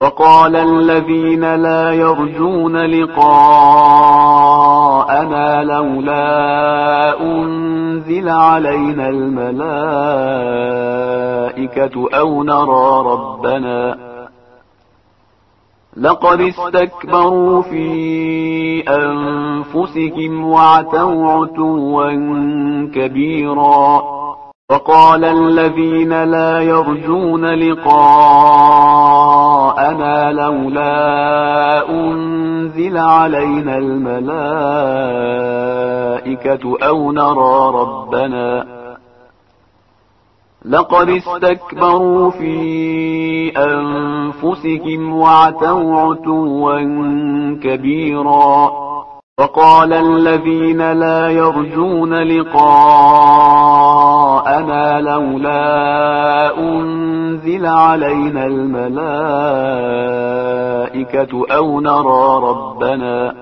وقال الذين لا يرجون لقاءنا لولا أنزل علينا الملائكة أو نرى ربنا لقد استكبروا في أنفسهم وعتوا عتوا كبيرا. وقال الذين لا يرجون لقاءنا لولا أنزل علينا الملائكة أو نرى ربنا لقد استكبروا في أنفسهم وعتوا عتوا كبيرا. وقال الذين لا يرجون لقاءنا لولا أنزل علينا الملائكة أو نرى ربنا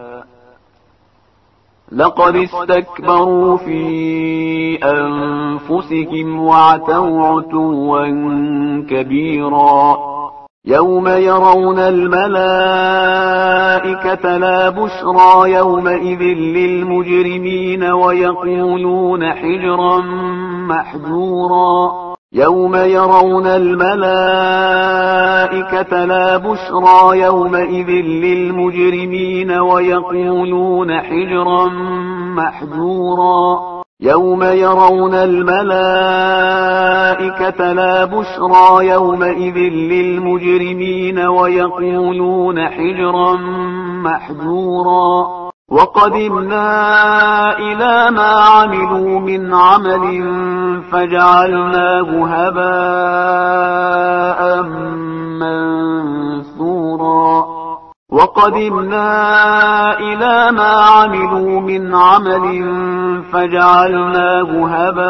لقد استكبروا في أنفسهم وعتوا عتوا كبيرا. يوم يرون الملائكة لا بشرى يومئذ للمجرمين ويقولون حجرا محجورا. يوم يرون الملائكة لا بشرى يومئذ للمجرمين ويقولون حجرا محجورا. يوم يرون الملائكة لا بشرى يومئذ للمجرمين ويقولون حجرا محجورا. وقدمنا إلى ما عملوا من عمل فجعلناه هباء منثورا. وقدمنا إلى ما عملوا من عمل فجعلناه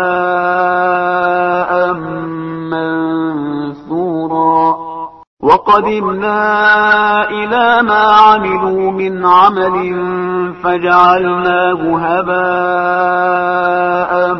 هباء منثورا. وقدمنا إلى ما عملوا من عمل فجعلناه هباء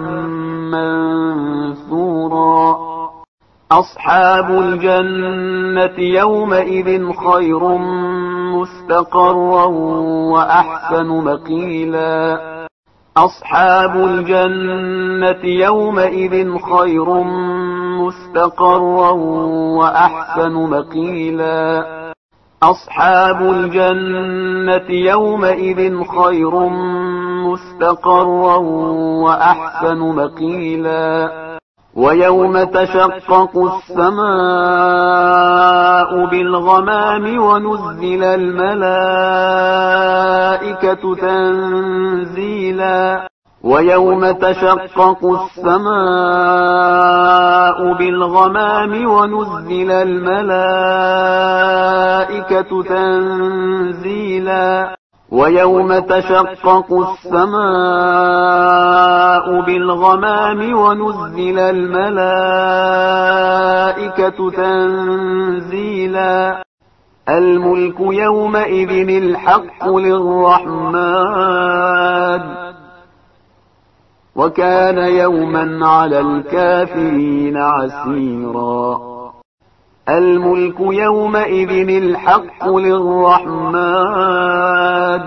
منثورا. أصحاب الجنة يومئذ خير مستقرا وأحسن مقيلا. أصحاب الجنة يومئذ خير مستقرا وأحسن مقيلا. أصحاب الجنة يومئذ خير مستقرا وأحسن مقيلا. ويوم تشقق السماء بالغمام ونزل الملائكة تنزيلا. ويوم تشقق السماء بالغمام ونزل الملائكة تنزيلا. ويوم تشقق السماء بالغمام ونزل الملائكة تنزيلا. الملك يومئذ الحق للرحمن وكان يوما على الكافرين عسيرا. الملك يومئذ الحق للرحمن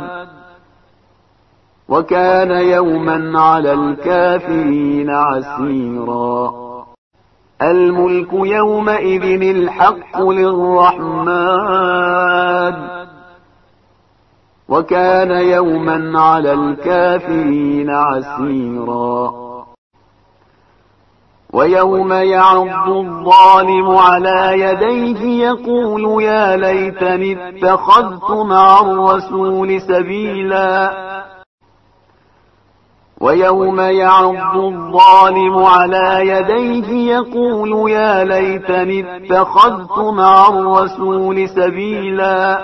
وكان يوما على الكافرين عسيرا. الملك يومئذ الحق للرحمن وكان يوما على الكافرين عسيرا. ويوم يعض الظالم على يديه يقول يا ليتني اتخذت مع الرسول سبيلا. ويوم يعض الظالم على يديه يقول يا ليتني اتخذت مع الرسول سبيلا.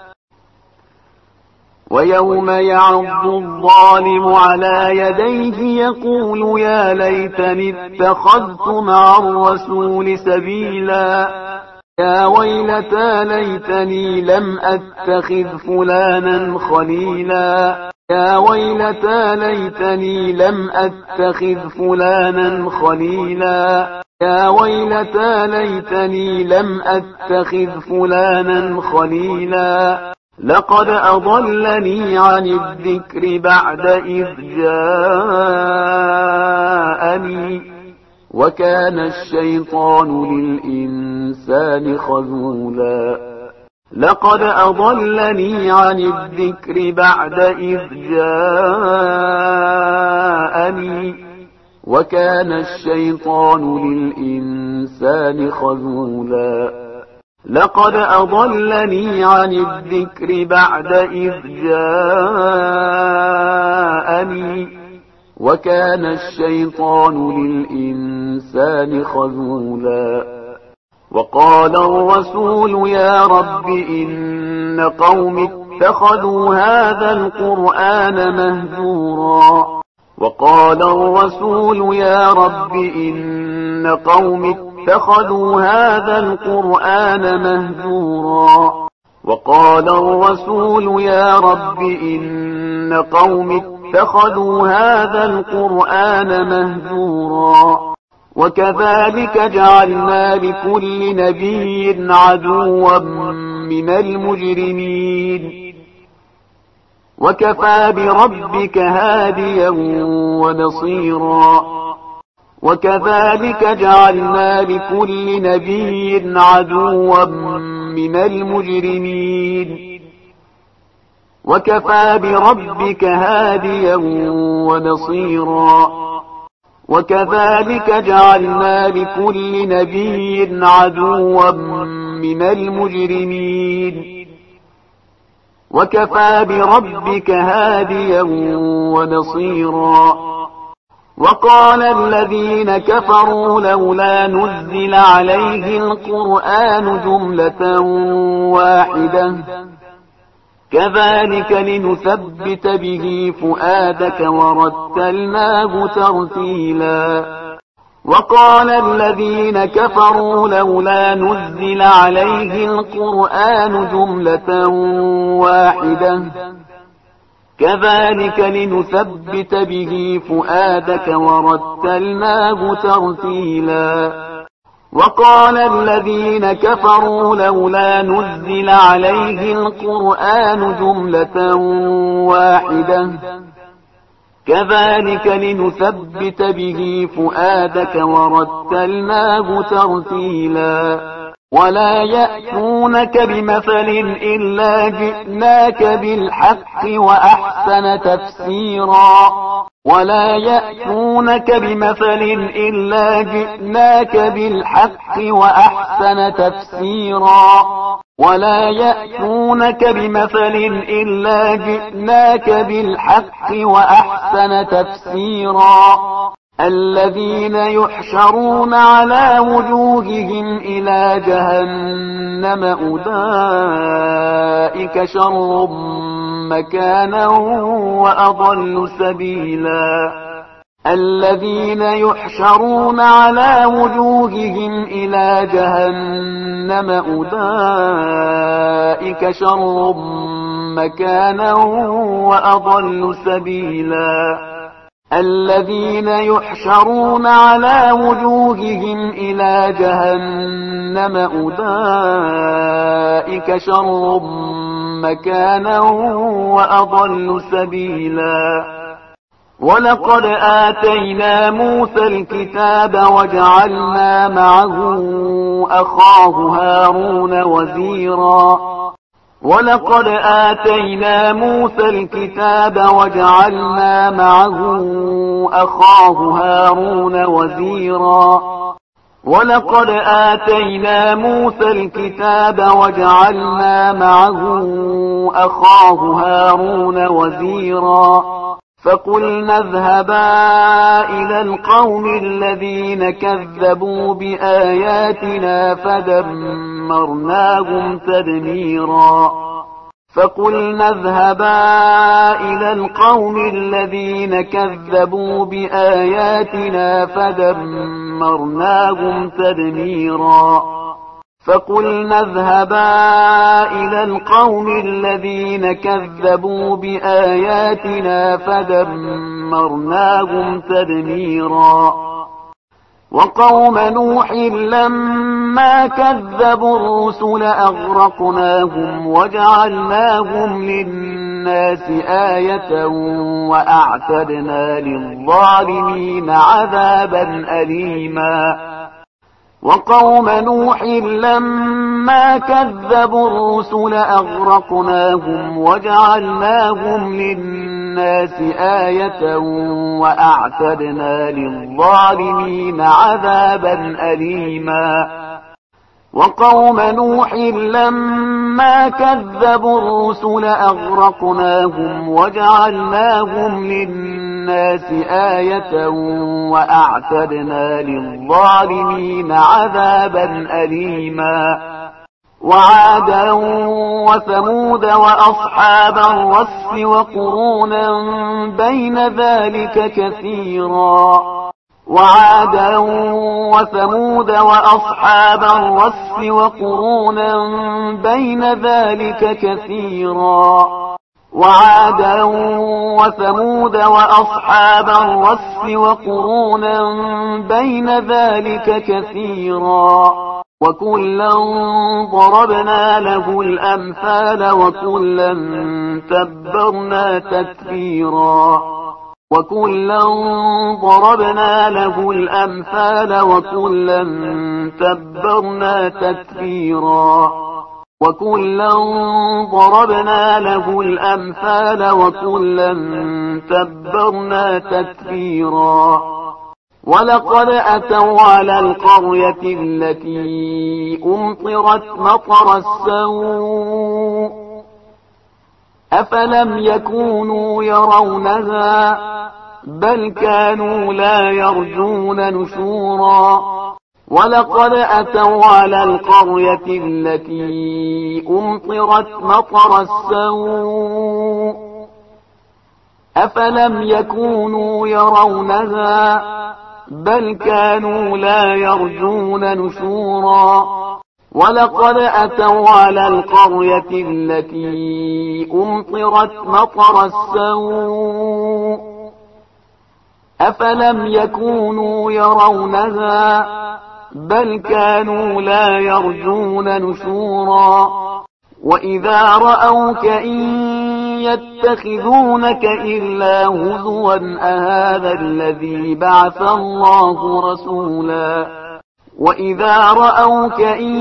ويوم يعض الظالم على يديه يقول يا ليتني اتخذت مع الرسول سبيلا. يا ويلتى ليتني لم أتخذ فلانا خليلا. يا ويلتى ليتني لم أتخذ فلانا خليلا. يا ويلتى ليتني لم أتخذ فلانا خليلا لقد أضلني عن الذكر بعد إذ جاءني وكان الشيطان للإنسان خذولا لقد أضلني عن الذكر بعد إذ جاءني وكان الشيطان للإنسان خذولا لقد أضلني عن الذكر بعد إذ جاءني وكان الشيطان للإنسان خذولا وقال الرسول يا رب إن قوم اتخذوا هذا القرآن مهجورا وقال الرسول يا رب إن قوم اتخذوا هذا القرآن مهجورا وقال الرسول يا رب إن قوم اتخذوا هذا القرآن مهجورا وكذلك جعلنا لكل نبي عدوا من المجرمين وكفى بربك هاديا ونصيرا وكذلك جعلنا لكل نبي عدوا من المجرمين وكفى بربك هاديا ونصيرا وكذلك جعلنا لكل نبي عدوا من المجرمين وكفى بربك هاديا ونصيرا وقال الذين كفروا لولا نزل عليه القرآن جملة واحدة كذلك لنثبت به فؤادك ورتلناه ترتيلا وقال الذين كفروا لولا نزل عليه القرآن جملة واحدة كذلك لنثبت به فؤادك ورتلناه ترتيلا وقال الذين كفروا لولا نزل عليه القرآن جملة واحدة كذلك لنثبت به فؤادك ورتلناه ترتيلا ولا يأتونك بمثل إلا جئناك بالحق وأحسن تفسيرا ولا يأتونك بمثل إلا جئناك بالحق وأحسن تفسيرا ولا يأتونك بمثل إلا جئناك بالحق وأحسن تفسيرا الذين يحشرون على وجوههم إلى جهنم أولئك شر مكانا وأضل سبيلا الذين يحشرون على وجوههم إلى جهنم أولئك شر مكانا وأضل سبيلا الذين يحشرون على وجوههم إلى جهنم أولئك شر مكانا وأضل سبيلا ولقد آتينا موسى الكتاب وجعلنا معه أخاه هارون وزيرا ولقد آتينا موسى الكتاب وجعلنا معه أخاه هارون وزيرا ولقد آتينا موسى الكتاب وجعلنا معه أخاه هارون وزيرا فقلنا اذهبا إلى القوم الذين كذبوا بآياتنا فدمرناهم تدميرا فقلنا اذهبا إلى القوم الذين كذبوا بآياتنا فدمرناهم تدميرا فقلنا اذهبا إلى القوم الذين كذبوا بآياتنا فدمرناهم تدميرا وقوم نوح لما كذبوا الرسل أغرقناهم وجعلناهم للناس آية وأعتدنا للظالمين عذابا أليما وقوم نوح لما كذبوا الرسل أغرقناهم وجعلناهم للناس آية وأعتدنا للظالمين عذابا أليما وقوم نوح لما كذبوا الرسل أغرقناهم وجعلناهم للناس آية وأعتدنا للظالمين عذابا أليما وعادا وثمود وأصحاب الرس وقرونا بين ذلك كثيرا وعادا وثمود وأصحاب الرس وقرونا بين ذلك كثيرا وعادا وثمود وأصحاب الرس وقرونا بين ذلك كثيرا وكلا ضربنا له الأمثال وكلا تبرنا تتبيرا وكلا ضربنا له الأمثال وكلا تبرنا تتبيرا وكلا ضربنا له الأمثال وكلا تبرنا تتبيرا ولقد أتوا على القرية التي أمطرت مطر السوء أفلم يكونوا يرونها بل كانوا لا يرجون نشورا ولقد أتوا على القرية التي أمطرت مطر السوء أفلم يكونوا يرونها بل كانوا لا يرجون نشورا ولقد أتوا على القرية التي أمطرت مطر السوء أفلم يكونوا يرونها بل كانوا لا يرجون نشورا وإذا رأوك إن يتخذونك إلا هزوا أهذا الذي بعث الله رسولا وإذا رأوك إن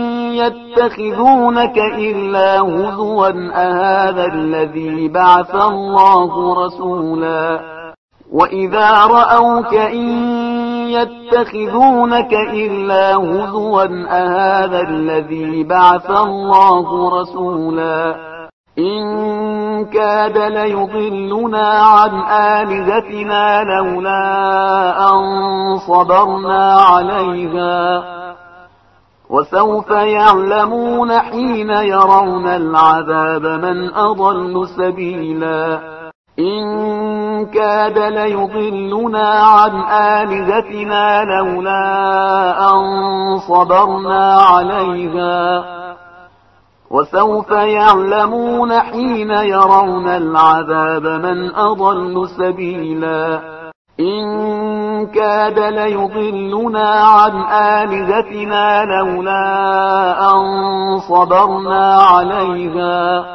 يتخذونك إلا هزوا أهذا الذي بعث الله رسولا وإذا رأوك إن يتخذونك إلا هزوا أهذا الذي بعث الله رسولا إن كاد ليضلنا عن آلهتنا لولا أن صبرنا عليها وسوف يعلمون حين يرون العذاب من أضل سبيلا إن كاد ليضلنا عن آلهتنا لولا أن صبرنا عليها وسوف يعلمون حين يرون العذاب من أضل سبيلا إن كاد ليضلنا عن آلهتنا لولا أن صبرنا عليها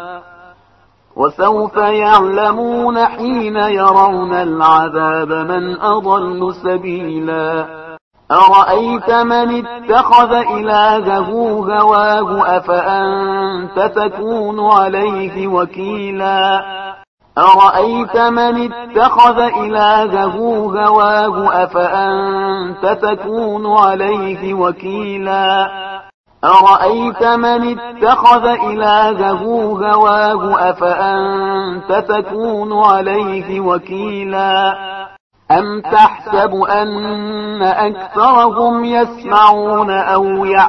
وسوف يعلمون حين يرون العذاب من أضل سبيلا أرأيت من اتخذ إلهه هواه أفأنت تكون عليه وكيلا أرأيت من اتخذ إلهه هواه أفأنت تكون عليه وكيلا أرأيت من اتخذ إلهه هواه أفأنت تكون عليه وكيلا أم تحسب أن أكثرهم يسمعون أو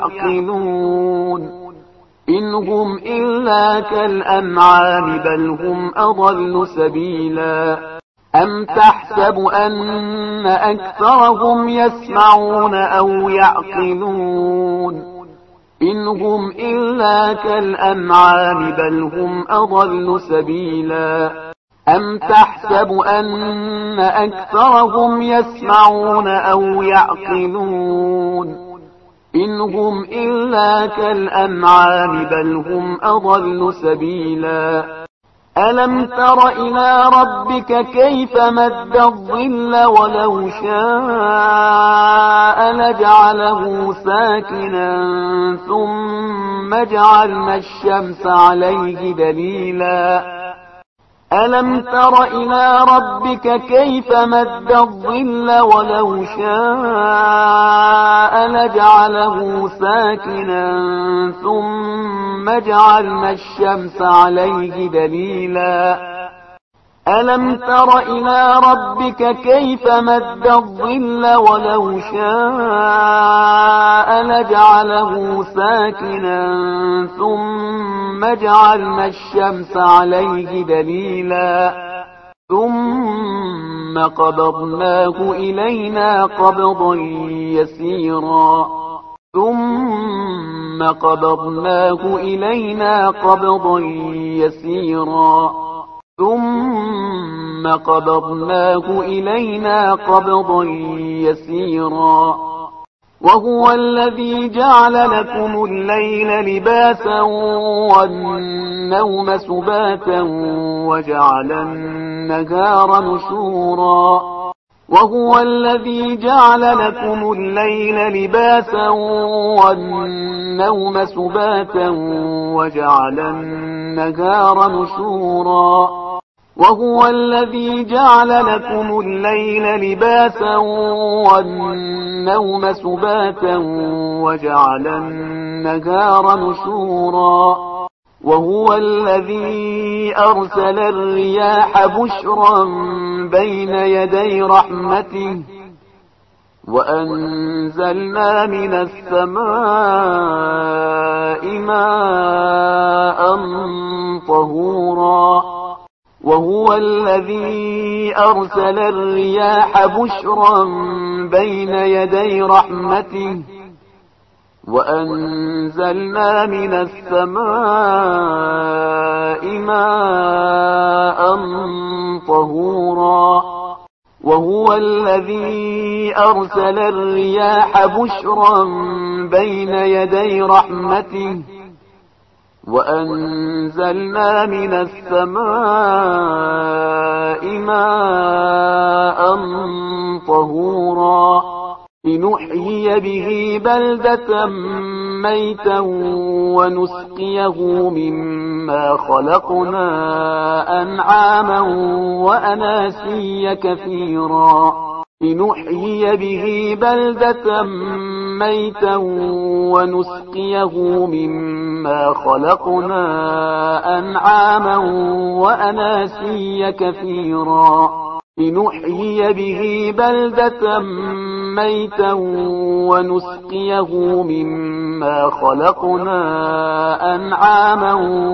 يعقلون إن هم إلا كالأنعام بل هم أضل سبيلا أم تحسب أن أكثرهم يسمعون أو يعقلون إن هم إلا كالأنعام بل هم أضل سبيلا أم تحسب أن أكثرهم يسمعون أو يعقلون إن هم إلا كالأنعام بل هم أضل سبيلا ألم تر إلى ربك كيف مد الظل ولو شاء لجعله ساكنا ثم جعلنا الشمس عليه دليلا ألم تر إلى ربك كيف مد الظل ولو شاء لجعله ساكنا ثم جعلنا الشمس عليه دليلا ألم تر إلى ربك كيف مد الظل ولو شاء لجعله ساكنا ثم جعلنا الشمس عليه دليلا ثم قبضناه إلينا قبضا يسيرا ثم قبضناه إلينا قبضا يسيرا ثم قبضناه إلينا قبضا يسيرا وهو الذي جعل لكم الليل لباسا والنوم سباتا وجعل النهار نشورا وهو الذي جعل لكم الليل لباسا والنوم سباتا وجعل النهار نشورا وهو الذي جعل لكم الليل لباسا والنوم سباتا وجعل النهار نشورا وهو الذي أرسل الرياح بشرا بين يدي رحمته وأنزلنا من السماء ماء طهورا وهو الذي أرسل الرياح بشرا بين يدي رحمته وأنزلنا من السماء ماء طهورا وهو الذي أرسل الرياح بشرا بين يدي رحمته وأنزلنا من السماء ماء طهورا لنحيي به بلدة ميتا ونسقيه مما خلقنا أنعاما وأناسيا كثيرا لنحيي به بلدة ميتا ونسقيه مما خلقنا أنعاما وأناسيا كثيرا لنحيي به بلدة ميتا ونسقيه مما خلقنا أنعاما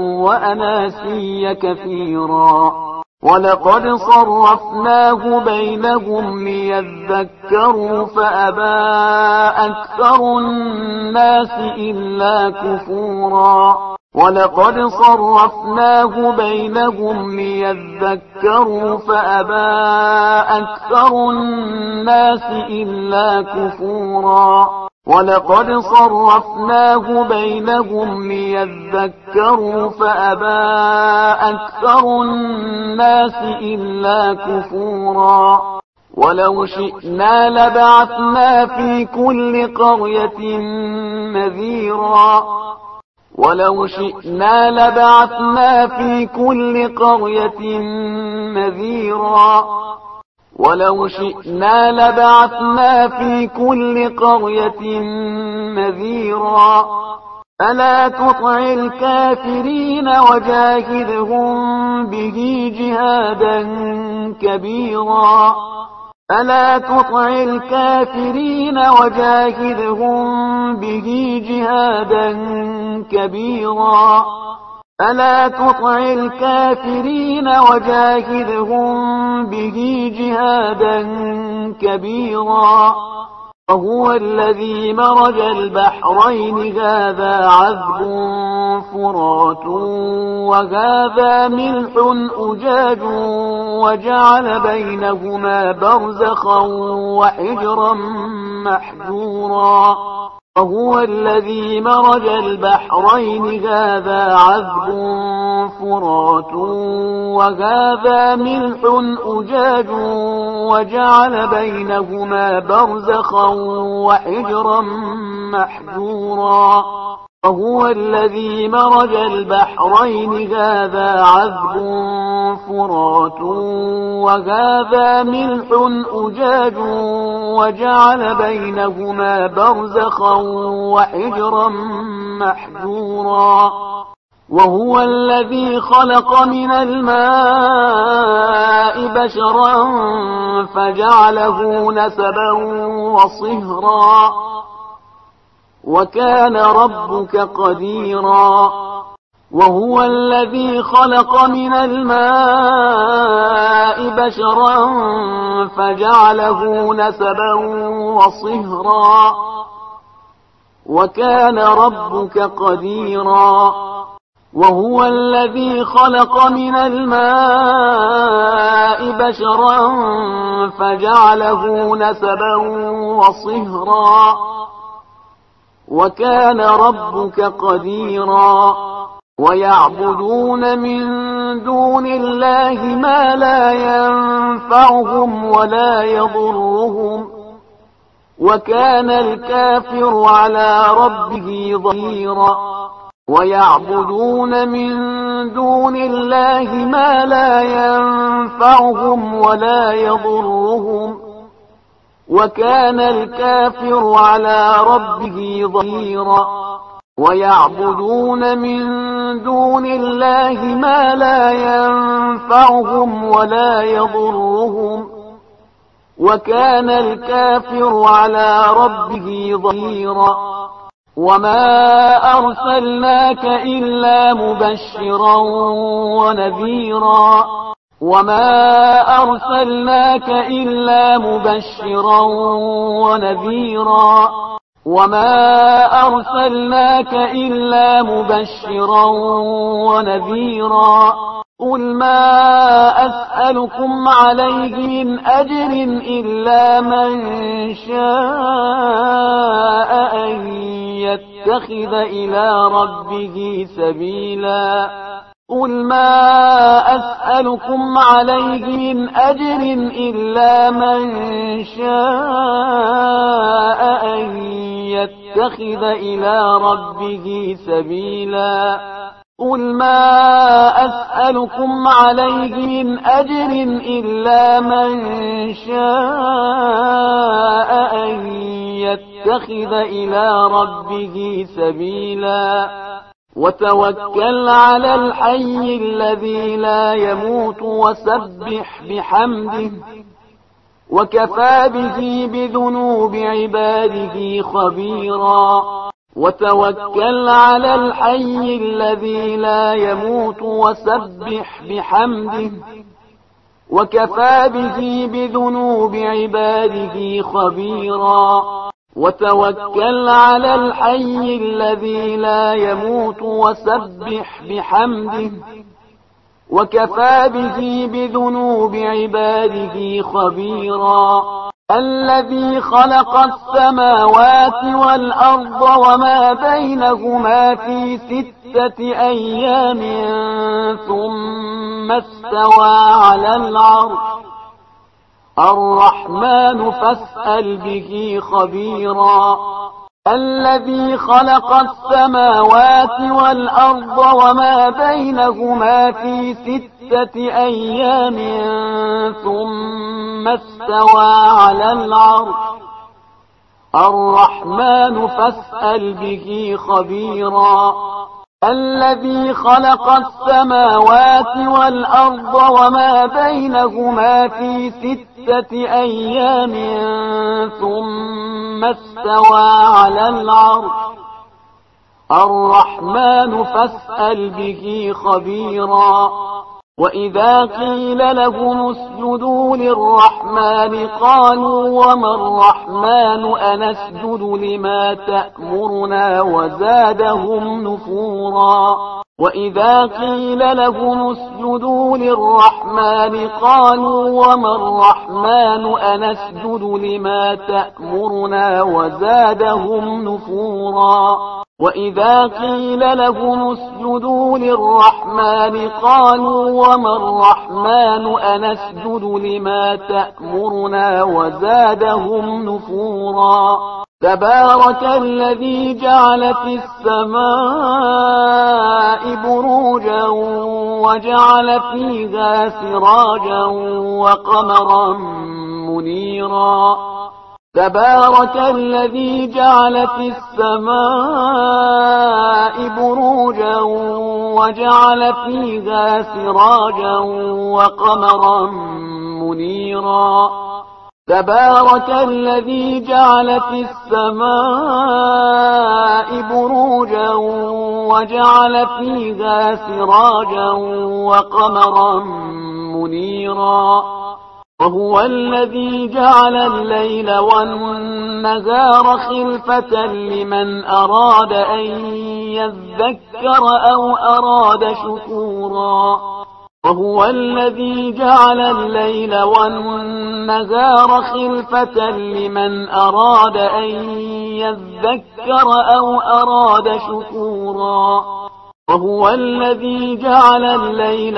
وأناسيا كثيرا ولقد صرفناه بينهم ليذكروا فأبى أكثر الناس إلا كفورا ولقد صرفناه بينهم ليذكروا فأبى أكثر الناس إلا كفورا ولقد صرفناه بينهم ليذكروا فأبى أكثر الناس إلا كفورا ولو شئنا لبعثنا في كل قرية نذيرا ولو شئنا لبعثنا في كل قرية نذيرا ولو شئنا لبعثنا في كل قرية نذيرا فلا تطع الكافرين وجاهدهم به جهادا كبيرا فلا تطع الكافرين وجاهدهم به جهادا كبيرا فلا تطع الكافرين وجاهدهم به جهادا كبيرا وهو الذي مرج البحرين هذا عذب فرات وهذا ملح أجاج وجعل بينهما برزخا وحجرا محجورا وهو الذي مرج البحرين هذا عذب فرات وهذا ملح أجاج وجعل بينهما برزخا وحجرا محجورا وهو الذي مرج البحرين هذا عذب فرات وهذا ملح أجاج وجعل بينهما برزخا وحجرا محجورا وهو الذي خلق من الماء بشرا فجعله نسبا وصهرا وكان ربك قديرا وهو الذي خلق من الماء بشرا فجعله نسبا وصهرا وكان ربك قديرا وهو الذي خلق من الماء بشرا فجعله نسبا وصهرا وكان ربك قديرا ويعبدون من دون الله ما لا ينفعهم ولا يضرهم وكان الكافر على ربه ظهيرا ويعبدون من دون الله ما لا ينفعهم ولا يضرهم وكان الكافر على ربه ظهيرا ويعبدون من دون الله ما لا ينفعهم ولا يضرهم وكان الكافر على ربه ظهيرا وما أرسلناك إلا مبشرا ونذيرا وما أرسلناك إلا مبشرا ونذيرا وما أرسلناك إلا مبشرا ونذيرا قل ما أسألكم عليه من أجر إلا من شاء أن يتخذ إلى ربه سبيلا قل ما أسألكم عليه من أجر إلا من شاء أن يتخذ إلى ربه سبيلا قل ما أسألكم عليه من أجر إلا من شاء أن يتخذ إلى ربه سبيلا وتوكل على الحي الذي لا يموت وسبح بحمده وكفى به بذنوب عباده خبيرا وتوكل على الحي الذي لا يموت وسبح بحمده وكفى به بذنوب عباده خبيرا وتوكل على الحي الذي لا يموت وسبح بحمده وكفى به بذنوب عباده خبيرا الذي خلق السماوات والأرض وما بينهما في 6 أيام ثم استوى على العرش الرحمن فاسأل به خبيرا الذي خلق السماوات والأرض وما بينهما في 6 أيام ثم استوى على العرش الرحمن فاسأل به خبيرا الذي خلق السماوات والأرض وما بينهما في 6 أيام ثم استوى على العرش الرحمن فاسأل به خبيرا وإذا قيل لهم اسجدوا للرحمن قالوا وما الرحمن أنسجد لما تأمرنا وزادهم نفورا وإذا قيل لهم اسجدوا للرحمن قالوا وما الرحمن أنسجد لما تأمرنا وزادهم نفورا وإذا قيل لهم اسجدوا للرحمن قالوا وما الرحمن أنسجد لما تأمرنا وزادهم نفورا تبارك الذي جعل في السماء بروجا وجعل فيها سراجا وقمرا منيرا تبارك الذي جعل في السماء بروجا وجعل فيها سراجا وقمرا منيرا تبارك الذي جعل في السماء بروجا وجعل فيها سراجا وقمرا منيرا وهو الذي جعل الليل والنهار خلفة لمن أراد أن يذكر أو أراد شكورا وهو الذي جعل الليل والنهار خلفة لمن أراد أن يذكر أو أراد شكورا وهو الذي جعل الليل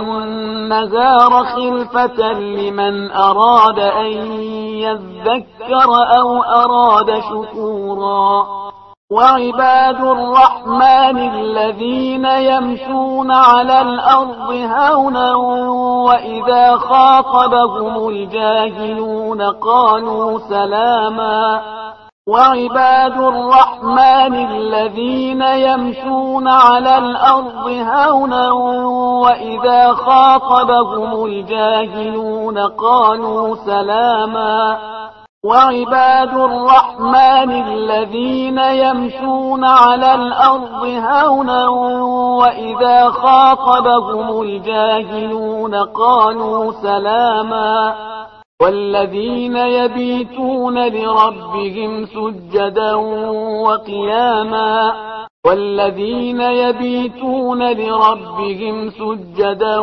والنهار خلفة لمن أراد أن يذكر أو أراد شكورا وعباد الرحمن الذين يمشون على الأرض هونا وإذا خاطبهم الجاهلون قالوا سلاما وعباد الرحمن الذين يمشون على الأرض هونا وإذا خاطبهم الجاهلون قالوا سلاما وعباد الرحمن الذين يمشون على الأرض هونا وإذا خاطبهم الجاهلون قالوا سلاما والذين يبيتون لربهم سجدا وقياما والذين يبيتون لربهم سجدا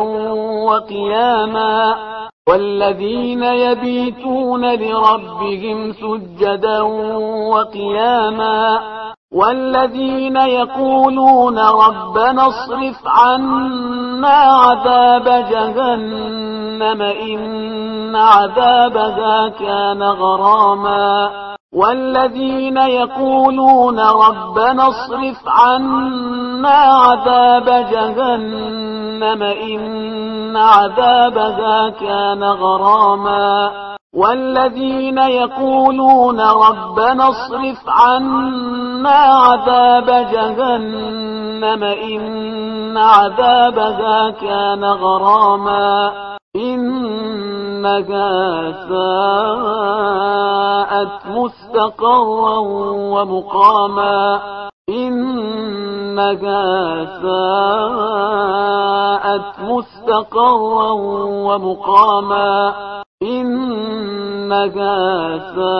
وقياما والذين يبيتون لربهم سجدا وقياما والذين يقولون ربنا اصرف عنا عذاب جهنم إن عذابها كان غراما والذين يقولون ربنا اصرف عنا عذاب جهنم إن عذابها كان غراما والذين يقولون ربنا اصرف عنا عذاب جهنم إن عذابها كان غراما إنها ساءت مستقرا ومقاما إنها ساءت مستقرا ومقاما إنها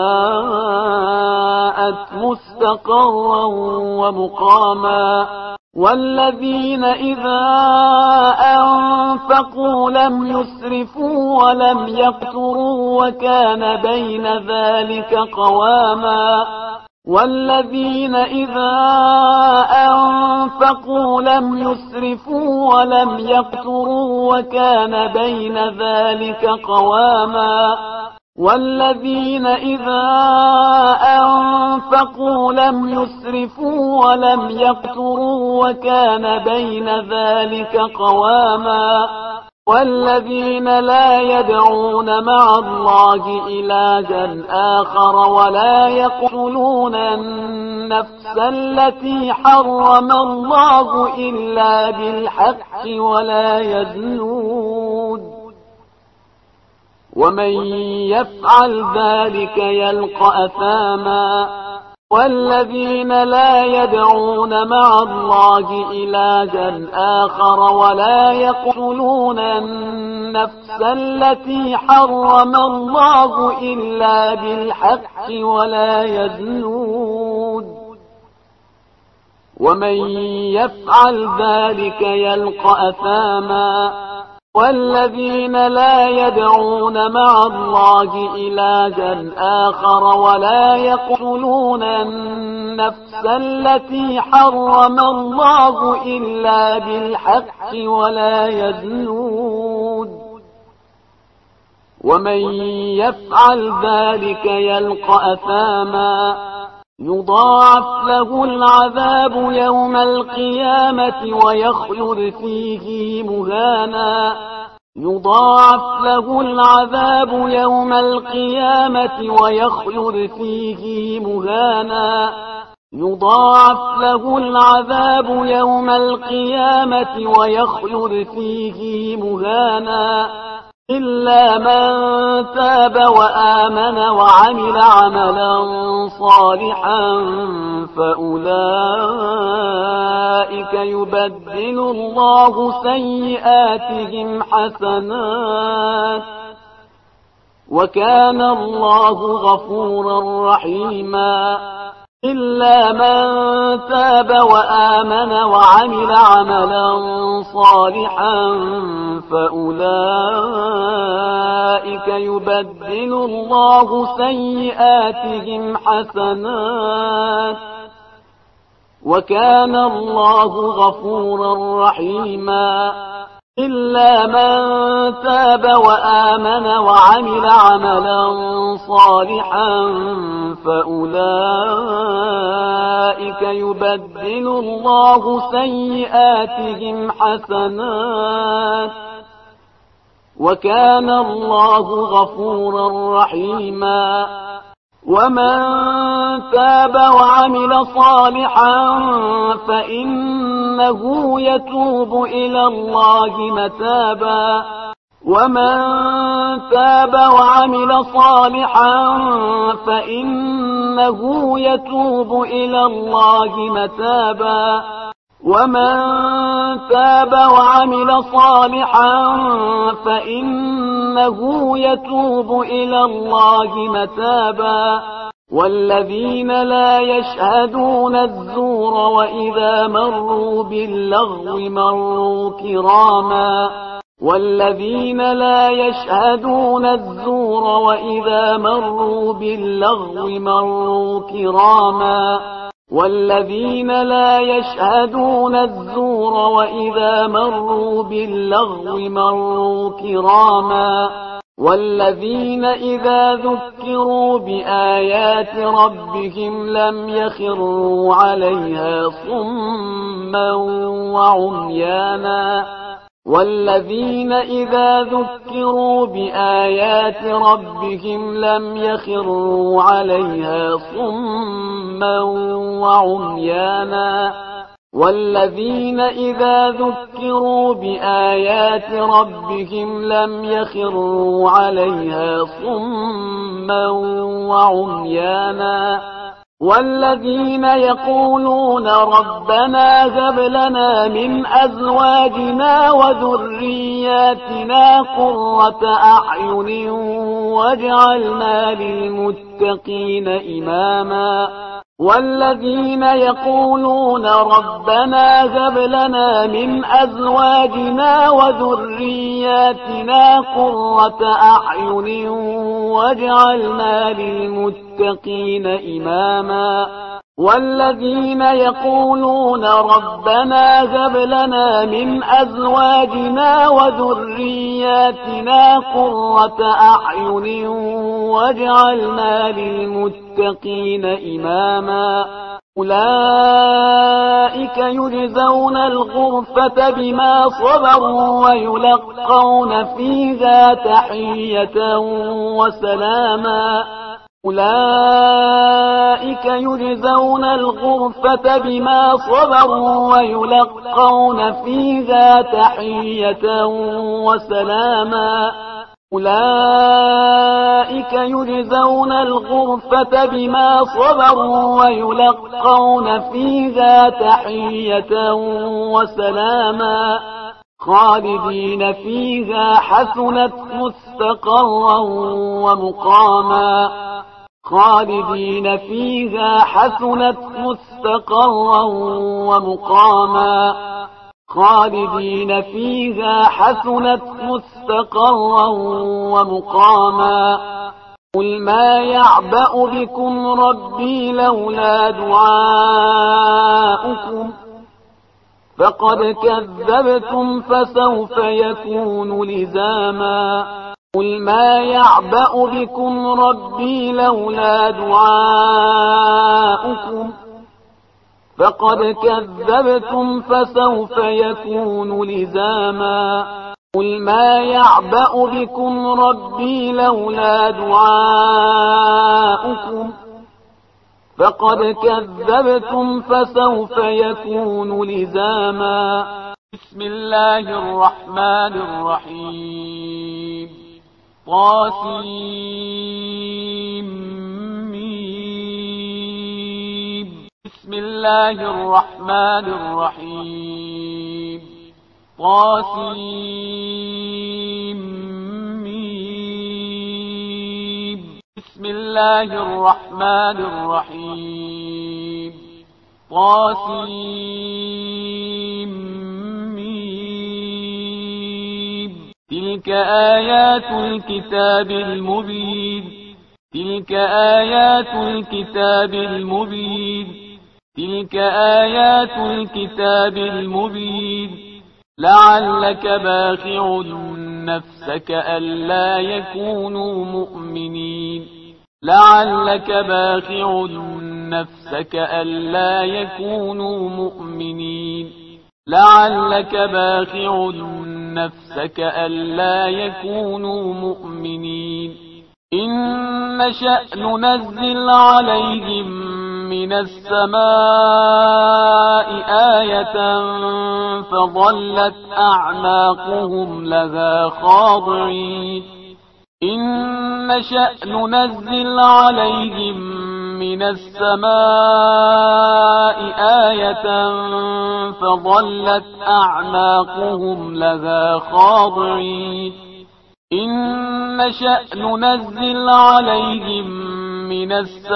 ساءت مستقرا ومقاما والذين إذا أنفقوا لم يسرفوا ولم يقتروا وكان بين ذلك قواما والذين إذا أنفقوا لم يسرفوا ولم يقتروا وكان بين ذلك قواما والذين إذا أنفقوا لم يسرفوا ولم يقتروا وكان بين ذلك قواما والذين لا يدعون مع الله إلها آخر ولا يقتلون النفس التي حرم الله إلا بالحق ولا يزنون ومن يفعل ذلك يلقى أثاما والذين لا يدعون مع الله إلها آخر ولا يقتلون النفس التي حرم الله إلا بالحق ولا يزنون ومن يفعل ذلك يلقى أثاما والذين لا يدعون مع الله إلها آخر ولا يقتلون النفس التي حرم الله إلا بالحق ولا يزنون ومن يفعل ذلك يلقى أثاما يضاعف له العذاب يوم القيامة ويخلد فيه مهانا يضاعف له العذاب يوم القيامة ويخلد فيه مهانا يضاعف له العذاب يوم القيامة ويخلد فيه مهانا إلا من تاب وآمن وعمل عملا صالحا فأولئك يبدل الله سيئاتهم حسنات وكان الله غفورا رحيما إلا من تاب وآمن وعمل عملا صالحا فأولئك يبدل الله سيئاتهم حسنات وكان الله غفورا رحيما إلا من تاب وآمن وعمل عملا صالحا فأولئك يبدل الله سيئاتهم حسنات وكان الله غفورا رحيما ومن تاب وعمل صالحا فإنه يتوب إلى الله متابا ومن تاب وعمل صالحا فإنه يتوب إلى الله متابا ومن تاب وعمل صالحا فإنه يتوب إلى الله متابا والذين لا يشهدون الزور وإذا مروا باللغو مروا كراما والذين لا يشهدون الزور وإذا مروا باللغو مروا كراما والذين لا يشهدون الزور وإذا مروا باللغو مروا كراما والذين إذا ذكروا بآيات ربهم لم يخروا عليها صما وعميانا والذين إذا ذكروا بآيات ربهم لم يخروا عليها صما وعميانا والذين إذا ذكروا بآيات ربهم لم يخروا عليها صما وعميانا والذين يقولون ربنا هب لنا من أزواجنا وذرياتنا قرة أعين واجعلنا للمتقين إماما والذين يقولون ربنا هب لنا من أزواجنا وذرياتنا قرة أعين واجعلنا للمتقين إماما والذين يقولون ربنا هب لنا من أزواجنا وذرياتنا قرة أعين واجعلنا للمتقين إماما أولئك يجزون الغرفة بما صبروا ويلقون فيها تحية وسلاما أولئك يجزون الغرفة بما صبروا ويلقون فيها تحية وسلاما أولئك يجزون الغرفة بما صبروا ويلقون فيها تحية وسلاما خالدين فيها حسنت مستقرا ومقاما خالدين فيها حسنت مستقرا ومقاما خالدين فيها حسنت مستقرا ومقاما قل ما يعبأ بكم ربي لولا دعاؤكم فقد كذبتم فسوف يكون لزاما قل ما يعبأ بكم ربي لولا دعاؤكم فقد كذبتم فسوف يكون لزاما قل ما يعبأ بكم ربي لولا دعاؤكم فقد كذبتم فسوف يكون لزاما بسم الله الرحمن الرحيم طاسيم بسم الله الرحمن الرحيم طاسيم بسم الله الرحمن الرحيم طاسيم تلك آيات الكتاب المبين تلك آيات الكتاب المبين تلك آيات الكتاب المبين لعلك باخع نفسك ألا يكونوا مؤمنين لعلك باخع نفسك ألا يكونوا مؤمنين لعلك باخع نفسك ألا يكونوا مؤمنين إن نشأ ننزل عليهم من السماء آية فظلت أعناقهم لها خاضعين إن نشأ ننزل عليهم من السماء آية فظلت أعناقهم لها خاضعين إن نشأ ننزل عليهم من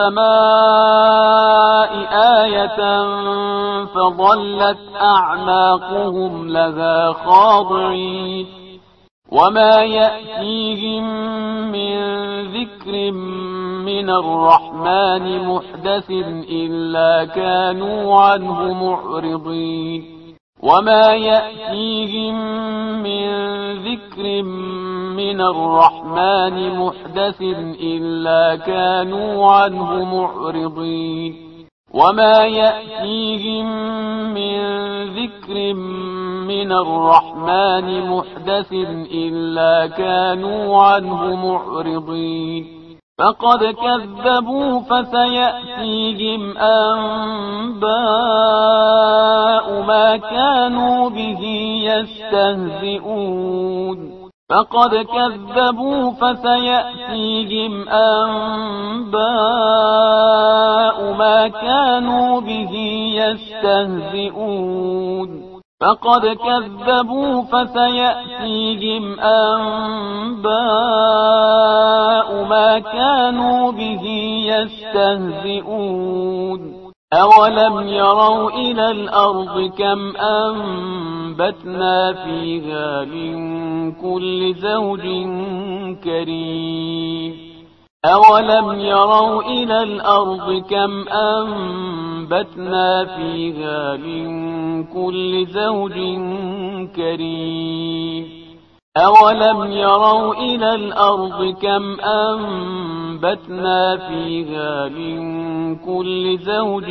السماء آية فظلت أعناقهم لها خاضعين وما يأتيهم من ذكر من الرحمن محدث إلا كانوا عنه معرضين وما يأتيهم من ذكر من الرحمن محدث إلا كانوا عنه معرضين وما يأتيهم من ذكر من الرحمن محدث إلا كانوا عنه معرضين فقد كذبوا فسيأتيهم أنباء ما كانوا به يستهزئون فقد كذبوا فسيأتيهم أنباء ما كانوا به يستهزئون فقد كذبوا فسيأتيهم أنباء ما كانوا به يستهزئون أولم يروا إلى الأرض كم أنبتنا فيها من كل زوج كريم أولم يروا إلى الأرض كم أنبتنا فيها من كل زوج كريم أولم يروا إلى الأرض كم أنبتنا فيها من كل زوج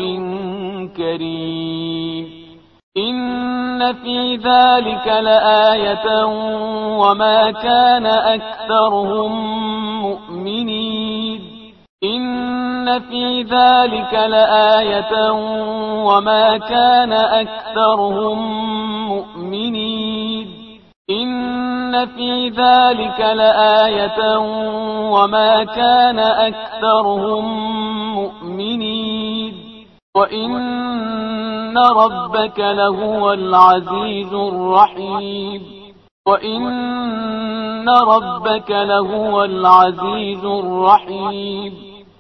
كريم إن في ذلك لآية وما كان أكثرهم مؤمنين إن في ذلك لآية وما كان أكثرهم مؤمنين إن في ذلك لآية وما كان أكثرهم مؤمنين وإن ربك لهو العزيز الرحيم وإن ربك لهو العزيز الرحيم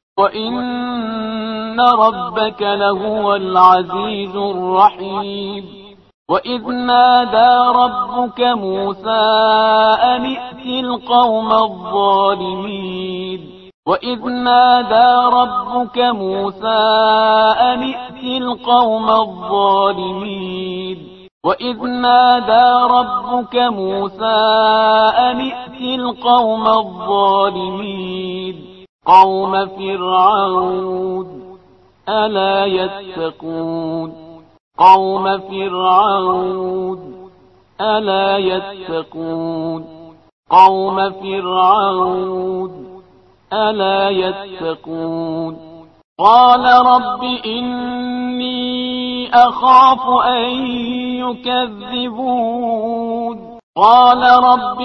وإن ربك لهو العزيز الرحيم وإذ نادى ربك موسى أن ائت القوم الظالمين وإذ نادى ربك موسى أن ائت القوم الظالمين وإذ نادى ربك موسى أن ائت القوم الظالمين قوم فرعون ألا يتقون قوم فرعون ألا يتقون قوم فرعون ألا يتقون قال رب إني أخاف أن يكذبون قال رب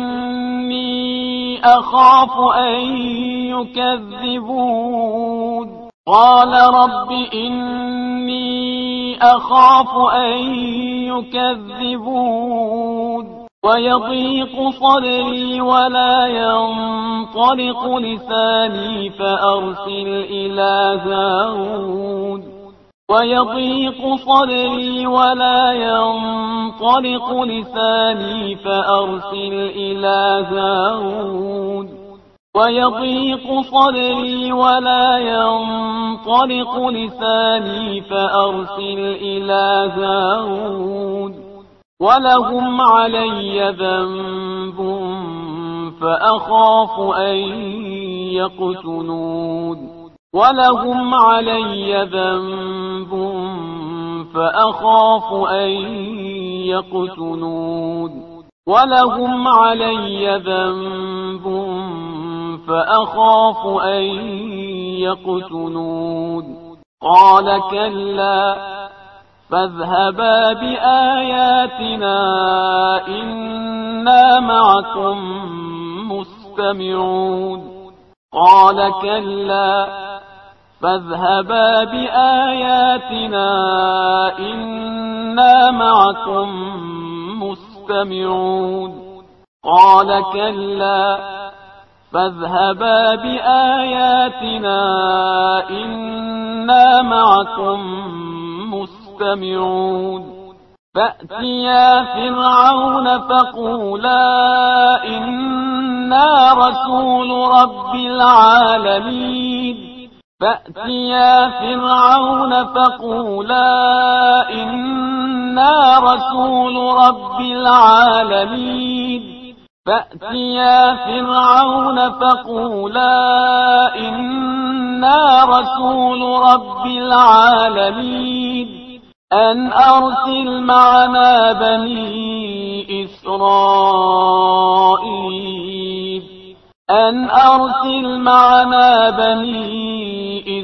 إني أخاف أن يكذبون قال رب إني أخاف أن يكذبون ويضيق صدري ولا ينطلق لساني فأرسل إلى هارون ويضيق صدري ولا ينطلق لساني فأرسل إلى هارون ويضيق صدري ولا ينطلق لساني فأرسل إلى هارون ولهم علي ذنب فأخاف أن يقتلون ولهم علي ذنب فأخاف أن يقتلون ولهم علي ذنب فأخاف أن يقتلون قال كلا فاذهبا بآياتنا إنا معكم مستمعون قال كلا فاذهبا بآياتنا إنا معكم مستمعون قال كلا فاذهبا بآياتنا إنا معكم مستمعون فأتيا فرعون فقولا إنا رسول رب العالمين فأتيا فرعون فقولا إنا رسول رب العالمين فأتيا فرعون فقولا إنا رسول رب العالمين أن أرسل معنا بني إسرائيل أن أرسل معنا بني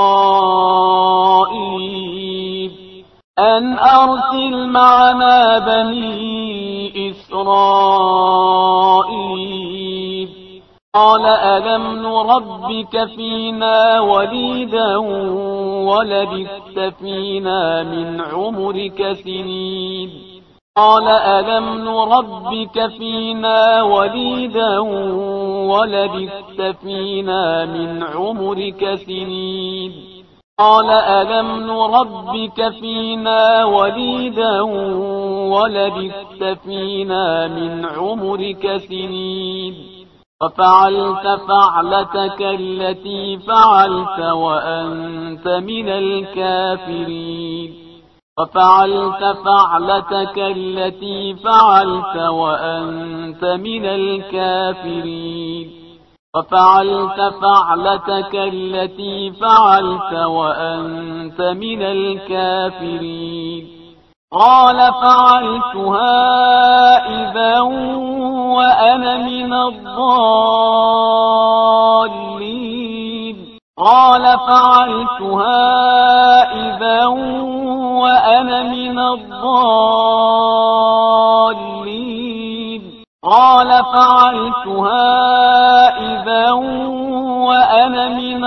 إسرائيل أن أرسل معنا بني إسرائيل قال ألم نربك فينا وليدا ولبثت فينا من عمرك سنين قال ألم نربك فينا وليدا ولبثت فينا من عمرك سنين قال ألم نربك فينا وليدا ولبثت فينا من عمرك سنين وفعلت فعلتك التي فعلت وأنت من الكافرين وفعلت فعلتك التي فعلت وأنت من الكافرين وفعلت فعلتك التي فعلت وأنت من الكافرين قال فعلتها إذا وأنا من الضالين قال فعلتها إذا وأنا من الضالين قال فعلتها إذا وأنا من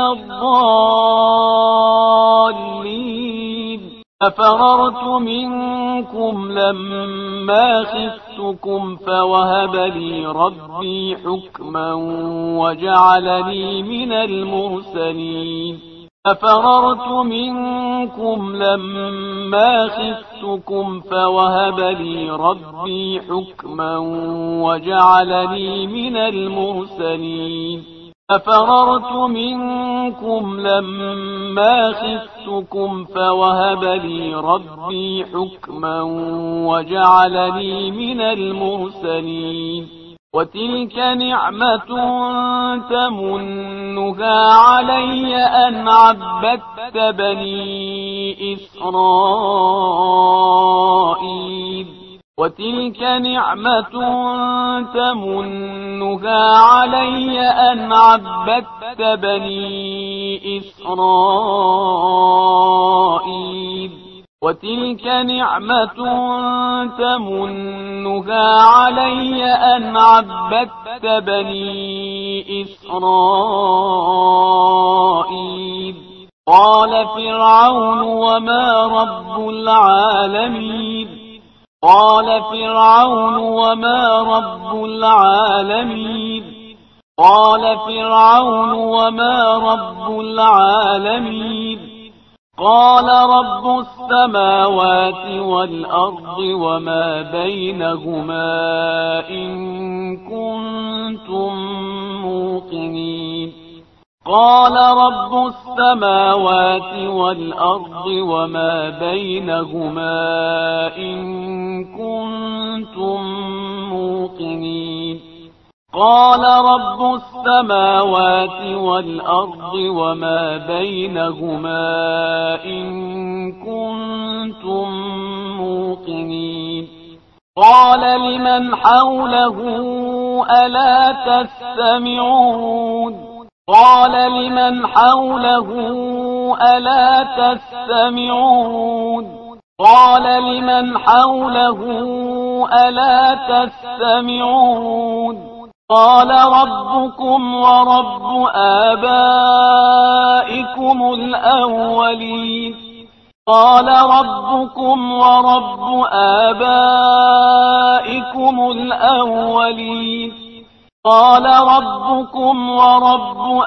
الضالين ففررت منكم لما خفتكم فوهب لي ربي حكما وجعلني من المرسلين ففررت منكم لما خفتكم فوهب لي ربي حكما وجعلني من المرسلين ففررت منكم لما خفتكم فوهب لي ربي حكما وجعلني من المرسلين وتلك نعمة تمنها علي أن عبدت بني إسرائيل وتلك نعمة تمنها علي أن عبدت بني إسرائيل وتلك نعمة تمنها علي أن عبدت بني إسرائيل قال فرعون وما رب العالمين قال فرعون وما رب العالمين قال فرعون وما رب العالمين قال رب السماوات والأرض وما بينهما إن كنتم موقنين قال رب السماوات والأرض وما بينهما إن كنتم موقنين قال رب السماوات والأرض وما بينهما إن كنتم موقنين قال لمن حوله ألا تستمعون قال لمن حوله ألا تستمعون قال لمن حوله ألا تستمعون قال ربكم ورب آبائكم الأولين قال ربكم ورب آبائكم الأولين قال ربكم ورب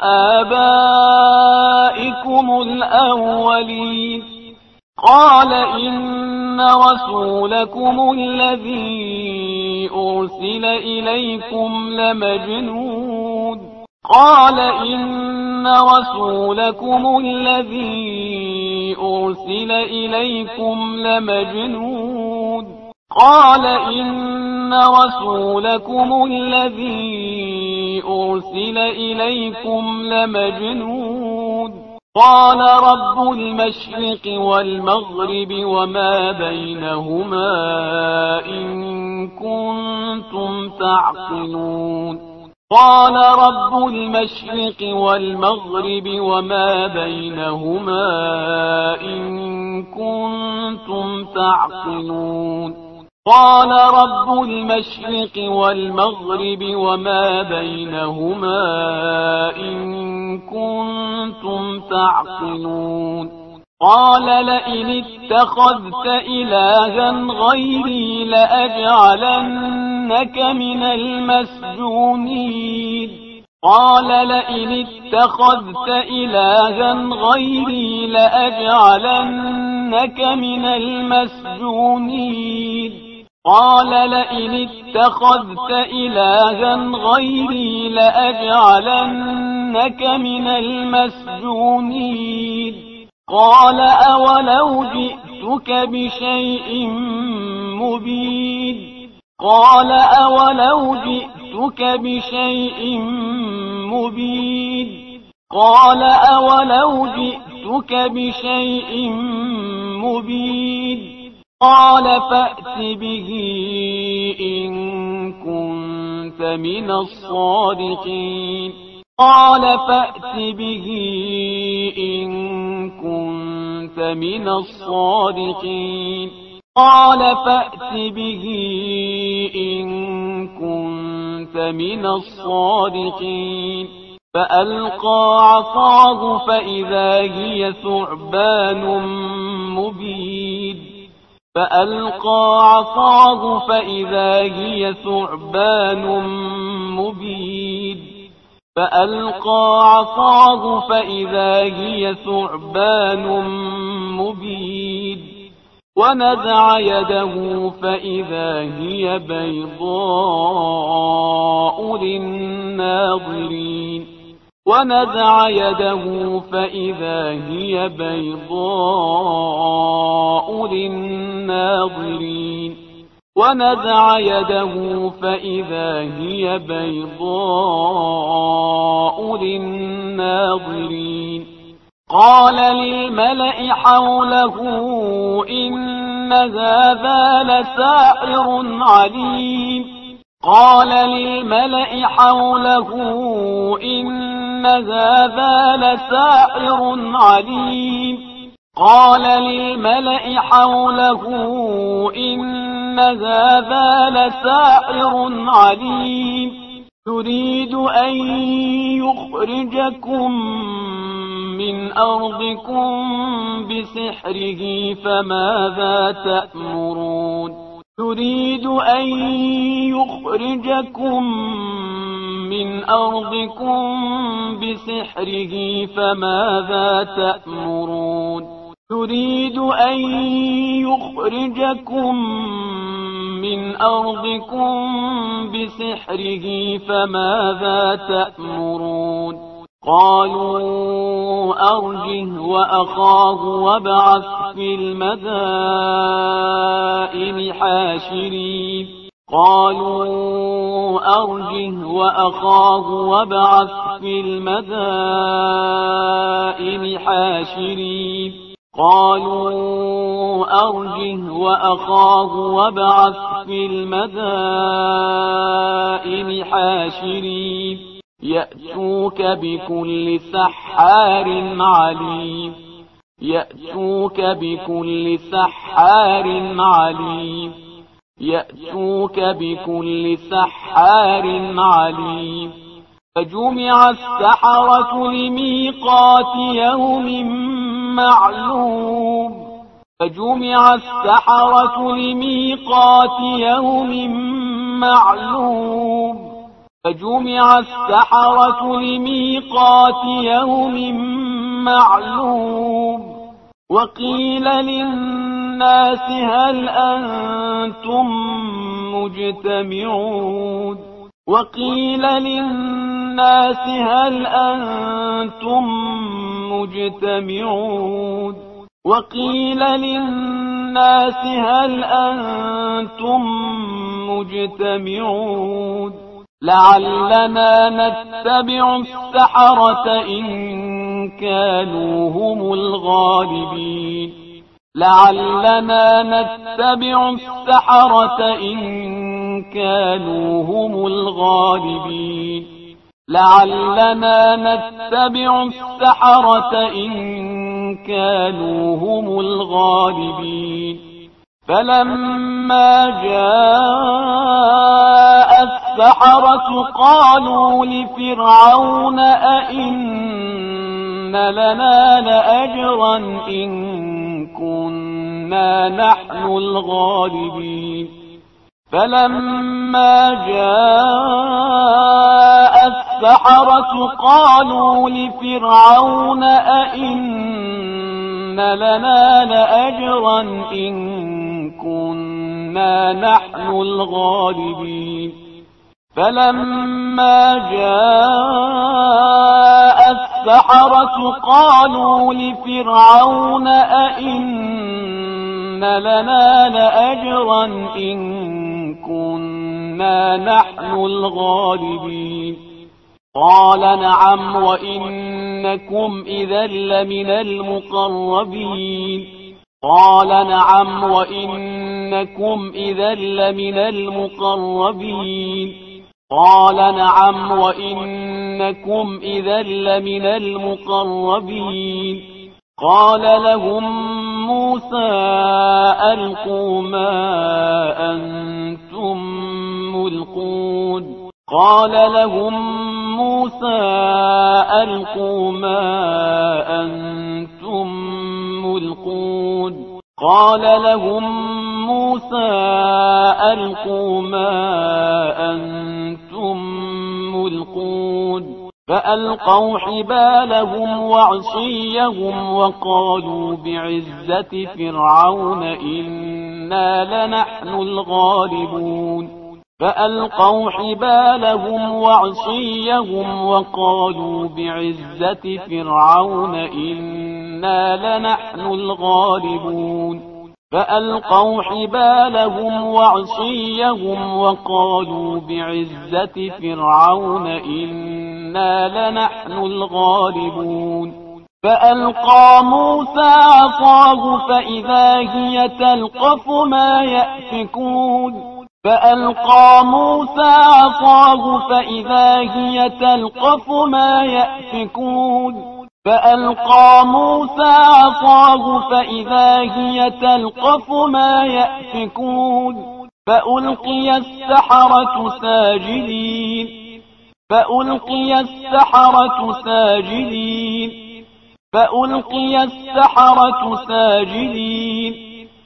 آبائكم الأولين قال إن رسولكم الذي أرسل إليكم لمجنون قال إن رسولكم الذي أرسل إليكم لمجنون قال إن رسولكم الذي أرسل إليكم لمجنون قال رب المشرق والمغرب وما بينهما إن كنتم تعقلون قال رب المشرق والمغرب وما بينهما إن كنتم تعقلون قال رب المشرق والمغرب وما بينهما إن كنتم تعقلون قال لئن اتخذت إلها غيري لأجعلنك من المسجونين قال لئن اتخذت إلها غيري لأجعلنك من المسجونين قال لئن اتخذت إلها غيري لأجعلنك من المسجونين قال أولو جئتك بشيء مبين قال أولو جئتك بشيء مبين قال أولو جئتك بشيء مبين قال فأت به إن كنت من الصادقين قال فأت به إن كنت من الصادقين قال فأت به إن كنت كنت من الصادقين فألقى عصاه فإذا هي ثعبان مبين فألقى عصاه فإذا هي ثعبان مبين فألقى عصاه فإذا هي ثعبان مبين ونزع يده فإذا هي بيضاء للناظرين ونزع يده فإذا هي بيضاء للناظرين ونزع يده فإذا هي بيضاء للناظرين قال للملأ حوله إن هذا لساحر عليم قال للملأ حوله إن هذا لساحر عليم قال للملأ حوله إن هذا لساحر عليم يريد أن يخرجكم من أرضكم بسحره فماذا تأمرون يريد أن يخرجكم من أرضكم بسحره فماذا تأمرون يريد أن يخرجكم من أرضكم بسحره فماذا تأمرون قالوا أرجه وأخاه وابعث في المدائن حاشرين قالوا أرجه وأخاه وابعث في المدائن حاشرين قالوا أرجه وأخاه وابعث في المدائن حاشرين يأتوك بكل سحار عليم يأتوك بكل سحار عليم يأتوك بكل سحار عليم فجمع السحرة لميقات يوم معلوم فجمع السحرة لميقات يوم معلوم فجمع السحرة لميقات يوم معلوم وقيل للناس هل أنتم مجتمعون وقيل للناس هل أنتم مجتمعون وقيل للناس هل أنتم مجتمعون لعلنا نتبع السحرة إن كانوا هم الغالبين لعلنا نتبع السحرة إن كانوا هم الغالبين لعلنا نتبع السحرة إن كانوا هم الغالبين فلما جاء السحرة قالوا لفرعون أئن لنا لأجرا إن كنا نحن الغالبين فلما جاء السحرة قالوا لفرعون أئن لنا لأجرا إن كنا نحن الغالبين فلما جاء السحرة قالوا لفرعون أئن لنا لأجرا إن كنا نحن الغالبين قال نعم وإنكم إذا لمن المقربين قال نعم وإنكم إذا لمن المقربين قال نعم وإنكم إذا لمن المقربين قال لهم موسى ألقوا ما أنتم ملقون قال لهم موسى ألقوا ما أنتم ملقون قال لهم موسى ألقوا ما أنتم ملقون فألقوا حبالهم وعصيهم وقالوا بعزة فرعون إنا لنحن الغالبون فألقوا حبالهم وعصيهم وقالوا بعزة فرعون إنا لنحن الغالبون فألقوا حبالهم وعصيهم وقالوا بعزة فرعون إنا لنحن الغالبون فألقى موسى عصاه فإذا هي تلقف ما يأفكون فألقى موسى عصاه فإذا هي تلقف ما يأفكون فألقى موسى عصاه فإذا هي تلقف ما يأفكون فألقي السحرة ساجدين فألقي السحرة ساجدين فألقي السحرة ساجدين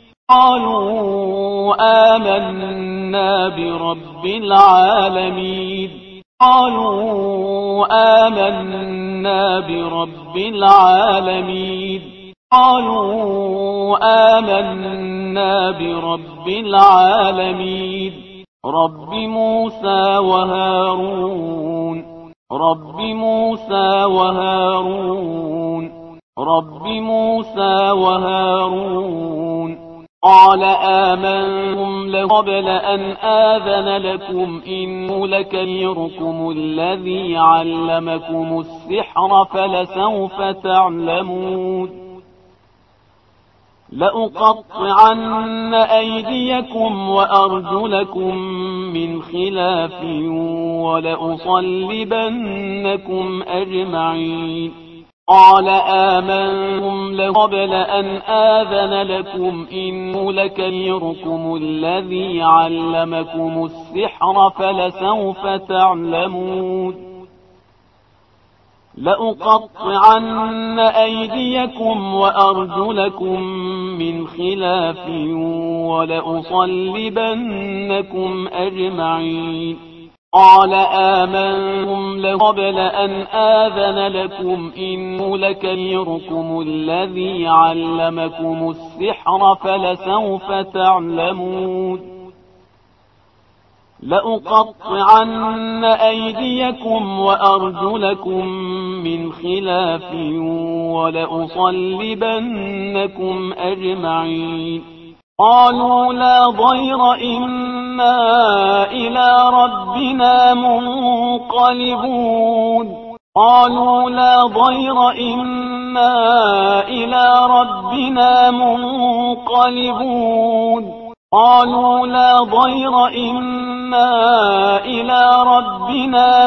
قالوا آمنا برب العالمين قالوا آمنا برب العالمين قالوا آمنا برب العالمين رب موسى وهارون رب موسى وهارون رب موسى وهارون قال آمنتم له قبل أن آذن لكم إنه لكبيركم الذي علمكم السحر فلسوف تعلمون لأقطعن أيديكم وأرجلكم من خلاف ولأصلبنكم أجمعين قال آمنتم له قبل أن آذن لكم إنه لكبيركم الذي علمكم السحر فلسوف تعلمون لأقطعن أيديكم وأرجلكم من خلاف ولأصلبنكم أجمعين قال آمنتم له قبل أن آذن لكم إنه لكبيركم الذي علمكم السحر فلسوف تعلمون لأقطعن أيديكم وأرجلكم من خلاف ولأصلبنكم أجمعين قالوا لا ضير إنا إلى ربنا منقلبون قالوا لا ضير إنا إلى ربنا منقلبون قالوا لا ضير إنا إلى ربنا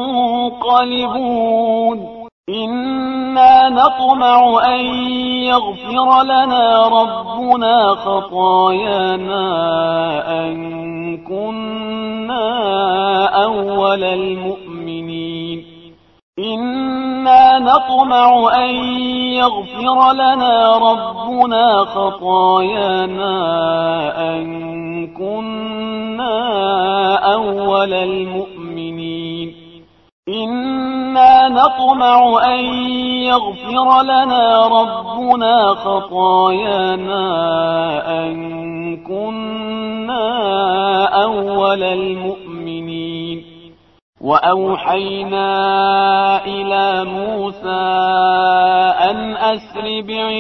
منقلبون إنا نطمع أن يغفر لنا ربنا خطايانا أن كنا أول المؤمنين إنا نطمع أن يغفر لنا ربنا خطايانا أن كنا أول المؤمنين إنا نطمع أن يغفر لنا ربنا خطايانا أن كنا أول المؤمنين وأوحينا إلى موسى أن أسر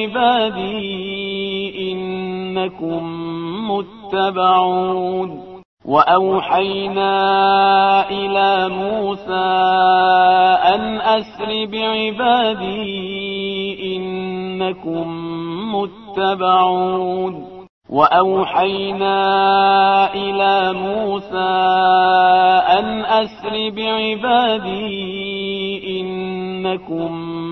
بعبادي إنكم متبعون وأوحينا إلى موسى أن أسر بعبادي إنكم متبعون وأوحينا إلى موسى أن أسر بعبادي إنكم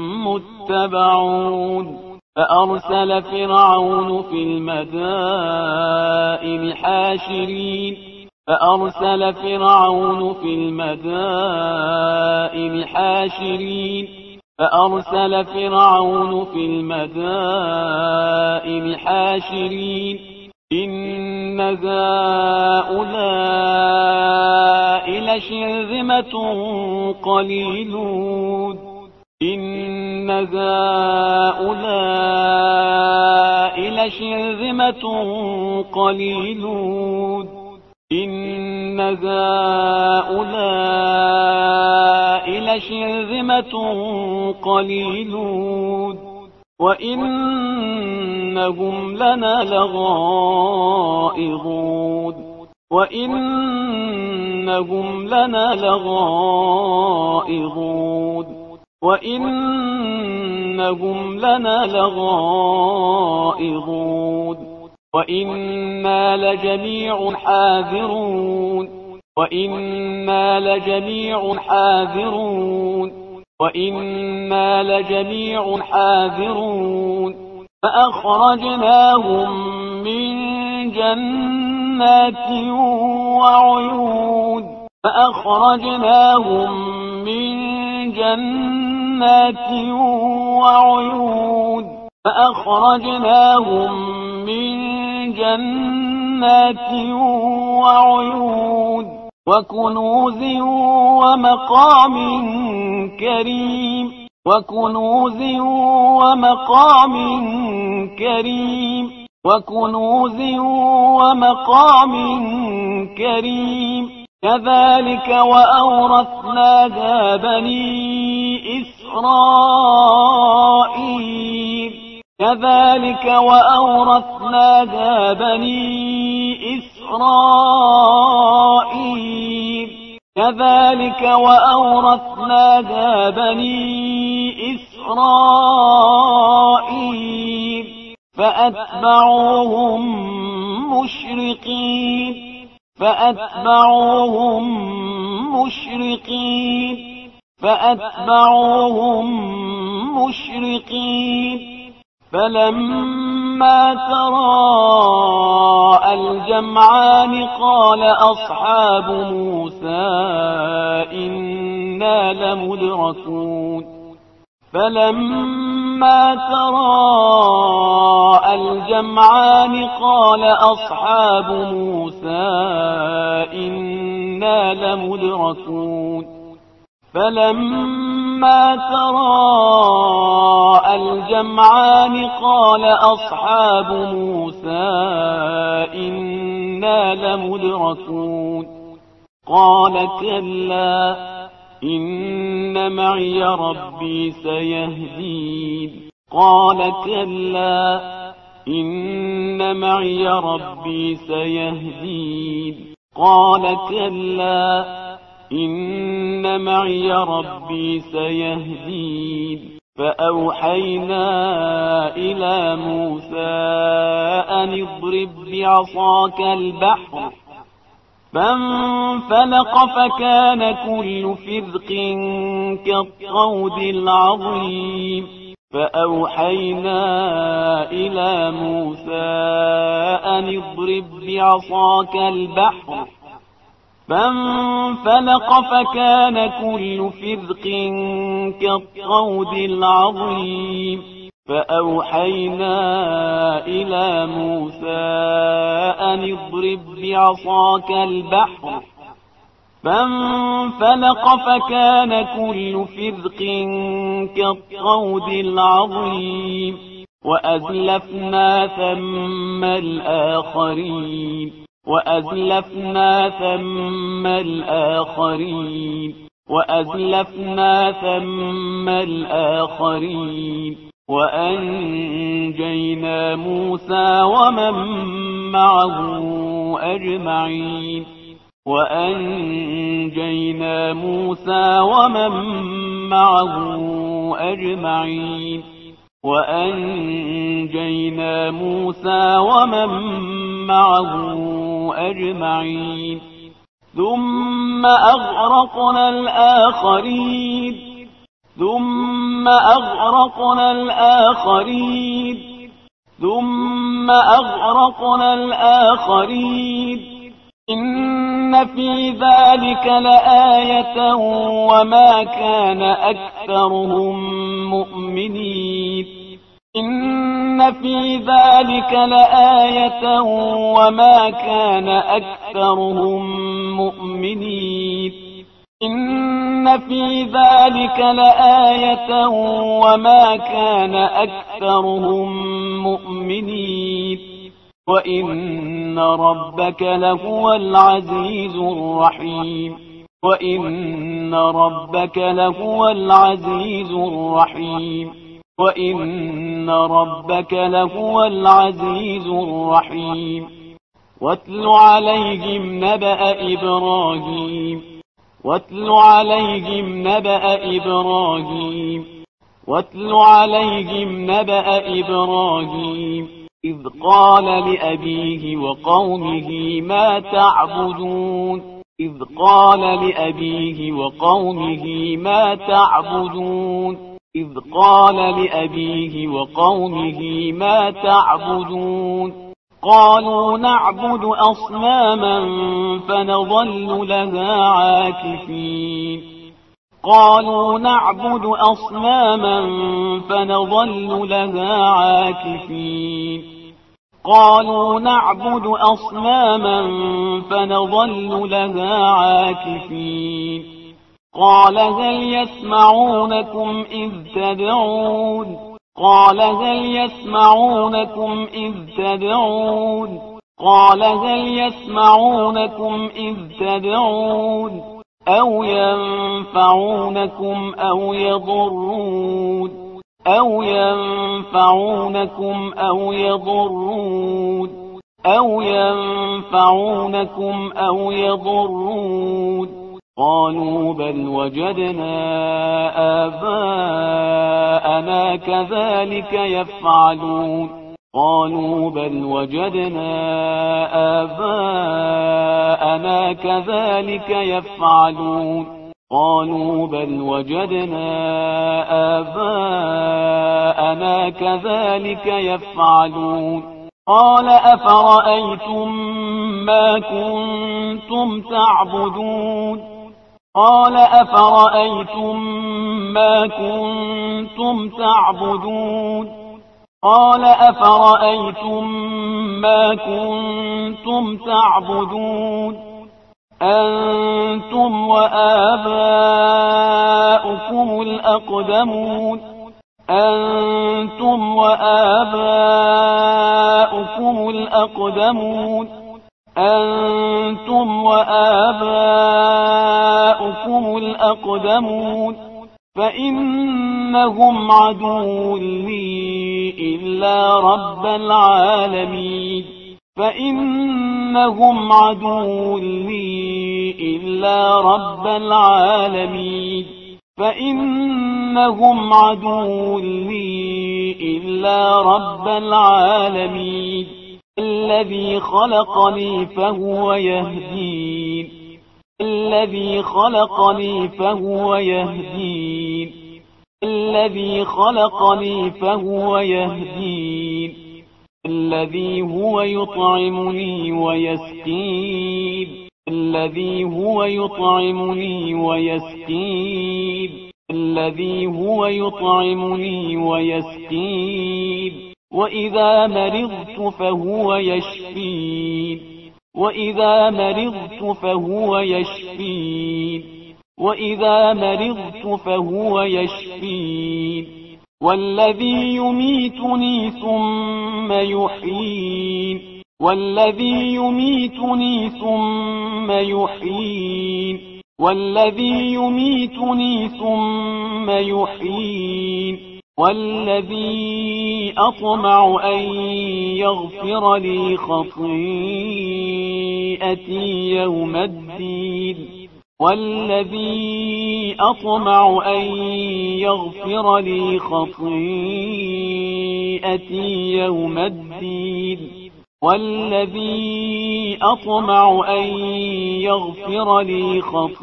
متبعون فأرسل فرعون في المدائن حاشرين فأرسل فرعون في المدائن حاشرين فأرسل فرعون في المدائن حاشرين إن هؤلاء لشرذمة قليلون إن هؤلاء لشرذمة قليلون إن هؤلاء لشرذمة قليلون وإنهم لنا لغائظون وإنهم لنا لغائظون وإنهم لنا لغائظون وإنا لجميع حاذرون وإنا لجميع حاذرون وإنا لجميع حاذرون فأخرجناهم من جنات وعيون فأخرجناهم من جنات وعيون فأخرجناهم من جنات وعيون وكنوز ومقام كريم وكنوز ومقام كريم وكنوز ومقام كريم كذلك وأورثناها بني إسرائيل كذلك وأورثناها بني إسرائيل كذلك وأورثناها بني إسرائيل فأتبعوهم مشرقين فأتبعوهم مشرقين فأتبعوهم مشرقين فلما تراءى الجمعان قال أصحاب موسى إنا لمدركون فلما تراءى الجمعان قال أصحاب موسى إنا لمدركون فلما تراءى الجمعان قال أصحاب موسى إنا لمدركون قال كلا إن معي ربي سيهدين قال كلا إن معي ربي سيهدين قال كلا إن معي ربي سيهدين فأوحينا إلى موسى أن اضرب بعصاك البحر فانفلق فكان كل فرق كالطود العظيم فأوحينا إلى موسى أن اضرب بعصاك البحر فانفلق فكان كل فرق كالطود العظيم فأوحينا إلى موسى أن اضرب بعصاك البحر فانفلق فكان كل فرق كالطود العظيم وأزلفنا ثم الآخرين وأزلفنا ثم الآخرين وأزلفنا ثم الآخرين وأنجينا موسى ومن معه أجمعين وأنجينا موسى ومن معه أجمعين وأنجينا موسى ومن معه أجمعين ثم أغرقنا الآخرين ثم أغرقنا الآخرين ثم أغرقنا الآخرين إن في ذلك لآية وما كان أكثرهم مؤمنين إن في ذلك لآية وما كان أكثرهم مؤمنين إن في ذلك لآية وما كان أكثرهم مؤمنين وإن ربك لهو العزيز الرحيم وإن ربك لهو العزيز الرحيم وإن ربك لهو العزيز الرحيم واتل عليهم نبأ إبراهيم واتل عليهم نبأ إبراهيم واتل عليهم نبأ إبراهيم إذ قال لأبيه وقومه ما تعبدون إذ قال لأبيه وقومه ما تعبدون إذ قال لأبيه وقومه ما تعبدون قالوا نعبد أصناما فنظل لها عاكفين قالوا نعبد أصناما فنظل لها عاكفين قالوا نعبد أصناما فنظل لها عاكفين قال هل يسمعونكم إذ تدعون قال هل يسمعونكم إذ تدعون قال هل يسمعونكم إذ تدعون أو ينفعونكم أو يضرون أو ينفعونكم أو يضرون أو ينفعونكم أو يضرون قالوا بل وجدنا آباءنا كذلك يفعلون قالوا بل وجدنا آباءنا كذلك يفعلون قالوا بل وجدنا آباءنا كذلك يفعلون قال أفرأيتم ما كنتم تعبدون قال أفرأيتم ما كنتم تعبدون قال أفرأيتم ما كنتم تعبدون أنتم وآباؤكم الأقدمون أنتم وآباؤكم الأقدمون أنتم وآباؤكم الأقدمون فإنهم عدو لي إلا رب العالمين فإنهم عدو لي إلا رب العالمين فإنهم عدو لي إلا رب العالمين الذي خلقني فهو يهدين الذي خلقني فهو يهدين الذي خلقني فهو يهدين الذي هو يطعمني ويسقين الذي هو يطعمني ويسقين الذي هو يطعمني ويسقين وإذا مرضت فهو يشفين وإذا مرضت فهو يشفين وإذا مرضت فهو يشفين والذي يميتني ثم يحيين والذي يميتني ثم يحيين والذي يميتني ثم يحيين والذي أطمع أن يغفر لي خطيئتي يوم الدين والذي أطمع أن يغفر لي خطيئتي يوم الدين والذي أطمع أن يغفر لي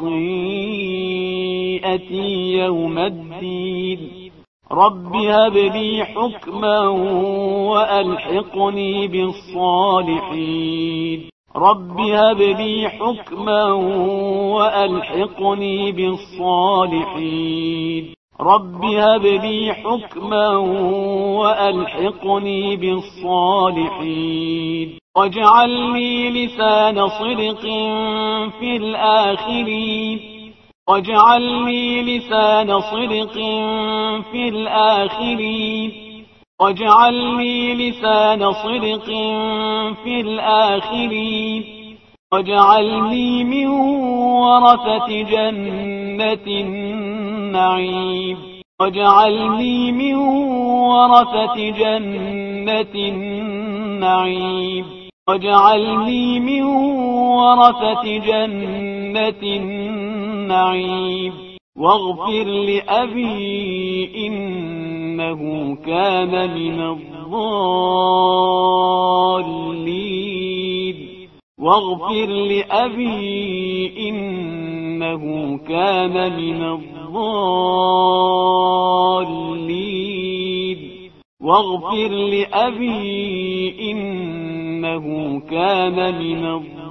خطيئتي يوم الدين رب هب لي حكما وألحقني بالصالحين رب هب لي حكما وألحقني بالصالحين رب هب لي حكما وألحقني بالصالحين واجعل لي لسان صدق في الآخرين واجعل لي لسان صدق في الآخرين واجعل لي لسان صدق في الآخرين واجعلني من ورثة جنة النعيم واجعلني من ورثة جنة النعيم واجعلني من ورثة جنة النعيم واغفر لأبي إنه كان من الضالين واغفر لأبي إنه كان من الضالين واغفر لأبي إنه كان من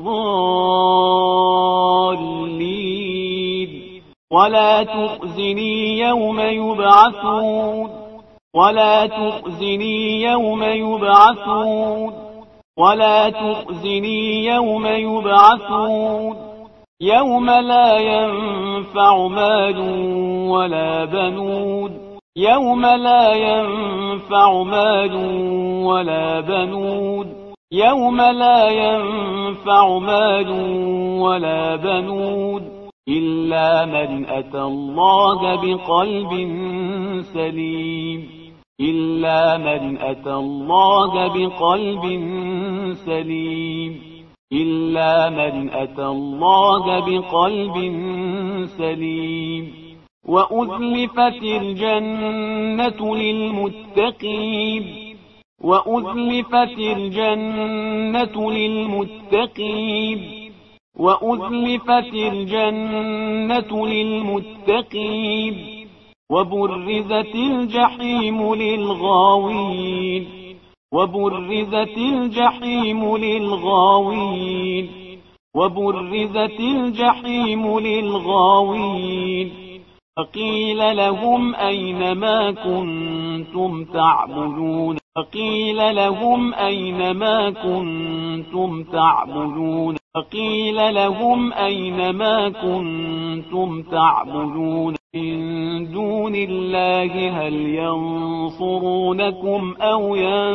الضالين ولا تخزني يوم يبعثون ولا تخزني يوم يبعثون ولا تخزني يوم يبعثون يوم لا ينفع مال ولا بنون يوم لا ينفع مال ولا بنون يوم لا ينفع مال ولا بنون إلا من أتى الله بقلب سليم إلا من أتى الله بقلب سليم إلا من أتى الله بقلب سليم وأزلفت الجنة للمتقين وأزلفت الجنة للمتقين وأزلفت الجنة للمتقين وبرزت الجحيم للغاوين وبرزت الجحيم للغاوين وبرزت الجحيم للغاوين فقيل لهم أين ما كنتم تعبدون فقيل لهم أين ما كنتم تعبدون فقيل لهم أين ما كنتم تعبدون من دون الله هل ينصرونكم أو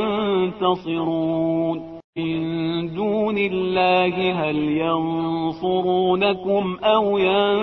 ينتصرون من دون الله هل ينصرونكم أو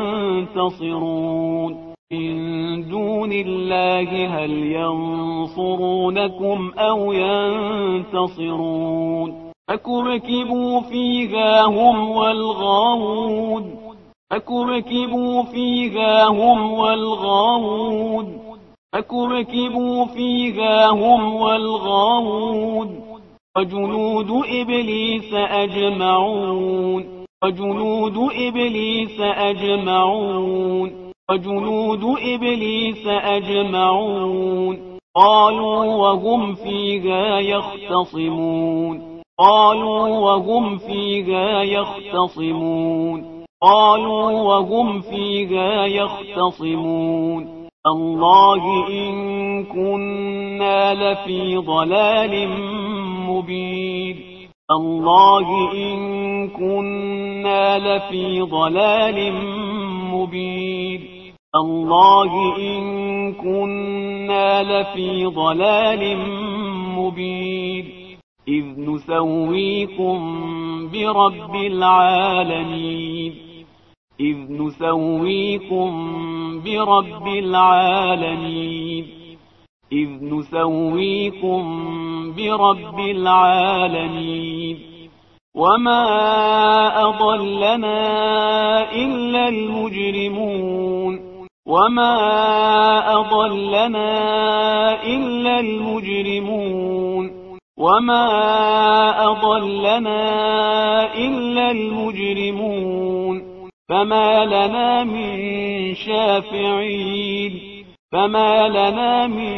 ينتصرون من دون الله هل ينصرونكم أو ينتصرون فكبكبوا فيها هم والغاوون فكبكبوا فيها هم والغاوون فكبكبوا فيها هم والغاوون وجنود إبليس أجمعون وجنود إبليس أجمعون وجنود إبليس أجمعون قالوا وهم فيها يختصمون قالوا وهم فيها يختصمون قالوا وهم فيها يختصمون الله إن كنا لفي ضلال مبين الله إن كنا لفي ضلال مبين الله إن كنا لفي ضلال مبين إذ نسويكم برب العالمين إذ نسويكم برب العالمين إذ نسويكم برب العالمين وما أضلنا إلا المجرمون وما أضلنا إلا المجرمون وما أضلنا إلا المجرمون فما لنا من شافعين فما لنا من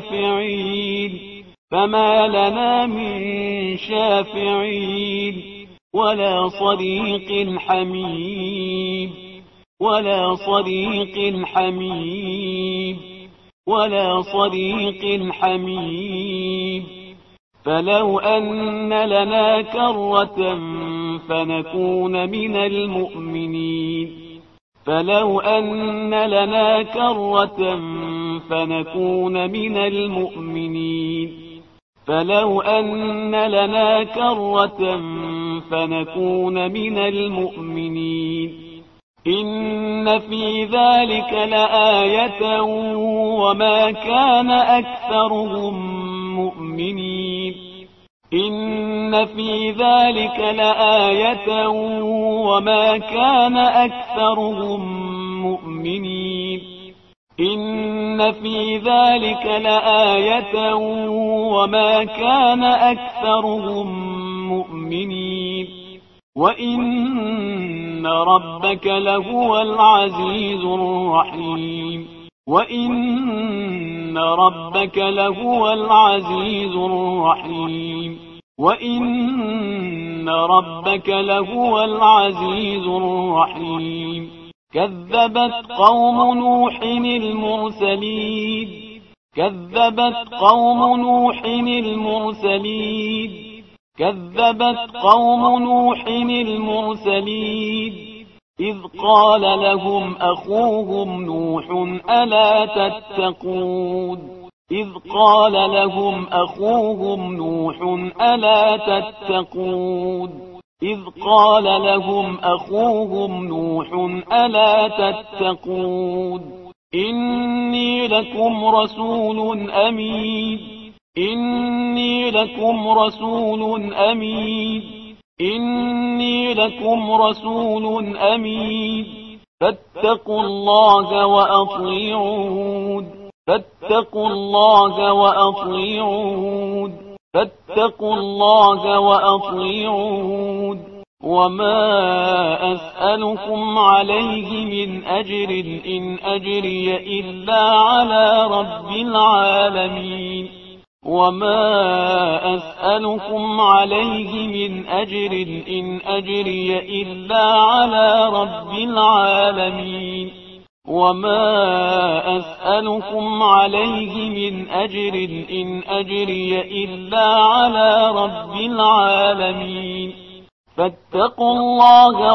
شافعين فما لنا من شافعين ولا صديق حميم ولا صديق حميم ولا صديق حميم فلو أن لنا كرة فنكون من المؤمنين فلو أن لنا كرة فنكون من المؤمنين فلو أن لنا كرة فنكون من المؤمنين إن في ذلك لآية وما كان أكثرهم مؤمنين إن في ذلك لآية وما كان أكثرهم مؤمنين إن في ذلك لآية وما كان أكثرهم مؤمنين وإن ربك لهو العزيز الرحيم وإن ربك لهو العزيز الرحيم وإن ربك لهو العزيز الرحيم كذبت قوم نوح المرسلين كذبت قوم نوح المرسلين كذبت قوم نوح المرسلين إذ قال لهم أخوهم نوح ألا تتقون إذ قال لهم أخوهم نوح ألا تتقون إذ قال لهم أخوهم نوح ألا تتقون إني لكم رسول أمين إني لكم رسول أمين إني لكم رسول أمين فاتقوا الله وأطيعون فاتقوا الله وأطيعون فاتقوا الله وأطيعون وما أسألكم عليه من أجر إن أجري إلا على رب العالمين وما أسألكم عليه من أجر إن أجري إلا على رب العالمين وما أسألكم عليه من أجر إن أجري إلا على رب العالمين فاتقوا الله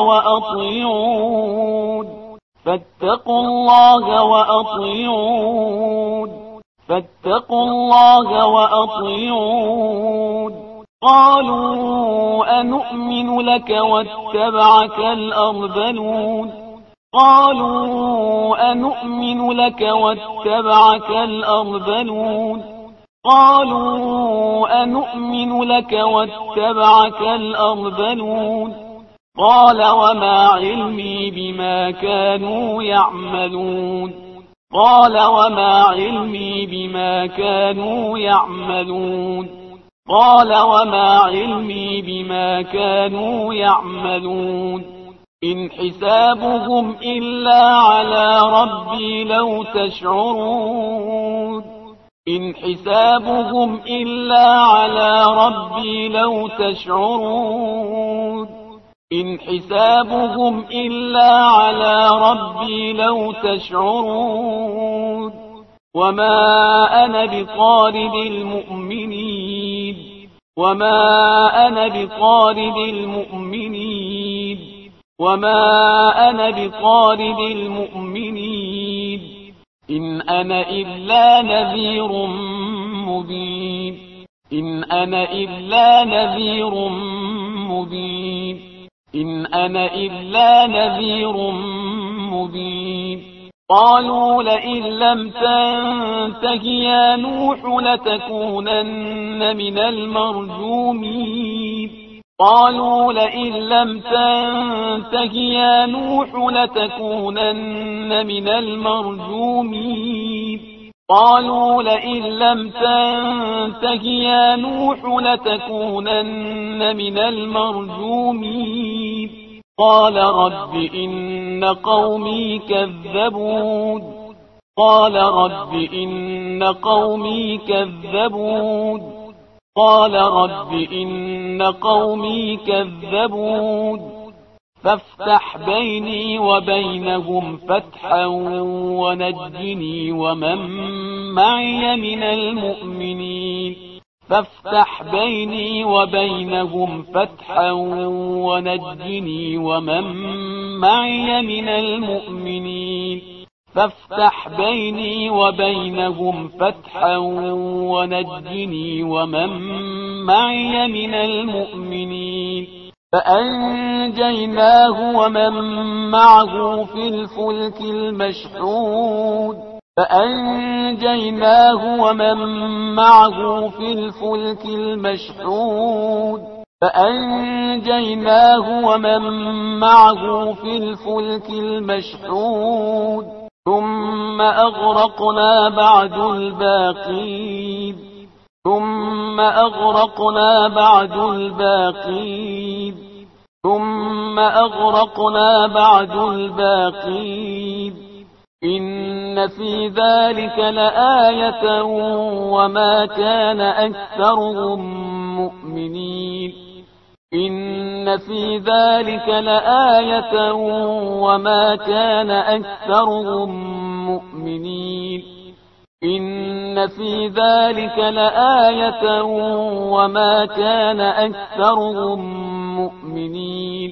وأطيعون فاتقوا الله وأطيعون فاتقوا الله وأطيعون قالوا أنؤمن لك واتبعك الأرذلون قالوا أنؤمن لك واتبعك الأرذلون قالوا أنؤمن لك واتبعك الأرذلون قال وما علمي بما كانوا يعملون قال وما علمي بما كانوا يعملون قال وما علمي بما كانوا يعملون إن حسابهم إلا على ربي لو تشعرون إن حسابهم إلا على ربي لو تشعرون إن حسابهم إلا على ربي لو تشعرون وما أنا بطارد المؤمنين وما أنا بطارد المؤمنين وما أنا بطارد المؤمنين إن أنا إلا نذير مبين إن أنا إلا نذير مبين إن أنا إلا نذير مبين قالوا لئن لم تنته يا نوح لتكونن من المرجومين قالوا لئن لم تنته يا نوح لتكونن من المرجومين قالوا لئن لم تنته يا نوح لتكونن من المرجومين قال رب إن قومي كذبون قال رب إن قومي كذبون قال رب إن قومي كذبون فافتح بيني وبينهم فتحا ونجني ومن معي من المؤمنين فافتح بيني وبينهم فتحا ونجني ومن معي من المؤمنين فافتح بيني وبينهم فتحا ونجني ومن معي من المؤمنين فأنجيناه ومن معه في الفلك المشحون فأنجيناه ومن معه في الفلك المشحون فأنجيناه ومن معه في الفلك المشحون ثم أغرقنا بعد الباقين ثم أغرقنا بعد الباقين ثم أغرقنا بعد الباقين إن في ذلك لآية وما كان أكثرهم مؤمنين إن في ذلك لآية وما كان أكثرهم مؤمنين إن في ذلك لآية وما كان أكثرهم مؤمنين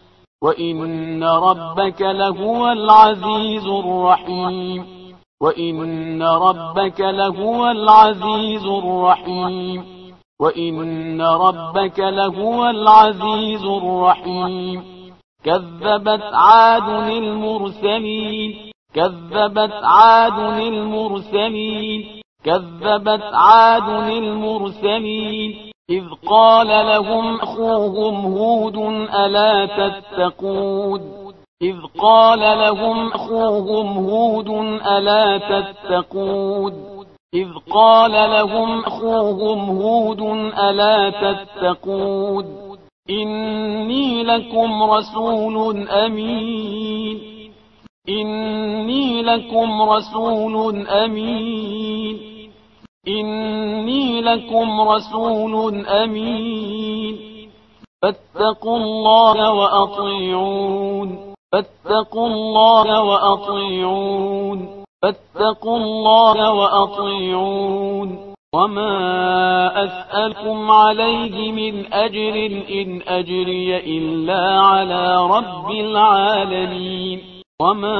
وإن ربك لهو العزيز الرحيم وإن ربك لهو العزيز الرحيم وإن ربك لهو العزيز الرحيم كذبت عاد المرسلين كذبت عاد المرسلين كذبت عاد المرسلين إذ قال لهم أخوهم هود ألا تتقون إذ قال لهم أخوهم هود ألا تتقون إذ قال لهم أخوهم هود ألا تتقون إني لكم رسول أمين إني لكم رسول أمين إني لكم رسول أمين فاتقوا الله وأطيعون فاتقوا الله وأطيعون فاتقوا الله وأطيعون وما أسألكم عليه من أجر إن أجري إلا على رب العالمين وما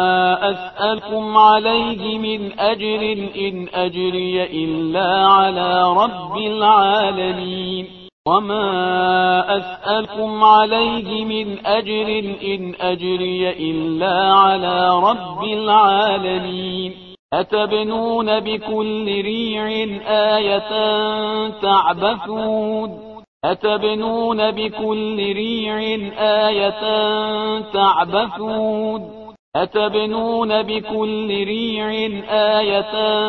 أسألكم عليه من أجر إن أجري إلا على رب العالمين وما أسألكم عليه من أجر إن أجري إلا على رب العالمين أتبنون بكل ريع آية تعبثون أتبنون بكل ريع آية تعبثون أتبنون بكل ريع آية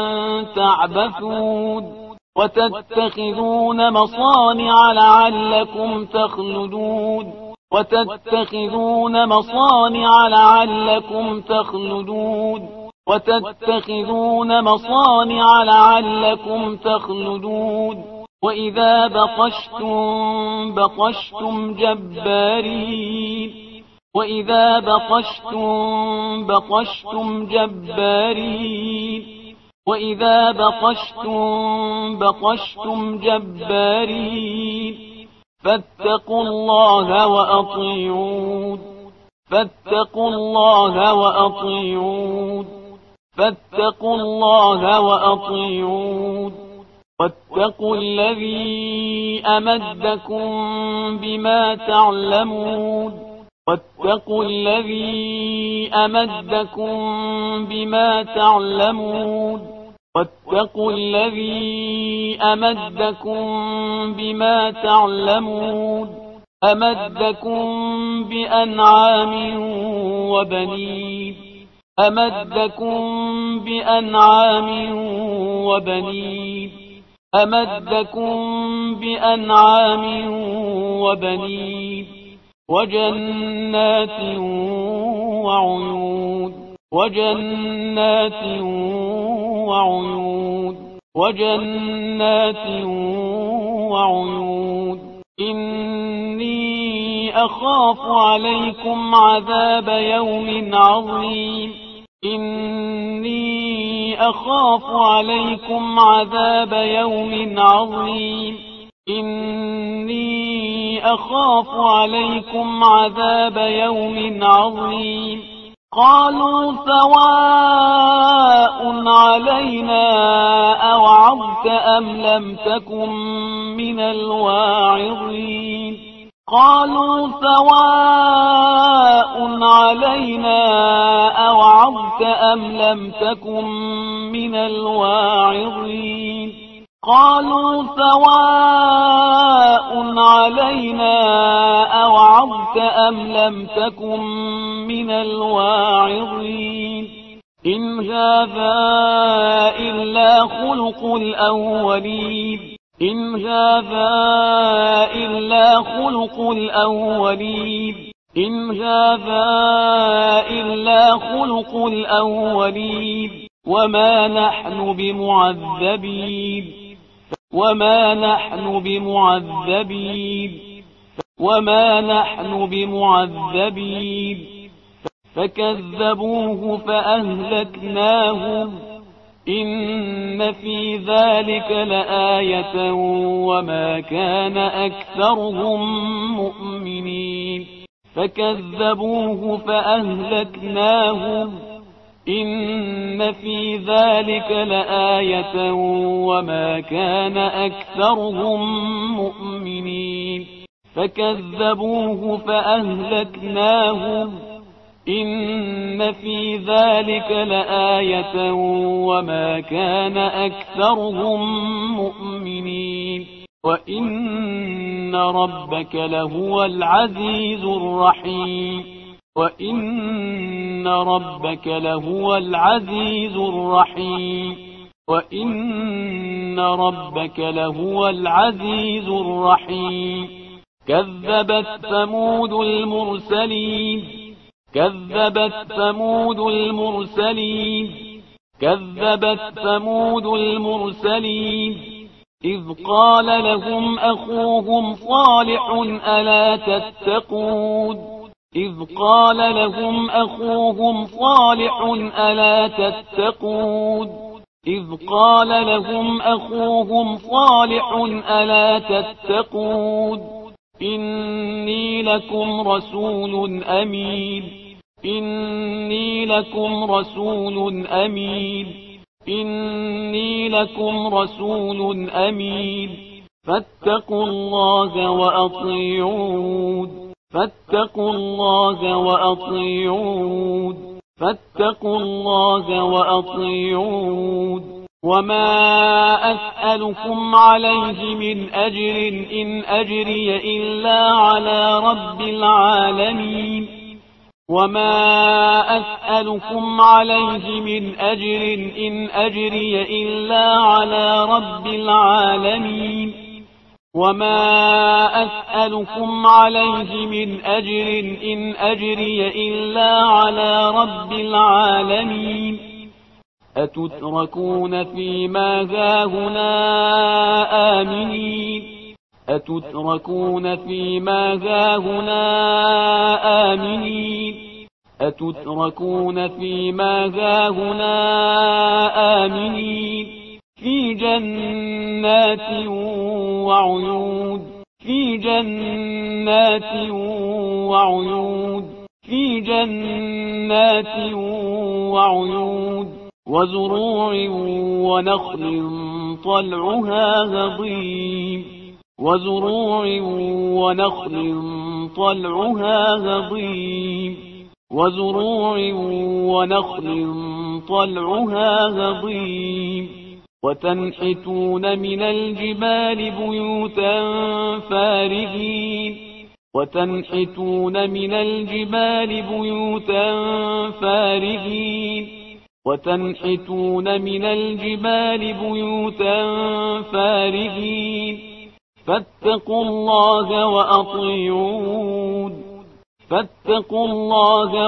تعبثون وتتخذون مصانع لعلكم تخلدون وتتخذون مصانع لعلكم تخلدون وتتخذون مصانع لعلكم تخلدون وإذا بطشتم جبارين وإذا بطشتم جبارين وإذا بطشتم جبارين فاتقوا الله وأطيعون فاتقوا الله وأطيعون فاتقوا الله وأطيعون واتقوا الذي أمدكم بما تعلمون واتقوا الذي أمدكم بما تعلمون واتقوا الذي أمدكم بما تعلمون أمدكم بأنعام وبنين أمدكم بأنعام وبنين أمدكم بأنعام وبنين وجنات وعيون وجنات وعيون وجنات وعيود إني أخاف عليكم عذاب يوم عظيم إني أخاف عليكم عذاب يوم عظيم إني أخاف عليكم عذاب يوم عظيم قالوا سواء علينا أوعظت أم لم تكن من الواعظين قالوا سواء علينا أوعظت أم لم تكن من الواعظين قالوا سواء علينا أوعظت أم لم تكن من الواعظين إن هذا إلا خلق الأولين إن هذا إلا خلق الأولين إن هذا إلا خلق الأولين وما نحن بمعذبين وما نحن بمعذبين وما نحن بمعذبين فكذبوه فأهلكناهم إن في ذلك لآية وما كان أكثرهم مؤمنين فكذبوه فأهلكناهم إن في ذلك لآية وما كان أكثرهم مؤمنين فكذبوه فأهلكناهم إن في ذلك لآية وما كان أكثرهم مؤمنين وإن ربك لهو العزيز الرحيم وإن ربك لهو العزيز الرحيم وإن ربك لهو العزيز الرحيم كذبت ثمود المرسلين كذبت ثمود المرسلين كذبت ثمود المرسلين إذ قال لهم أخوهم صالح ألا تتقون إذ قال لهم أخوهم صالح ألا تتقون إذ قال لهم أخوهم صالح ألا تتقون إني لكم رسول أمين إني لكم رسول أمين إني لكم رسول أمين فاتقوا الله وأطيعون فاتقوا الله وأطيعون فاتقوا الله وأطيعون وما أسألكم عليه من أجر إن أجري إلا على رب العالمين وما أسألكم عليه من أجر إن أجري إلا على رب العالمين وما أسألكم عليه من أجر إن أجري إلا على رب العالمين أتتركون فيما هاهنا آمنين أتتركون فيما هاهنا آمنين أتتركون فيما هاهنا آمنين في جنات وعيون في جنات وعيون في جنات وعيون وزروع ونخل طلعها هضيم وزروع ونخل طلعها هضيم وزروع ونخل طلعها هضيم وتنحتون من الجبال بيوتا فارهين وتنحتون من الجبال بيوتا فارهين وتنحتون من الجبال بيوتا فارهين فاتقوا الله وأطيعون فاتقوا الله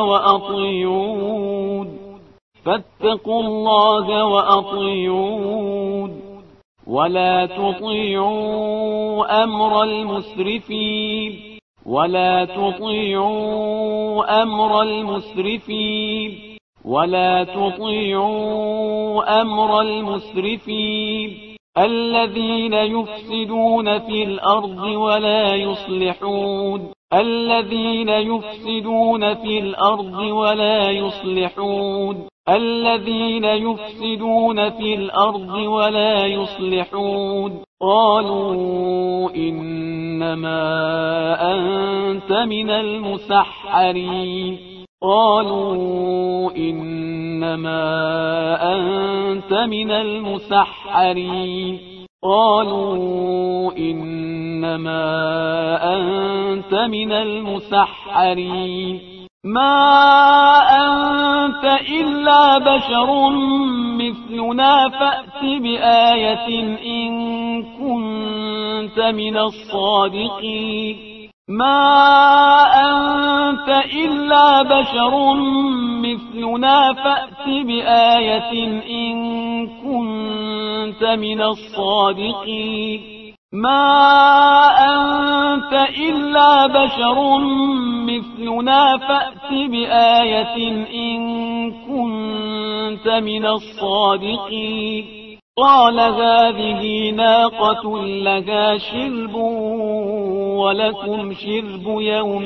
وأطيعون فاتقوا الله وأطيعون ولا تطيعوا أمر المسرفين ولا تطيعوا أمر المسرفين ولا تطيعوا أمر المسرفين الذين يفسدون في الأرض ولا يصلحون الذين يفسدون في الأرض ولا يصلحون الذين يفسدون في الأرض ولا يصلحون قالوا إنما أنت من المسحرين قالوا إنما أنت من المسحرين قالوا إنما أنت من المسحرين ما أنت إلا بشر مثلنا فأت بآية إن كنت من الصادقين ما أنت إلا بشر مثلنا فأت بآية إن كنت من الصادقين ما أنت إلا بشر مثلنا فأت بآية إن كنت من الصادقين قال هذه ناقة لها شرب ولكم شرب يوم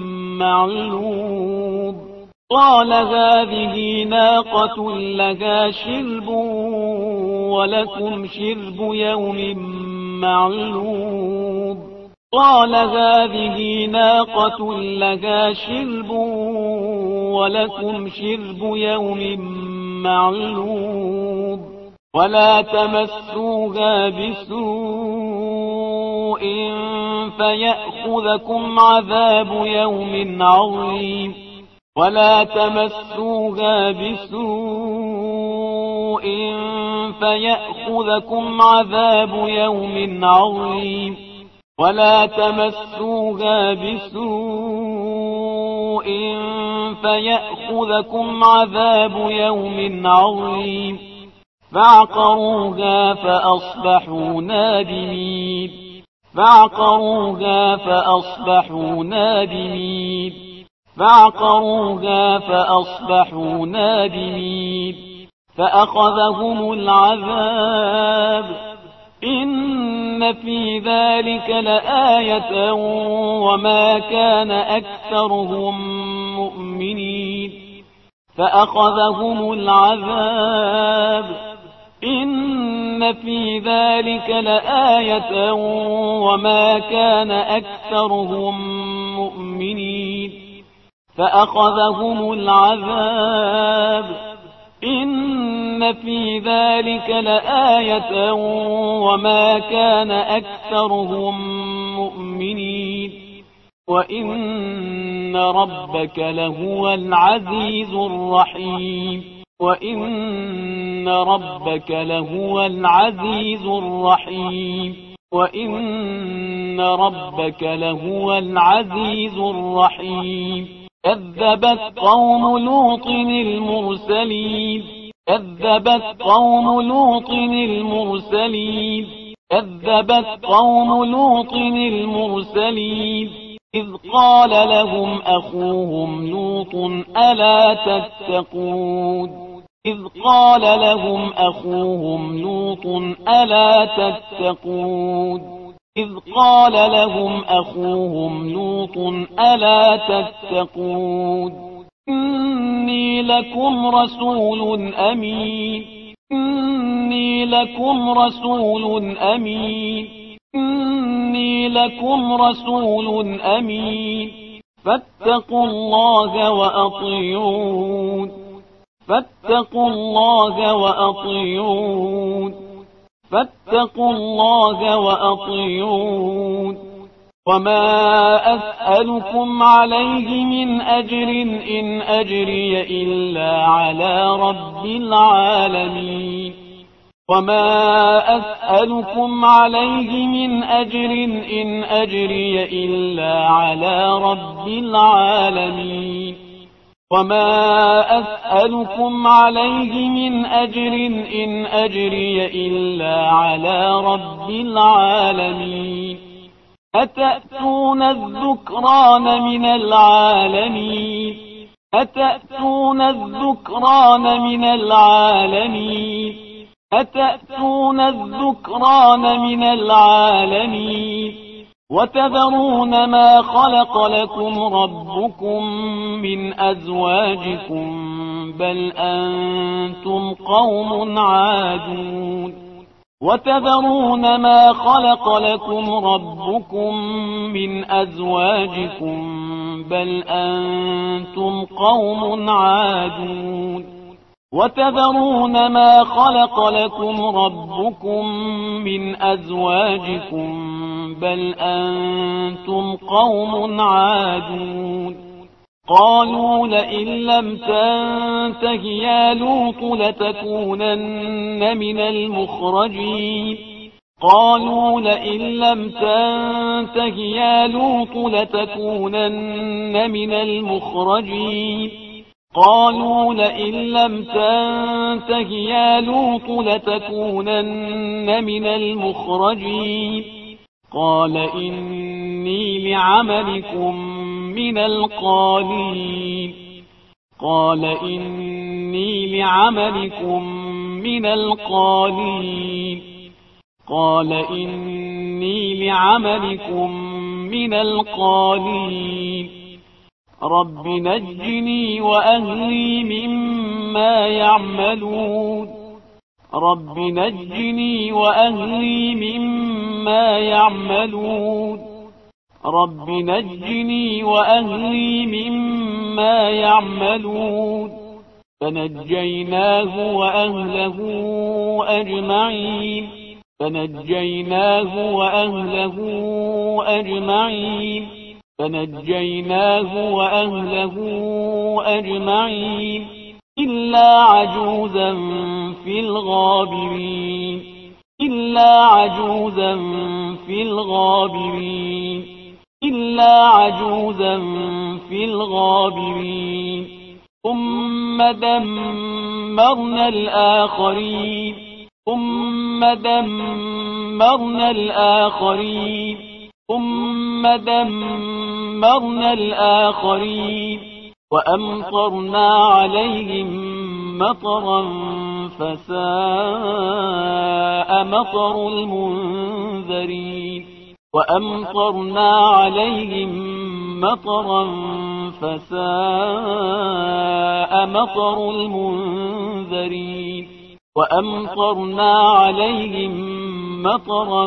معلوم قال هذه ناقة لها شرب ولكم شرب يوم معلوم قال هذه ناقة لها شرب ولكم شرب يوم معلوم ولا تمسوها بسوء فيأخذكم عذاب يوم عظيم ولا تمسوها بسوء فيأخذكم عذاب يوم عظيم ولا تمسوها بسوء فيأخذكم عذاب يوم عظيم فعقروها فأصبحوا نادمين فعقروها فأصبحوا نادمين فعقروها فأصبحوا نادمين فأخذهم العذاب إن في ذلك لآية وما كان أكثرهم مؤمنين فأخذهم العذاب إن في ذلك لآية وما كان أكثرهم مؤمنين فأخذهم العذاب إن في ذلك لآية وما كان أكثرهم مؤمنين وإن ربك لهو العزيز الرحيم وإن ربك لهو العزيز الرحيم وإن ربك لهو العزيز الرحيم كذبت قوم لوط المرسلين كذبت قوم لوط المرسلين كذبت قوم لوط المرسلين إذ قال لهم أخوهم لوط ألا تتقون إذ قال لهم أخوهم لوط ألا تتقون إذ قال لهم أخوهم لوط ألا تتقون إني لكم رسول أمين إني لكم رسول أمين إني لكم رسول أمين فاتقوا الله وأطيعون فاتقوا الله وأطيعون فاتقوا الله وأطيعون وما أسألكم عليه من أجر إن أجري إلا على رب العالمين وما أسألكم عليه من أجر إن أجري إلا على رب العالمين وما أسألكم عليه من أجر إن أجري إلا على رب العالمين. أتأتون الذكران من العالمين أتأتون الذكران من العالمين أتأتون الذكران من العالمين وتذرون ما خلق لكم ربكم من أزواجكم بل أنتم قوم عادون وتذرون ما خلق لكم ربكم من أزواجكم بل أنتم قوم عادون وتذرون ما خلق لكم ربكم من أزواجكم بل أنتم قوم عادون قالوا لئن لم تنته يا لوط لتكونن من المخرجين قالوا لئن لم تنته يا لوط لتكونن من المخرجين قالوا لئن لم تنته يا لوط لتكونن من المخرجين قال إني لعملكم من القالين قال إني لعملكم من القالين قال إني لعملكم من القالين رب نجني وأهلي مما يعملون رب نجني وأهلي مما يعملون رب نجني وأهلي مما يعملون فنجيناه وأهله أجمعين فنجيناه وأهله أجمعين فنجيناه وأهله أجمعين إلا عجوزا في الغابرين إلا عجوزا في الغابرين إلا عجوزا في الغابرين ثم دمرنا الآخرين ثم دمرنا الآخرين ثم دمرنا الآخرين وأمطرنا عليهم مطرا فساء مطر المنذرين وأمطرنا عليهم مطرا فساء مطر المنذرين وأمطرنا عليهم مطرا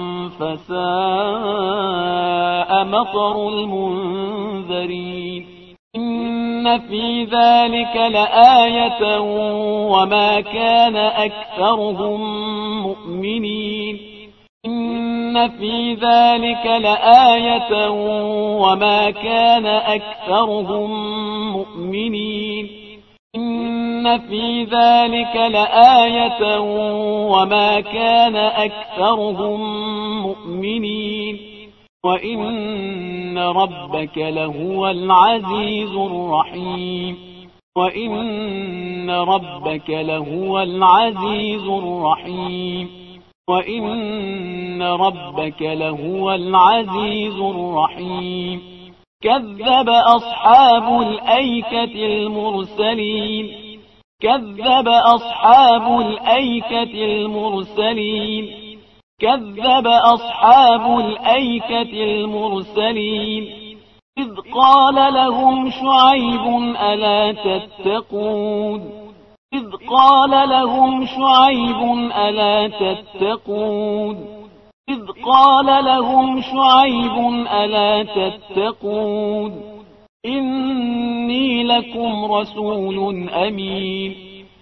فساء مطر المنذرين إن في ذلك لآية وما كان أكثرهم مؤمنين إن في ذلك لآية وما كان أكثرهم مؤمنين إن في ذلك لآية وما كان أكثرهم مؤمنين وإن ربك لهو العزيز الرحيم وإن ربك لهو العزيز الرحيم وإن ربك لهو العزيز الرحيم كذب أصحاب الأيكة المرسلين كذب أصحاب الأيكة المرسلين كذب أصحاب الأيكة المرسلين إذ قال لهم شعيب ألا تتقون إذ قال لهم شعيب ألا تتقون إذ قال لهم شعيب ألا تتقون إني لكم رسول أمين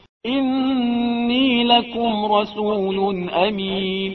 إني لكم رسول أمين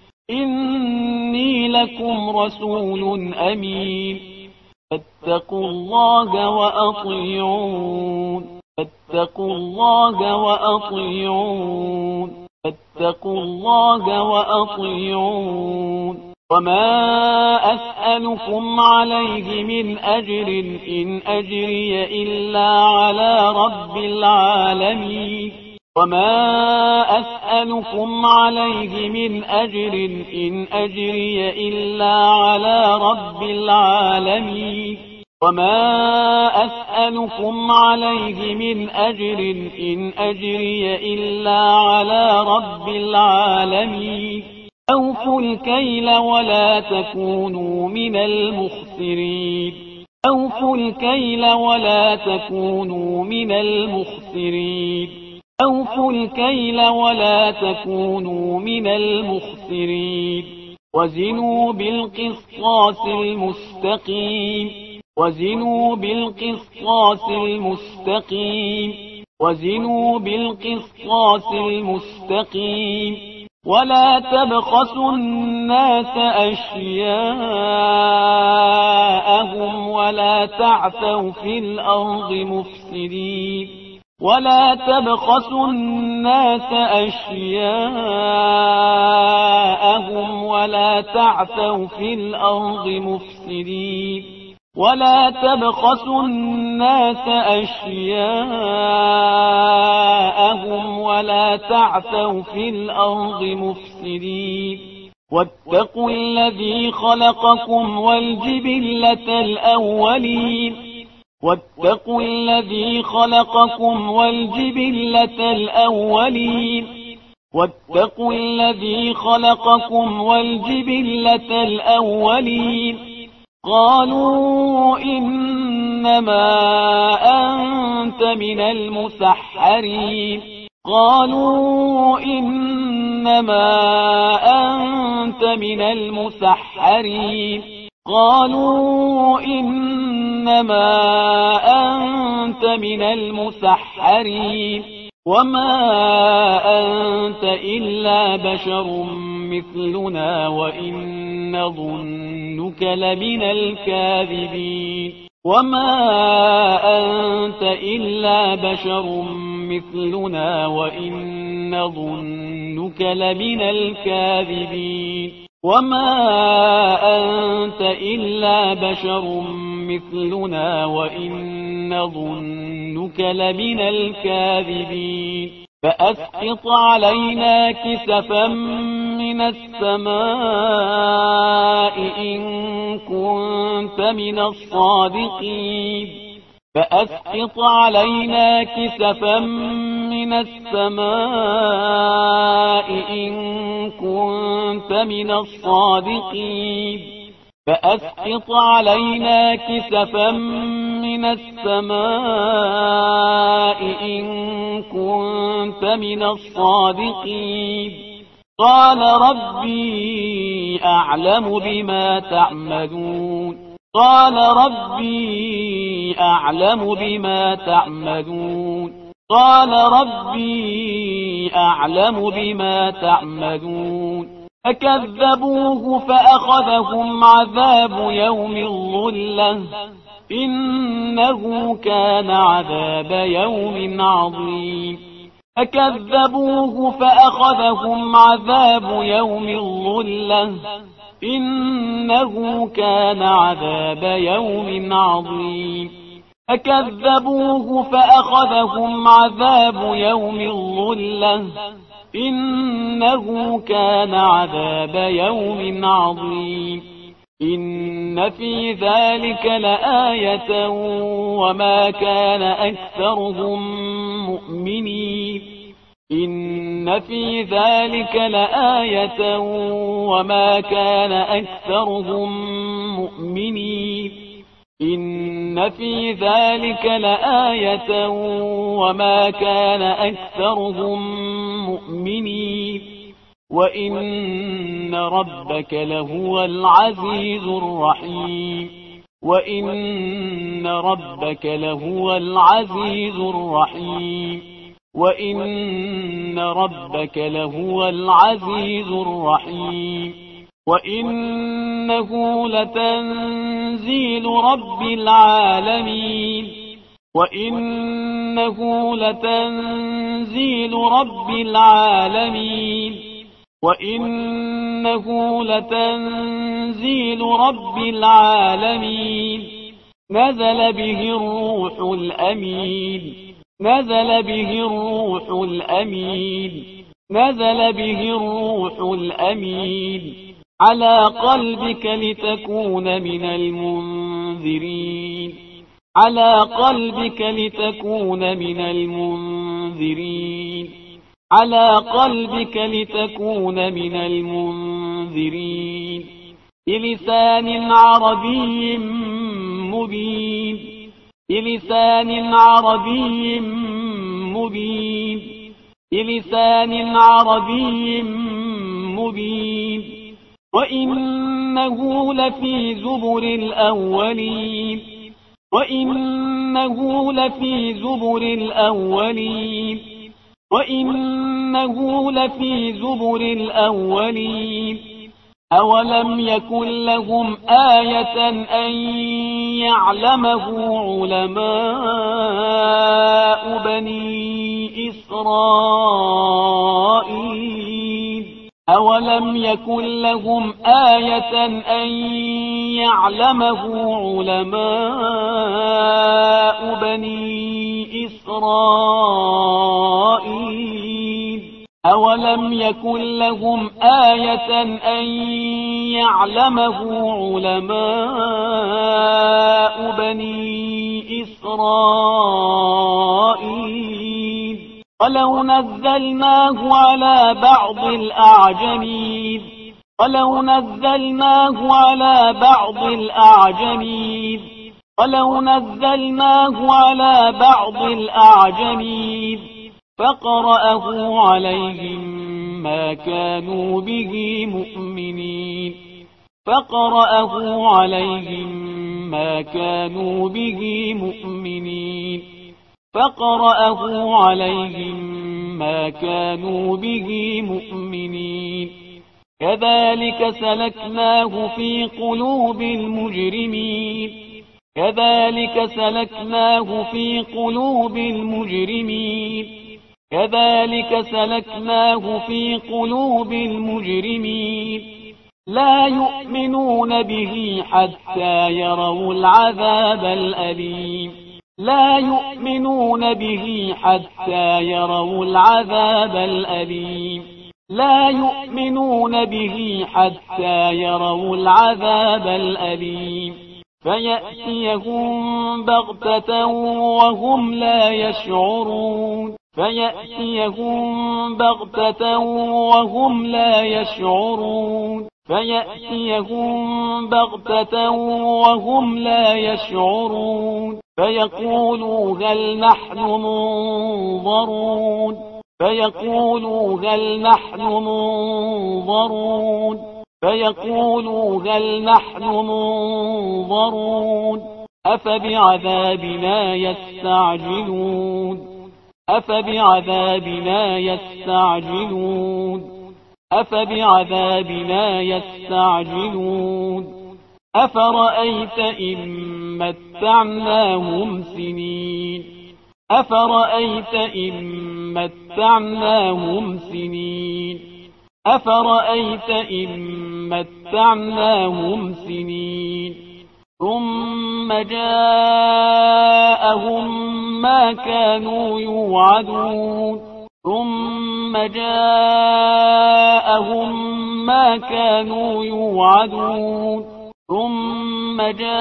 إني لكم رسول أمين فاتقوا الله وأطيعون فاتقوا الله وأطيعون فاتقوا الله وأطيعون وما أسألكم عليه من أجر إن أجري إلا على رب العالمين وما أسألكم عليه من أجر إن أجري إلا على رب العالمين وما أسألكم عليه من أجر إن أجري إلا على رب العالمين أوفوا الكيل ولا تكونوا من المخسرين أوفوا الكيل ولا تكونوا من المخسرين أوفوا الكيل ولا تكونوا من المخسرين وزنوا بالقسطاس المستقيم وزنوا بالقسطاس المستقيم وزنوا بالقسطاس المستقيم ولا تبخسوا الناس أشياءهم ولا تعثوا في الأرض مفسدين ولا تبخسوا الناس أشياءهم ولا تعثوا في الأرض مفسدين ولا تبخسوا الناس أشياءهم ولا تعثوا في الأرض مفسدين واتقوا الذي خلقكم والجبلة الأولين واتقوا الذي خلقكم والجبلة الأولين واتقوا الذي خلقكم والجبلة الأولين قالوا إنما أنت من المسحرين قالوا إنما أنت من المسحرين قالوا إنما أنت من المسحرين وما أنت إلا بشر مثلنا وإن نظنك لمن الكاذبين وما أنت إلا بشر مثلنا وإن نظنك لمن الكاذبين وما أنت إلا بشر مثلنا وإن نظنك لمن الكاذبين فأسقط علينا كسفا من السماء إن كنت من الصادقين فأسقط علينا كسفا من السماء إن كنت من الصادقين فأسقط علينا كسفا من السماء إن كنت من الصادقين قال ربي أعلم بما تعملون قال ربي أعلم بما تعملون قال ربي أعلم بما تعملون فكذبوه فأخذهم عذاب يوم الظلة إنه كان عذاب يوم عظيم فكذبوه فأخذهم عذاب يوم الظلة إنه كان عذاب يوم عظيم فكذبوه فأخذهم عذاب يوم الظلة إنه كان عذاب يوم عظيم إن في ذلك لآية وما كان أكثرهم مؤمنين إن في ذلك لآية وما كان أكثرهم مؤمنين إن في ذلك لآية وما كان أكثرهم مؤمنين وإن ربك لهو العزيز الرحيم وإن ربك لهو العزيز الرحيم وإن ربك لهو العزيز الرحيم وإنه لتنزيل رب العالمين وإنه لتنزيل رب العالمين وإنه لتنزيل رب العالمين نزل به الروح الأمين نزل به الروح الأمين نزل به الروح الأمين على قلبك لتكون من المنذرين على قلبك لتكون من المنذرين على قلبك لتكون من المنذرين بلسان عربي مبين بلسان عربي مبين بلسان عربي مبين وإنه لفي زبر الأولين وإنه لفي زبر الأولين وإنه لفي زبر الأولين أولم يكن لهم آية أن يعلمه علماء بني إسرائيل أولم يكن لهم آية أن يعلمه علماء بني إسرائيل أولم يكن لهم آية أن يعلمه علماء بني إسرائيل ولو نزلناه على بعض الأعجمين ولو نزلناه على بعض الأعجمين ولو نزلناه على بعض الأعجمين فقرأه عليهم ما كانوا به مؤمنين فقرأه عليهم ما كانوا به مؤمنين فقرأه عليهم ما كانوا به مؤمنين كذلك سلكناه في قلوب المجرمين كذلك سلكناه في قلوب المجرمين كذلك سلكناه في قلوب المجرمين لا يؤمنون به حتى يروا العذاب الأليم لا يؤمنون به حتى يروا العذاب الأليم لا يؤمنون به حتى يروا العذاب الأليم فيأتيهم بغتة وهم لا يشعرون فيأتيهم بغتة وهم لا يشعرون فيأتيهم بغتة وهم لا يشعرون فيقولوا هل نحن منظرون فيقولوا هل نحن منظرون فيقولوا هل نحن منظرون أفبعذابنا يستعجلون أفبعذابنا يستعجلون أفبعذابنا يستعجلون أفرأيت إن متعناهم سنين أفرأيت إن متعناهم سنين أفرأيت إن متعناهم سنين ثم جاءهم ما كانوا يوعدون ثم جاءهم ما كانوا يوعدون ثم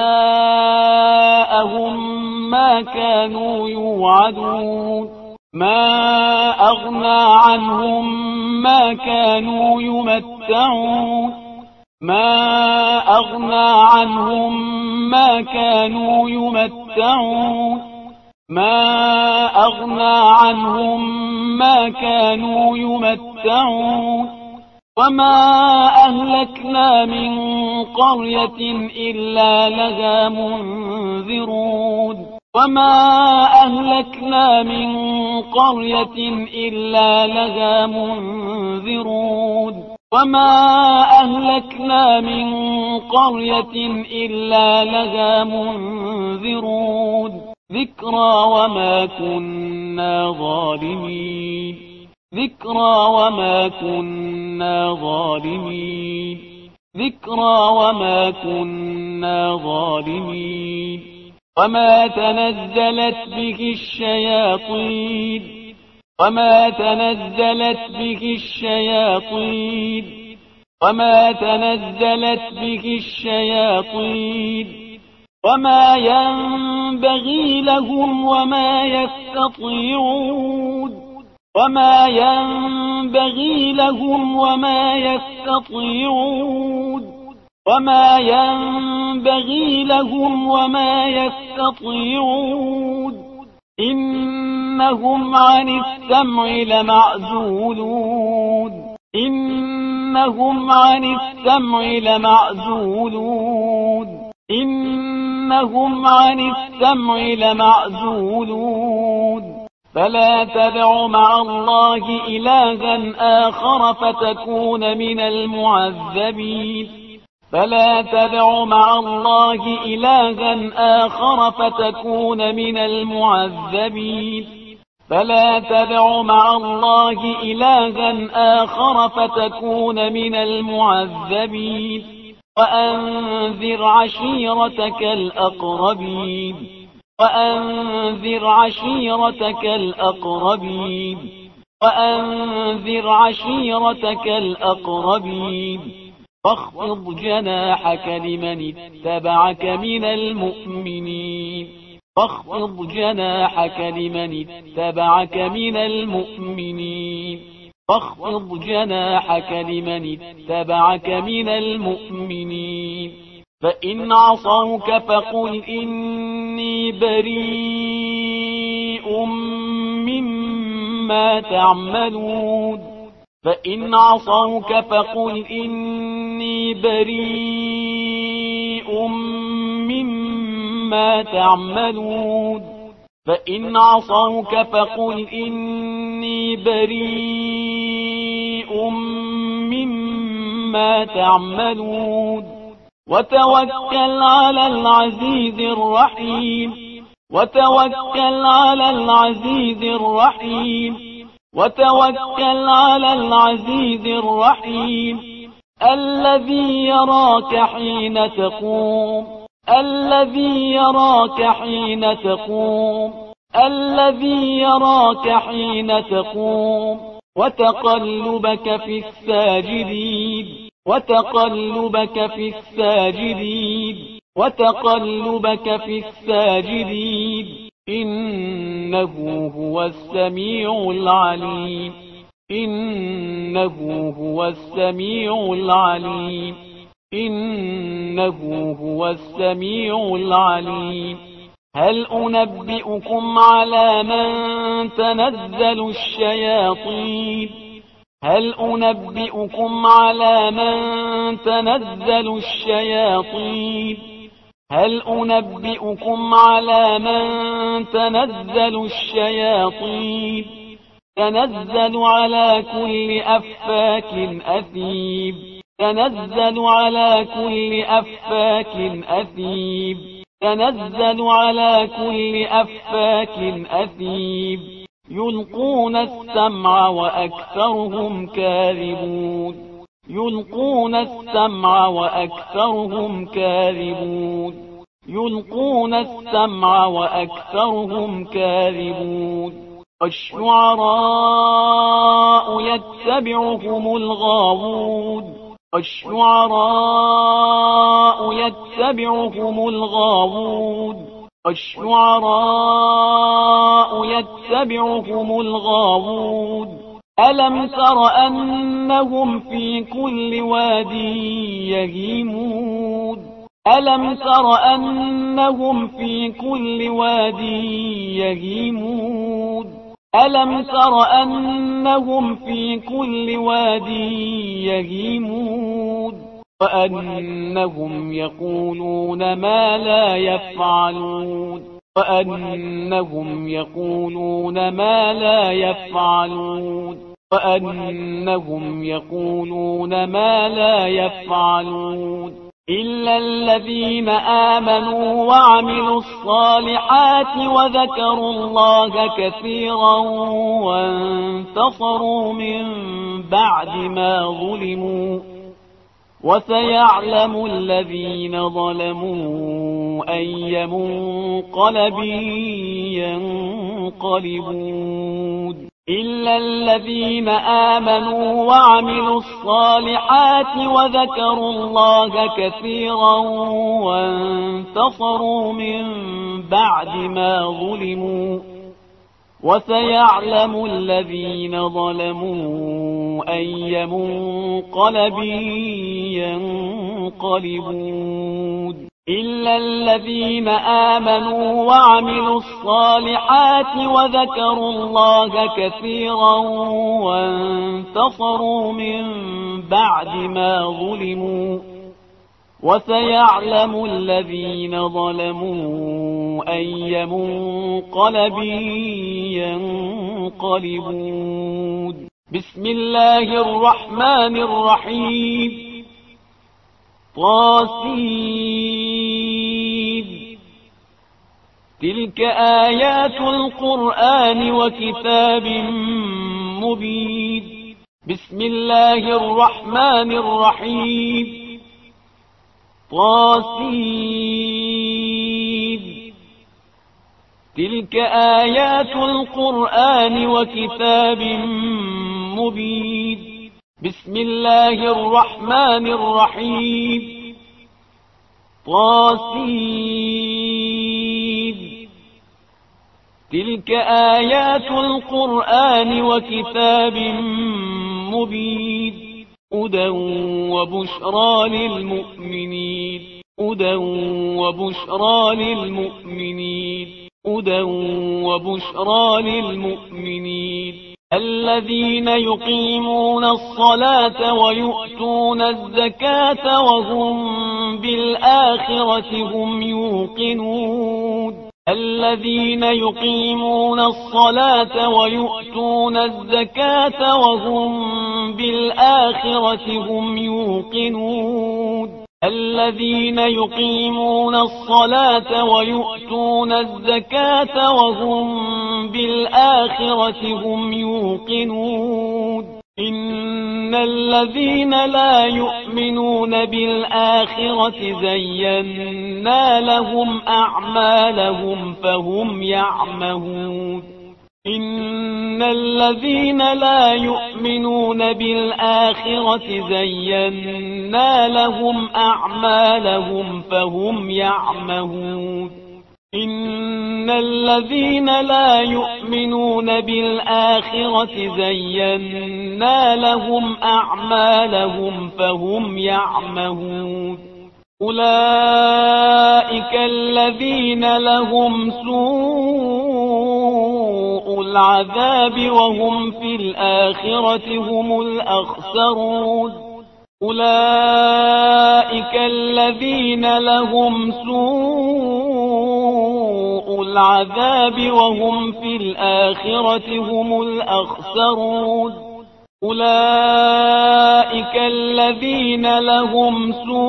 جاءهم ما كانوا يوعدون ما أغنى عنهم ما كانوا يمتعون ما أغنى عنهم ما كانوا يمتعون ما أغنى عنهم ما كانوا يمتعون وما أهلكنا من قرية إلا لها منذرون وما أهلكنا من قرية إلا لها منذرون وما أهلكنا من قرية إلا لها منذرون ذكرى وما كنا ظالمين ذكرى وما كنا ظالمين ذكرى وما كنا ظالمين وما تنزلت به الشياطين وما تنزلت به الشياطين وما تنزلت به الشياطين وما ينبغي لهم وما يستطيعون وما ينبغي لهم وما يستطيعون وما ينبغي لهم وما يستطيعون إنهم عن السمع لمعزولون إنهم عن السمع لمعزولون إنهم عن السمع لمعزولون فلا تدع مع الله إلها آخر فتكون من المعذبين فلا تدع مع الله إلها آخر فتكون من المعذبين فلا تدع مع الله إلها آخر فتكون من المعذبين وأنذر عشيرتك الأقربين وأنذر عشيرتك الأقربين وأنذر عشيرتك الأقربين واخفض جناحك لمن اتبعك من المؤمنين واخفض جناحك لمن اتبعك من المؤمنين واخفض جناحك لمن اتبعك من المؤمنين فإن عصوك فقل إني بريء مما تعملون فإن عصوك فقل إني بريء مما تعملون فإن عصوك فقل إني بريء مما تعملون وتوكل على العزيز الرحيم وتوكل على العزيز الرحيم وتوكل على العزيز الرحيم الذي يراك حين تقوم الذي يراك حين تقوم الذي يراك حين تقوم وتقلبك في الساجدين وتقلبك في الساجدين وتقلبك في الساجدين إنه هو السميع العليم إنه هو السميع العليم إنه هو السميع العليم هل أنبئكم على من تنزل الشياطين هل أنبئكم على من تنزل الشياطين هل أنبئكم على من تنزل الشياطين تنزل على كل أفاك أثيم تنزل على كل أفاك أثيم تنزل على كل أفاك أثيم يلقون السمع وأكثرهم كاذبون يلقون السمع وأكثرهم كاذبون يلقون السمع وأكثرهم كاذبون والشعراء يتبعهم الغاوون والشعراء يتبعهم الغاوون والشعراء يتبعهم الغاوون ألم تر أنهم في كل واد يهيمون ألم تر أنهم في كل واد يهيمون ألم تر أنهم في كل واد يهيمون وأنهم يقولون ما لا يفعلون وأنهم يقولون ما لا يفعلون وأنهم يقولون ما لا يفعلون إلا الذين آمنوا وعملوا الصالحات وذكروا الله كثيرا انتصروا من بعد ما ظلموا وسيعلم الذين ظلموا أي منقلب ينقلبون إلا الذين آمنوا وعملوا الصالحات وذكروا الله كثيرا وانتصروا من بعد ما ظلموا وسيعلم الذين ظلموا أي منقلب ينقلبون إلا الذين آمنوا وعملوا الصالحات وذكروا الله كثيرا وانتصروا من بعد ما ظلموا وسيعلم الذين ظلموا أي منقلب ينقلبون بسم الله الرحمن الرحيم طاسين تلك آيات القرآن وكتاب مبين بسم الله الرحمن الرحيم طاسين تلك آيات القرآن وكتاب مبين بسم الله الرحمن الرحيم طاسين تلك آيات القرآن وكتاب مبين هدى وبشرى للمؤمنين هدى وبشرى للمؤمنين هدى وبشرى للمؤمنين الذين يقيمون الصلاة ويؤتون الزكاة وهم بالآخرة هم يوقنون الذين يقيمون الصلاة ويؤتون الزكاة وهم بالآخرة هم يوقنون الذين يقيمون الصلاة ويؤتون الزكاة وهم بالآخرة هم يوقنون إن الذين لا يؤمنون بالآخرة زينا لهم أعمالهم فهم يعمهون إن الذين لا يؤمنون بالآخرة زينا لهم أعمالهم فهم يعمهون إن الذين لا يؤمنون بالآخرة زينا لهم أعمالهم فهم يعمهون أولئك الذين لهم سوء العذاب وهم في الآخرة هم الأخسرون أولئك الذين لهم سوء العذاب وهم في الآخرة هم الأخسرون أولئك الذين لهم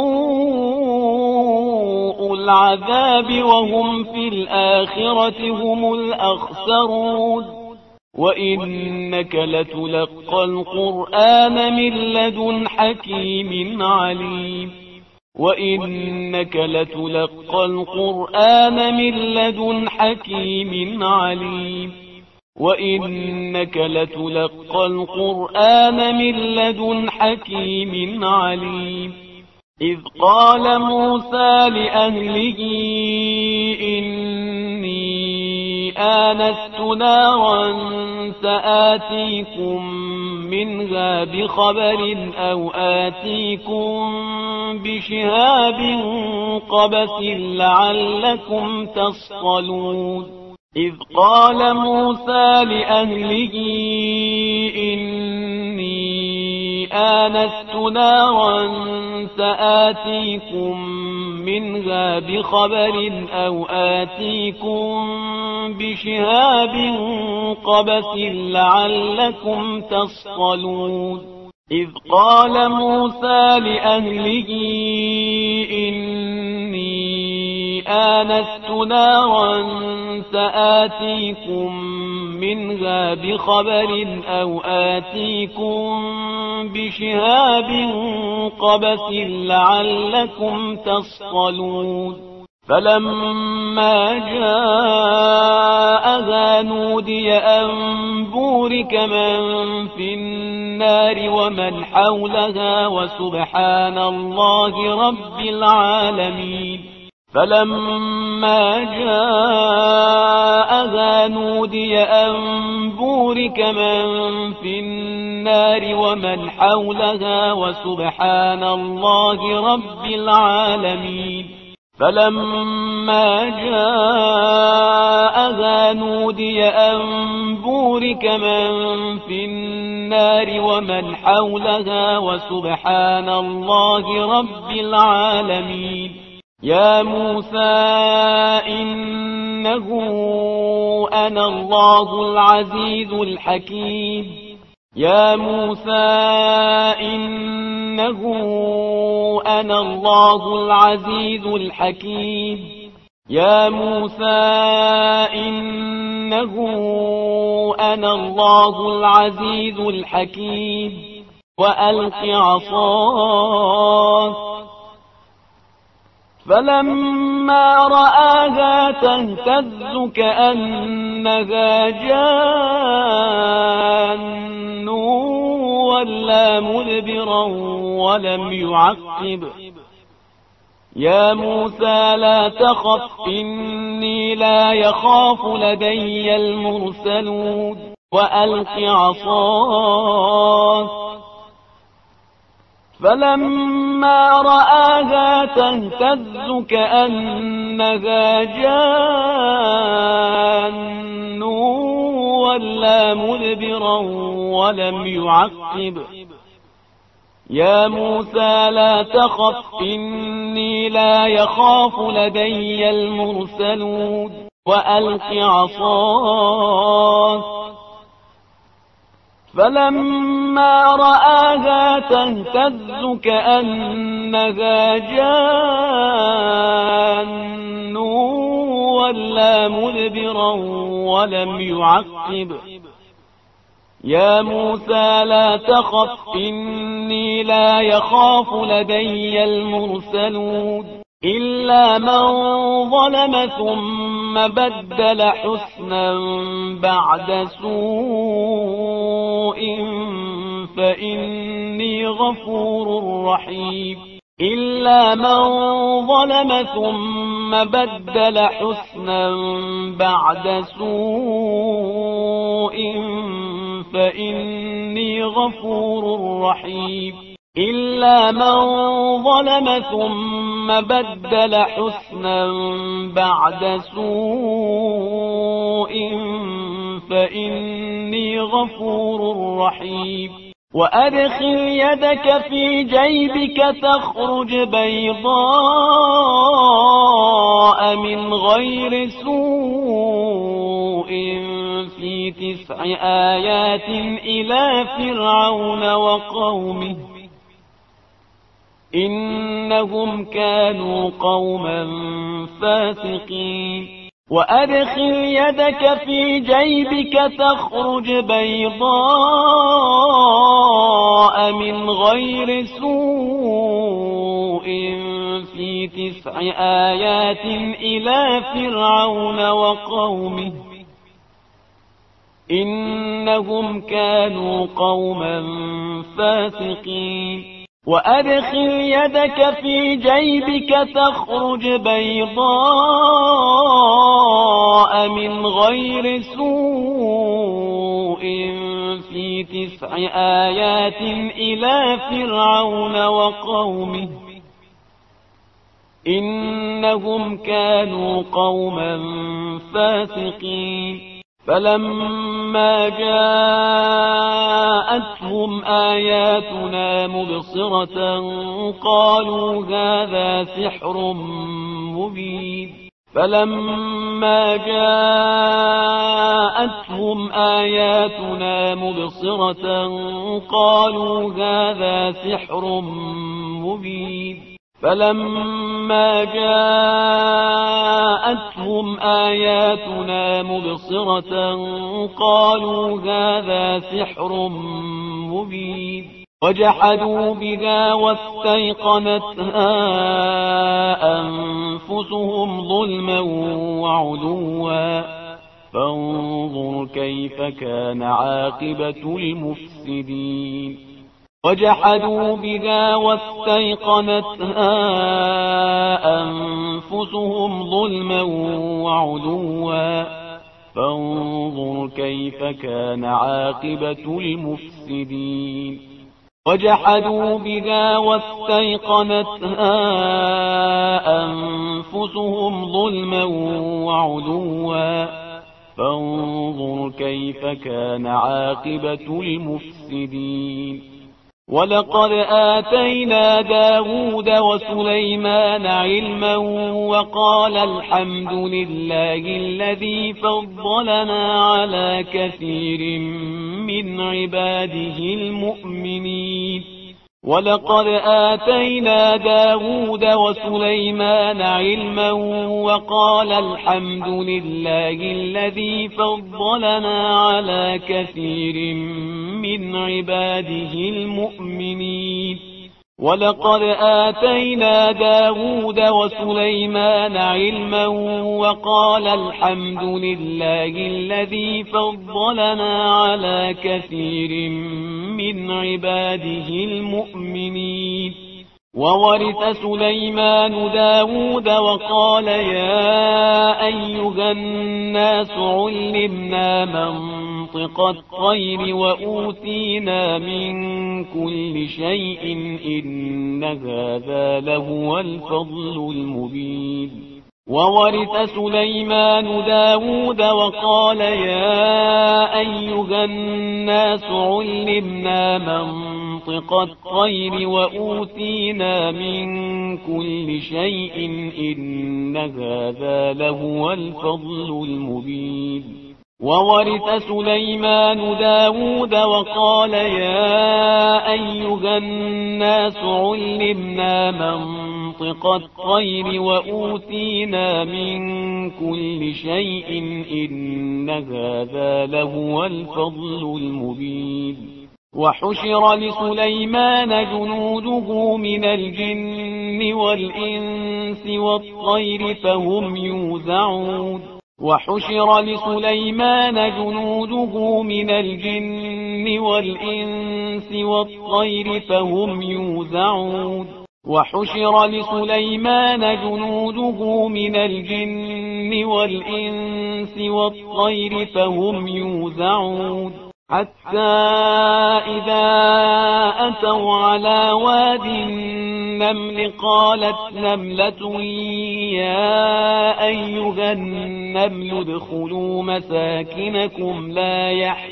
سوء العذاب وهم في الآخرة هم الأخسرون وإنك لتلقى القرآن من لدن حكيم عليم وإنك لتلقى القرآن من لدن حكيم عليم وإنك لتلقى القرآن من لدن حكيم عليم إذ قال موسى لأهله إني آنست نارا سآتيكم منها بخبر أو آتيكم بشهاب قبس لعلكم تصطلون إذ قال موسى لأهله إني آنست نارا سآتيكم منها بخبر أو آتيكم بشهاب قبس لعلكم تصطلون إذ قال موسى لأهله إني آنست نارا سآتيكم منها بخبر أو آتيكم بشهاب قبس لعلكم تصطلون فلما جاءها نودي أن بورك من في النار ومن حولها وسبحان الله رب العالمين فلما جاءها نودي أن بورك من في النار ومن حولها وسبحان الله رب العالمين فلما جاءها نودي أن بورك من في النار ومن حولها وسبحان الله رب العالمين يا موسى إنه أنا الله العزيز الحكيم يا موسى إنه أنا الله العزيز الحكيم يا موسى إنه أنا الله العزيز الحكيم وألق عصاك فلما رآها تهتز كأنها جان ولا مدبرا ولم يعقب يا موسى لا تخف إني لا يخاف لدي المرسلون وألق عصاك فلما رآها تهتز كأنها جان ولا مدبرا ولم يعقب يا موسى لا تخف إني لا يخاف لدي المرسلون وألق عصاك فلما رآها تهتز كأنها جان ولا مدبرا ولم يعقب يا موسى لا تخف إني لا يخاف لدي المرسلون إلا من ظلم ثم بدل حسنا بعد سوء فإني غفور رحيم إلا من ظلم ثم بدل حسنا بعد سوء فإني غفور رحيم إلا من ظلم ثم بدل حسنا بعد سوء فإني غفور رحيم وأدخل يدك في جيبك تخرج بيضاء من غير سوء في 9 آيات إلى فرعون وقومه إنهم كانوا قوما فاسقين وأدخل يدك في جيبك تخرج بيضاء من غير سوء في 9 آيات إلى فرعون وقومه إنهم كانوا قوما فاسقين وأدخل يدك في جيبك تخرج بيضاء من غير سوء في 9 آيات إلى فرعون وقومه إنهم كانوا قوما فاسقين فلما جاءتهم آياتنا مبصرة قالوا هذا سحر مبين فلما جاءتهم آياتنا مبصرة قالوا هذا سحر مبين فلما جاءتهم آياتنا مبصرة قالوا هذا سحر مبين وجحدوا بها واستيقنتها أنفسهم ظلما وعلوا فانظر كيف كان عاقبة المفسدين وجحدوا بها واستيقنتها أنفسهم ظلما وعلوا فانظر كيف كان عاقبة المفسدين وجحدوا بها واستيقنتها أنفسهم ظلما وعلوا فانظر كيف كان عاقبة المفسدين ولقد آتينا داود وسليمان علما وقال الحمد لله الذي فضلنا على كثير من عباده المؤمنين ولقد آتينا داود وسليمان علما وقال الحمد لله الذي فضلنا على كثير من عباده المؤمنين ولقد آتينا داود وسليمان علما وقال الحمد لله الذي فضلنا على كثير من عباده المؤمنين وورث سليمان داود وقال يا أيها الناس علمنا منطق الطير وأوتينا من كل شيء إن هذا لهو الفضل المبين وورث سليمان داود وقال يا أيها الناس علمنا منطق الطير وأوتينا من كل شيء إن هذا لهو الفضل المبين وورث سليمان داود وقال يا أيها الناس علمنا منطق الطير وأوتينا من كل شيء إن هذا لهو الفضل المبين وحشر لسليمان جنوده من الجن والإنس والطير فهم يوزعون وحشر لسليمان جنوده من الجن والإنس والطير فهم يوزعون وحشر لسليمان جنوده من الجن والإنس والطير فهم يوزعون حتى إذا أتوا على واد النمل قالت نملة يا أيها النمل ادخلوا مساكنكم لا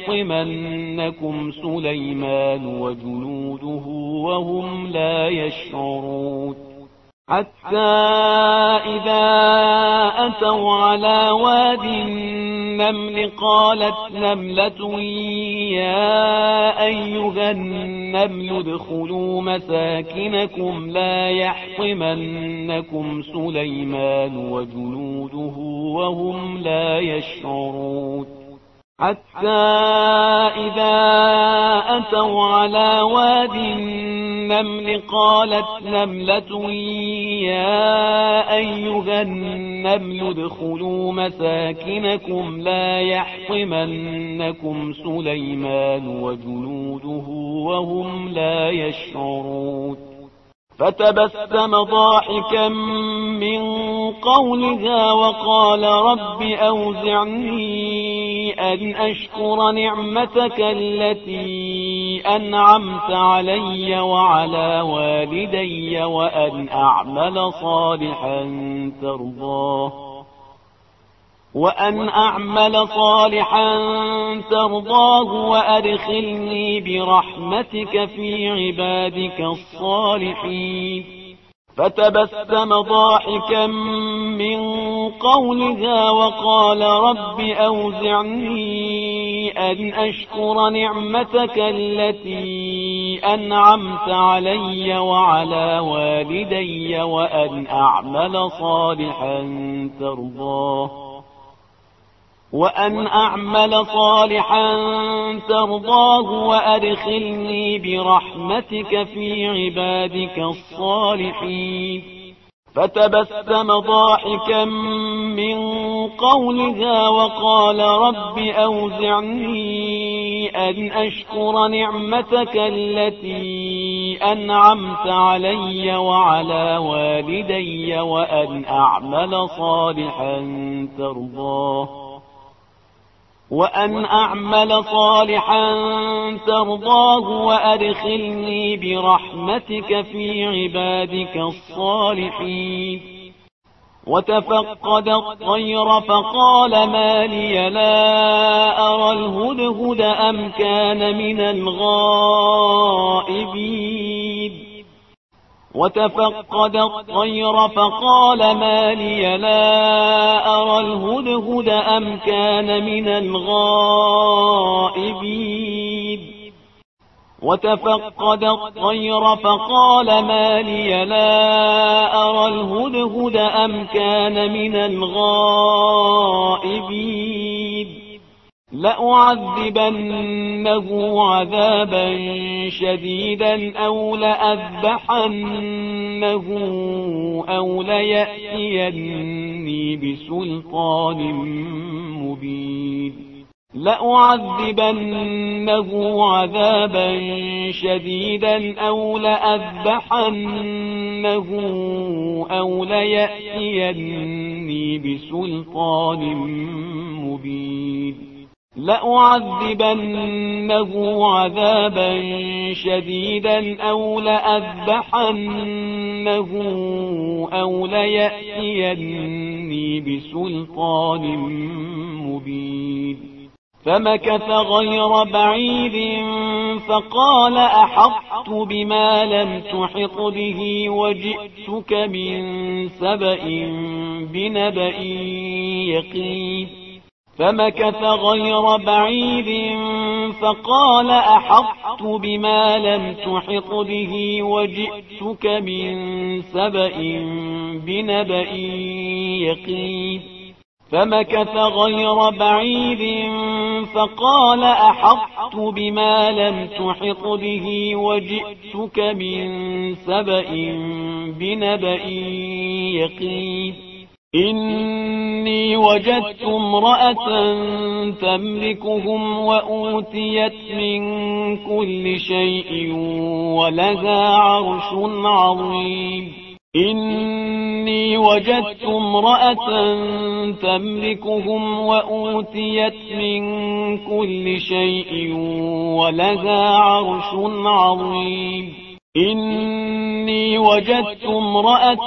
يحطمنكم سليمان وجنوده وهم لا يشعرون حتى إذا أتوا على واد النمل قالت نملة يا أيها النمل ادخلوا مساكنكم لا يحطمنكم سليمان وجنوده وهم لا يشعرون حتى إذا أتوا على واد النمل قالت نملة يا أيها النمل ادخلوا مساكنكم لا يحطمنكم سليمان وجنوده وهم لا يشعرون فتبسم ضاحكا من قولها وقال رب أوزعني أن أشكر نعمتك التي أنعمت علي وعلى والدي وأن أعمل صالحا ترضاه وأدخلني برحمتك في عبادك الصالحين فتبسم ضاحكا من قولها وقال رب أوزعني أن أشكر نعمتك التي أنعمت علي وعلى والدي وأن أعمل صالحا ترضاه وأدخلني برحمتك في عبادك الصالحين. فتبسم ضاحكا من قولها وقال رب أوزعني أن أشكر نعمتك التي أنعمت علي وعلى والدي وأن أعمل صالحا ترضاه وأدخلني برحمتك في عبادك الصالحين. وتفقد الطير فقال ما لي لا أرى الهدهد أم كان من الغائبين. وتفقد الطير فقال ما لي لا أرى الهدهد أم كان من الغائبين. وتفقد الطير فقال ما لي لا أرى الهدهد أم كان من الغائبين. لأعذبنه عذابا شديدا أو لأذبحنه أو ليأتيني بسلطان مبين. لأعذبنه عذابا شديدا أو لأذبحنه أو ليأتيني بسلطان مبين. لأعذبنه عذابا شديدا أو لأذبحنه أو ليأتيني بسلطان مبين. فمكث غير بعيد فقال أحطت بما لم تحط به وجئتك من سبأ بنبأ يقين. فمكث غير بعيد فقال أحطت بما لم تحط به وجئتك من سبأ بنبأ يقين. فمكث غير بعيد فقال أحطت بما لم تحط به وجئتك من سبأ بنبأ يقين. إني وجدت امرأة تملكهم وأوتيت من كل شيء ولها عرش عظيم. إني وجدت امرأة تملكهم وأوتيت من كل شيء ولها عرش عظيم. إني وجدت امرأة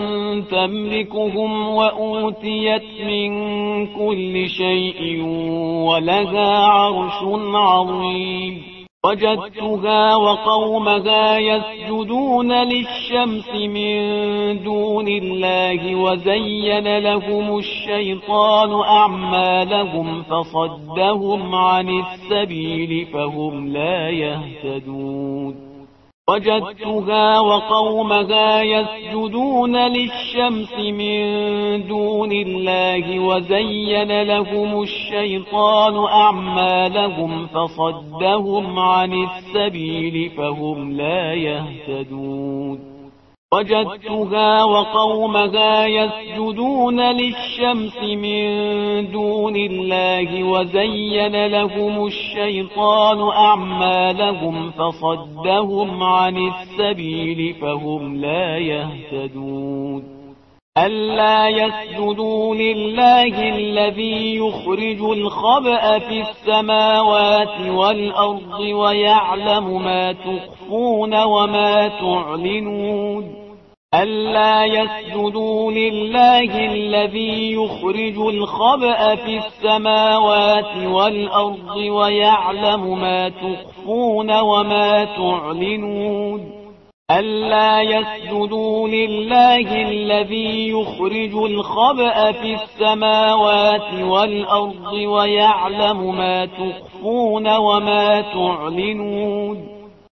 تملكهم وأوتيت من كل شيء ولها عرش عظيم. وجدتها وقومها يسجدون للشمس من دون الله وزين لهم الشيطان أعمالهم فصدهم عن السبيل فهم لا يهتدون. وجدتها وقومها يسجدون للشمس من دون الله وزين لهم الشيطان أعمالهم فصدهم عن السبيل فهم لا يهتدون. وجدتها وقومها يسجدون للشمس من دون الله وزين لهم الشيطان أعمالهم فصدهم عن السبيل فهم لا يهتدون. ألا يسجدوا لله الذي يخرج الخبأ في السماوات والأرض ويعلم ما تخفون وما تعلنون. ألا يسجدوا لله الذي يخرج الخبأ في السماوات والأرض ويعلم ما تخفون وما تعلنون. ألا يسجدوا لله الذي يخرج الخبأ في السماوات والأرض ويعلم ما تخفون وما تعلنون.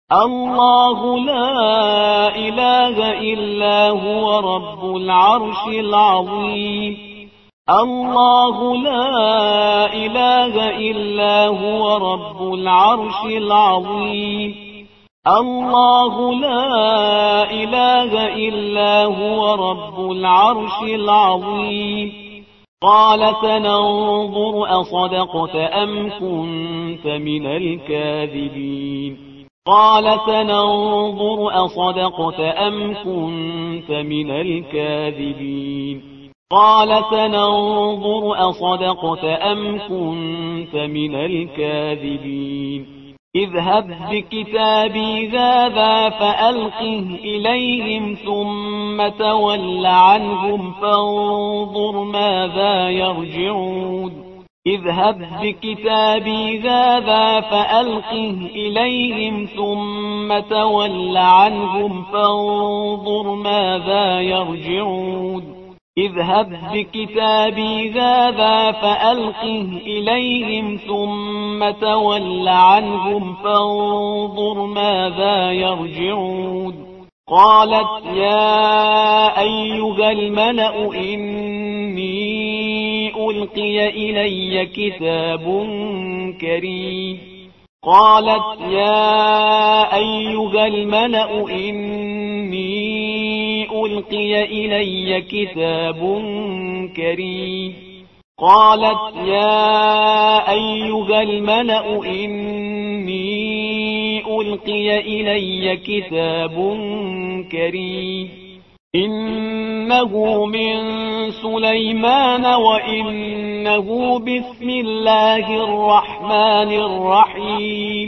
الله لا إله إلا هو رب العرش العظيم. الله لا إله إلا هو رب العرش العظيم. الله لا إله إلا هو رب العرش العظيم. قال سننظر أصدقت أم كنت من الكاذبين. قال سننظر أصدقت أم كنت من الكاذبين. قال سننظر أصدقت أم كنت من الكاذبين. اذهب بكتابي هذا فألقه إليهم ثم تول عنهم فانظر ماذا يرجعون. اذهب بكتابي هذا فألقه إليهم ثم تول عنهم فانظر ماذا يرجعون. اذهب بكتابي هذا فألقه إليهم ثم تول عنهم فانظر ماذا يرجعون. قالت يا أيها الملأ إني ألقي إلي كتاب كريم. قالت يا أيها الملأ إني ألقي إلي كتاب كريم. قالت يا أيها الملأ إني ألقي إلي كتاب كريم. إنه من سليمان وإنه بسم الله الرحمن الرحيم.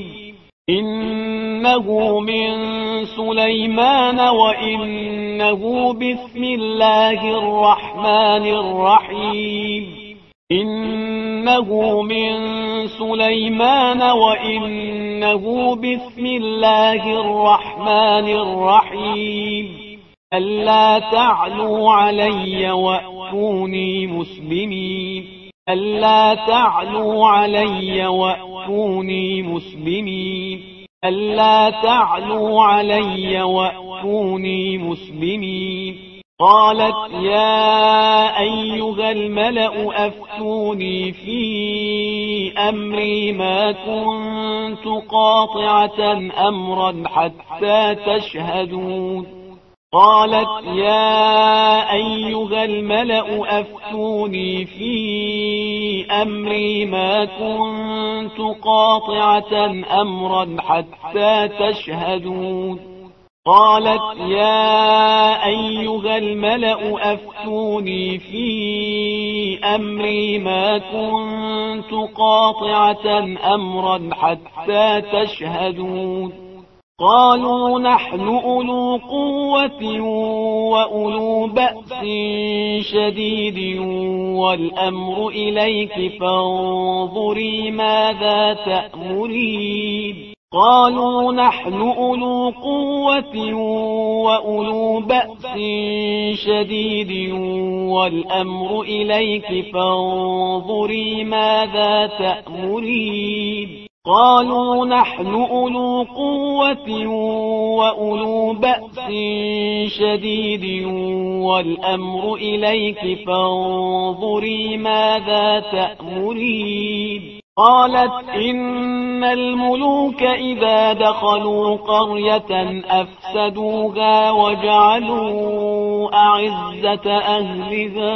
إنه من سليمان وإنه بسم الله الرحمن الرحيم. إنه من سليمان وإنه بسم الله الرحمن الرحيم. ألا تعلوا علي وأتوني مسلمين. ألا تعلوا علي وأتوني مسلمين. ألا تعلوا علي وأتوني مسلمين. قالت يا أيها الملأ أفتوني في أمري ما كنت قاطعة أمرا حتى تشهدون. قالت يا أيها الملأ أفتوني في أمري ما كنت قاطعة أمرا حتى تشهدون. قالت يا أيها الملأ أفتوني في أمري ما كنت قاطعة أمرا حتى تشهدون. قالوا نحن أولو قوة وأولو بأس شديد والأمر إليك فانظري ماذا تأمرين. قالوا نحن أولو قوة وأولو بأس شديد والأمر إليك فانظري ماذا تأمرين. قالوا نحن أولو قوة وأولو بأس شديد والأمر إليك فانظري ماذا تأمرين. قالت إن الملوك إذا دخلوا قرية أفسدوها وجعلوا أعزة أهلها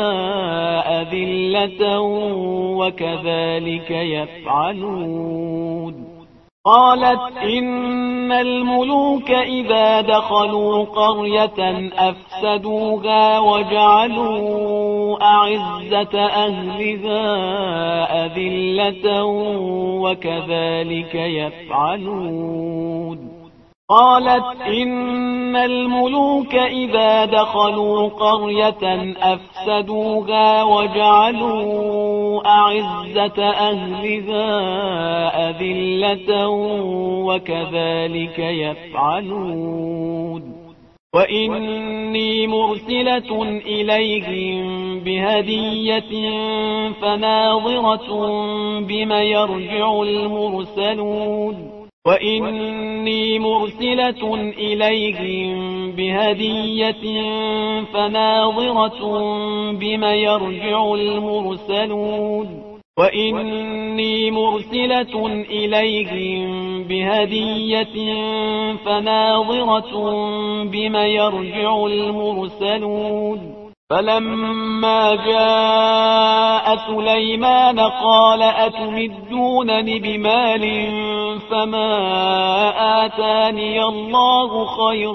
أذلة وكذلك يفعلون. قالت إن الملوك إذا دخلوا قرية أفسدوها وجعلوا أعزة أهلها أذلة وكذلك يفعلون. قالت إن الملوك إذا دخلوا قرية أفسدوها وجعلوا أعزة أهلها أذلة وكذلك يفعلون. وإني مرسلة إليهم بهدية فناظرة بما يرجع المرسلون. وإني مرسلة إليهم بهدية فناظرة بم يرجع المرسلون وإني مرسلة إليهم بهدية فناظرة بم يرجع المرسلون فلما جاء سليمان قال أتمدونني بمال فما آتاني الله خير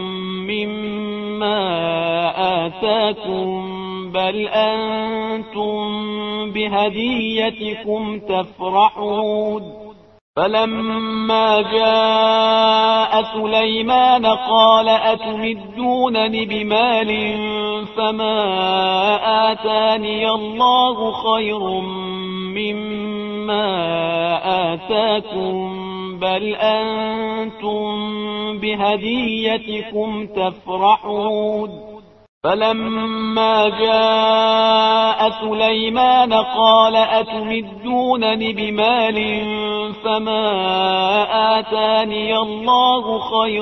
مما آتاكم بل أنتم بهديتكم تفرحون فلما جاء سليمان قال أتمدونني بمال فما آتاني الله خير مما آتاكم بل أنتم بهديتكم تفرحون فلما جاء سليمان قال أتمدونني بمال فما آتاني الله خير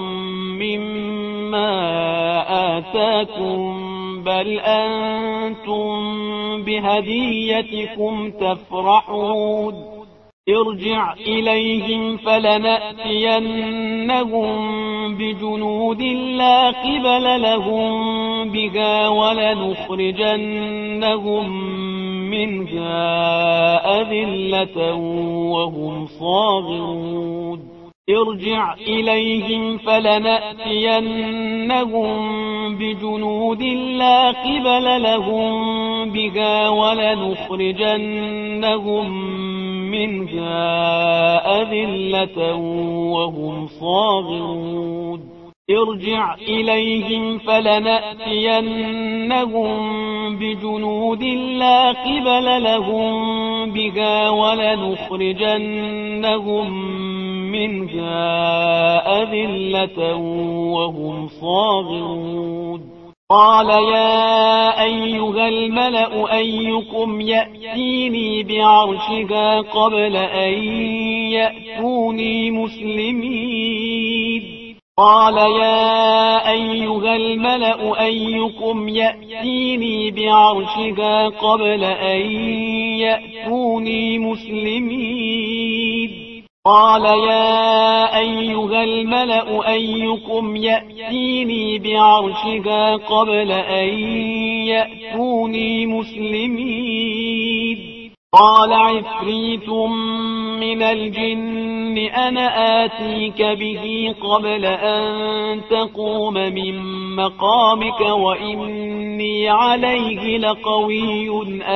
مما آتاكم بل أنتم بهديتكم تفرحون ارجع إليهم فلنأتينهم بجنود لا قبل لهم بها ولنخرجنهم منها أذلة وهم صاغرون ارجع إليهم فلنأتينهم بجنود لا قبل لهم بها ولنخرجنهم منها أذلة وهم صاغرون ارجع إليهم فلنأتينهم بجنود لا قبل لهم بها ولنخرجنهم منها أذلة وهم صاغرون قال يا أيها الملأ أيكم يأتيني بعرشها قبل أن يأتوني مسلمين قال يا أيها الملأ أيكم يأتيني بعرشها قبل أن يأتوني مسلمين قال يا أيها الملأ أيكم يأتيني بعرشها قبل أن يأتوني مسلمين قال عفريت من الجن أنا آتيك به قبل أن تقوم من مقامك وإني عليه لقوي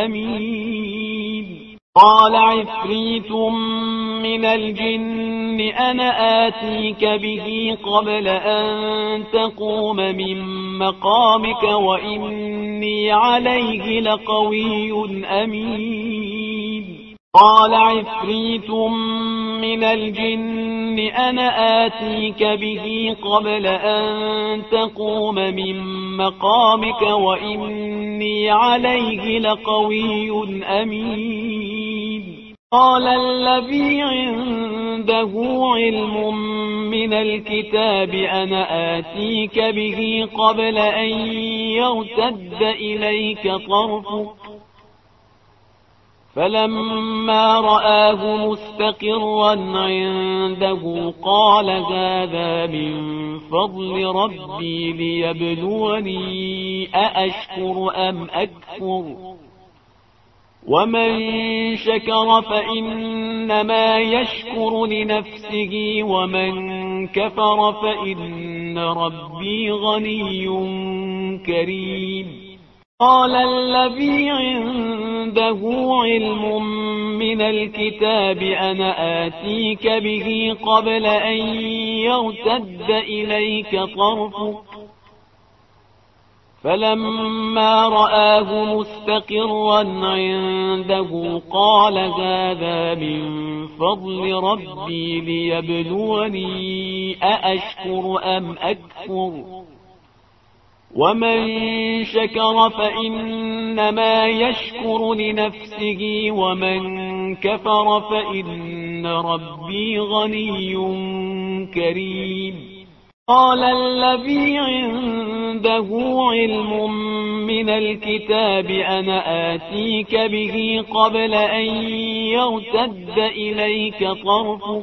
أمين قال عفريت من الجن أنا آتيك به قبل أن تقوم من مقامك وإني عليه لقوي أمين قال عفريت من الجن أنا آتيك به قبل أن تقوم من مقامك وإني عليه لقوي أمين قال الذي عنده علم من الكتاب أنا آتيك به قبل أن يرتد إليك طرفك فلما رآه مستقرا عنده قال هذا من فضل ربي ليبلوني أأشكر أم أكفر ومن شكر فإنما يشكر لنفسه ومن كفر فإن ربي غني كريم قال الذي عنده علم من الكتاب أنا آتيك به قبل أن يرتد إليك طرفك فلما رآه مستقرا عنده قال هذا من فضل ربي ليبلوني أأشكر أم أكفر ومن شكر فإنما يشكر لنفسه ومن كفر فإن ربي غني كريم. قال الذي عنده علم من الكتاب أنا آتيك به قبل أن يرتد إليك طرفك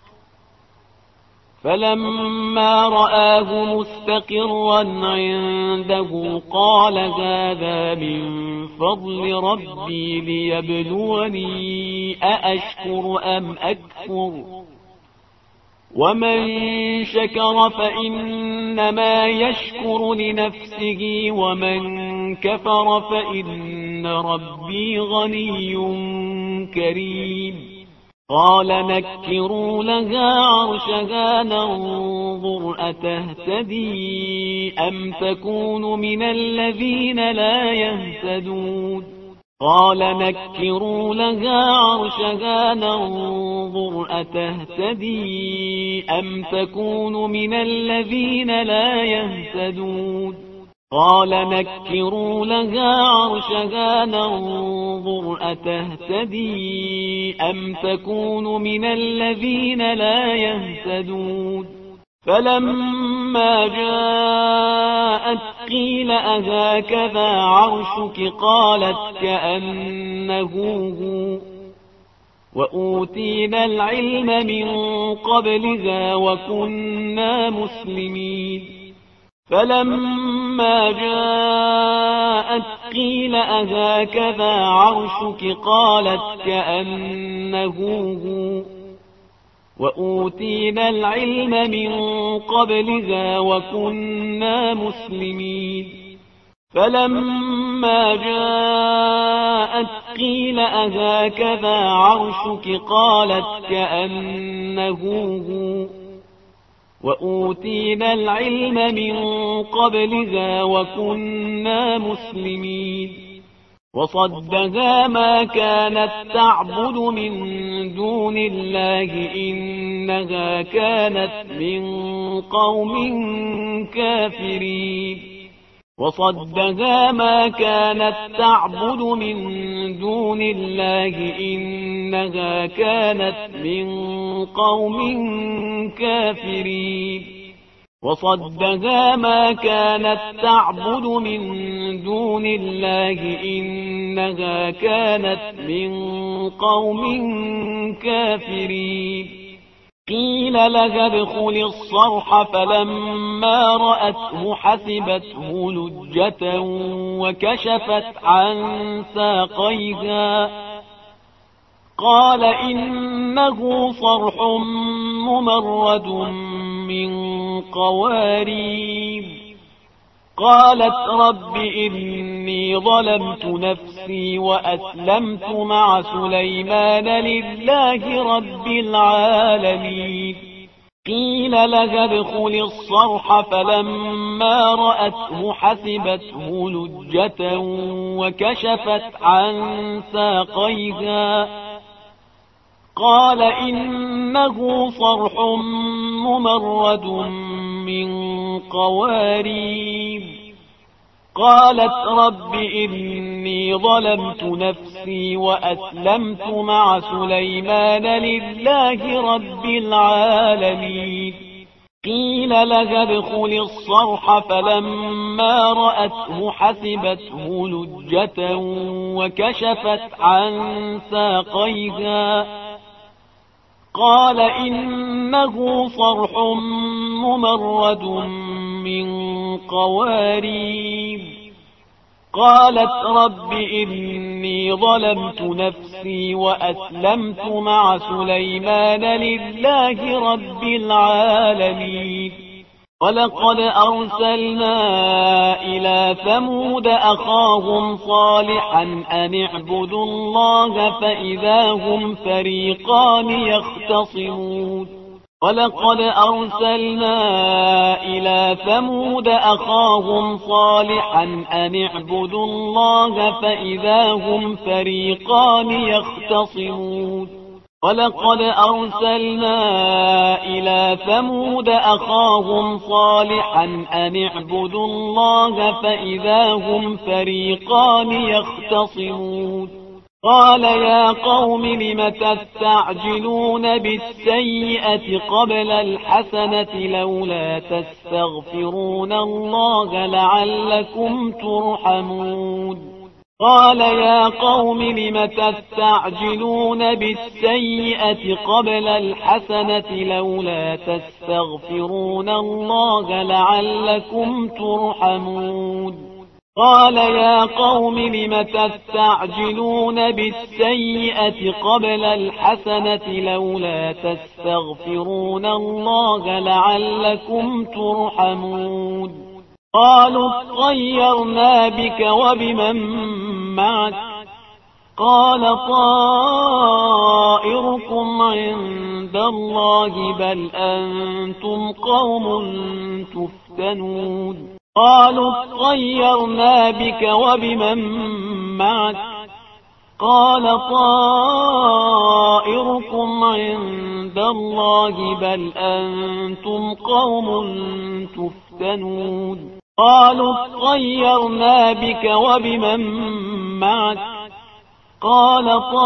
فلما رآه مستقرا عنده قال هذا من فضل ربي ليبلوني أأشكر أم أكفر ومن شكر فإنما يشكر لنفسه ومن كفر فإن ربي غني كريم. قال نكروا لها عرشها ننظر أتهتدي أم تكون من الذين لا يهتدون. قال نكروا لها عرشها ننظر أتهتدي أم تكون من الذين لا يهتدون. قال نكروا لها عرشها ننظر أتهتدي أم تكون من الذين لا يهتدون. فلما جاءت قيل أهكذا عرشك قالت كأنه هو وأوتينا العلم من قبلها وكنا مسلمين. فلما جاءت قيل أهكذا عرشك قالت كأنه هو وأوتينا العلم من قبلها وكنا مسلمين. فلما جاءت قيل أهكذا عرشك قالت كأنه هو وأوتينا العلم من قبلها وكنا مسلمين. وصدها ما كانت تعبد من دون الله إنها كانت من قوم كافرين. وصدها ما كانت تعبد من دون الله إنها كانت من قوم كافرين. وصدها ما كانت تعبد من دون الله إنها كانت من قوم كافرين. قيل لها ادخل الصرح فلما رأته حسبته لجة وكشفت عن ساقيها قال إنه صرح ممرد من قوارير. قالت رب إني ظلمت نفسي وأسلمت مع سليمان لله رب العالمين. قيل لها ادخل الصرح فلما رأته حسبته لجة وكشفت عن ساقيها قال إنه صرح ممرد من قوارير. قالت رب إني ظلمت نفسي وأسلمت مع سليمان لله رب العالمين. قيل لها ادخل الصرح فلما رأته حسبته لجة وكشفت عن ساقيها قال إنه صرح ممرد من قوارير. قالت رب إني ظلمت نفسي وأسلمت مع سليمان لله رب العالمين. ولقد أرسلنا إلى ثمود أخاهم صالحا أن اعبدوا الله فإذا هم فريقان يختصمون. ولقد أرسلنا إلى ثمود أخاهم صالحا أن اعبدوا الله فإذا هم فريقان يختصمون. ولقد أرسلنا إلى ثمود أخاهم صالحا أن اعبدوا الله فإذا هم فريقان يختصمون قال يا قوم لم تستعجلون بالسيئة قبل الحسنة لولا تستغفرون الله لعلكم ترحمون قال يا قوم لم تستعجلون بالسيئة قبل الحسنة لولا تستغفرون الله لعلكم ترحمون قال يا قوم لم تستعجلون بالسيئة قبل الحسنة لولا تستغفرون الله لعلكم ترحمون قالوا اطيرنا بك وبمن معك قال طائركم عند الله بل أنتم قوم تفتنون قالوا اطيرنا بك وبمن معك قال طائركم عند الله بل أنتم قوم تفتنون قالوا اطيرنا بك وبمن معك قال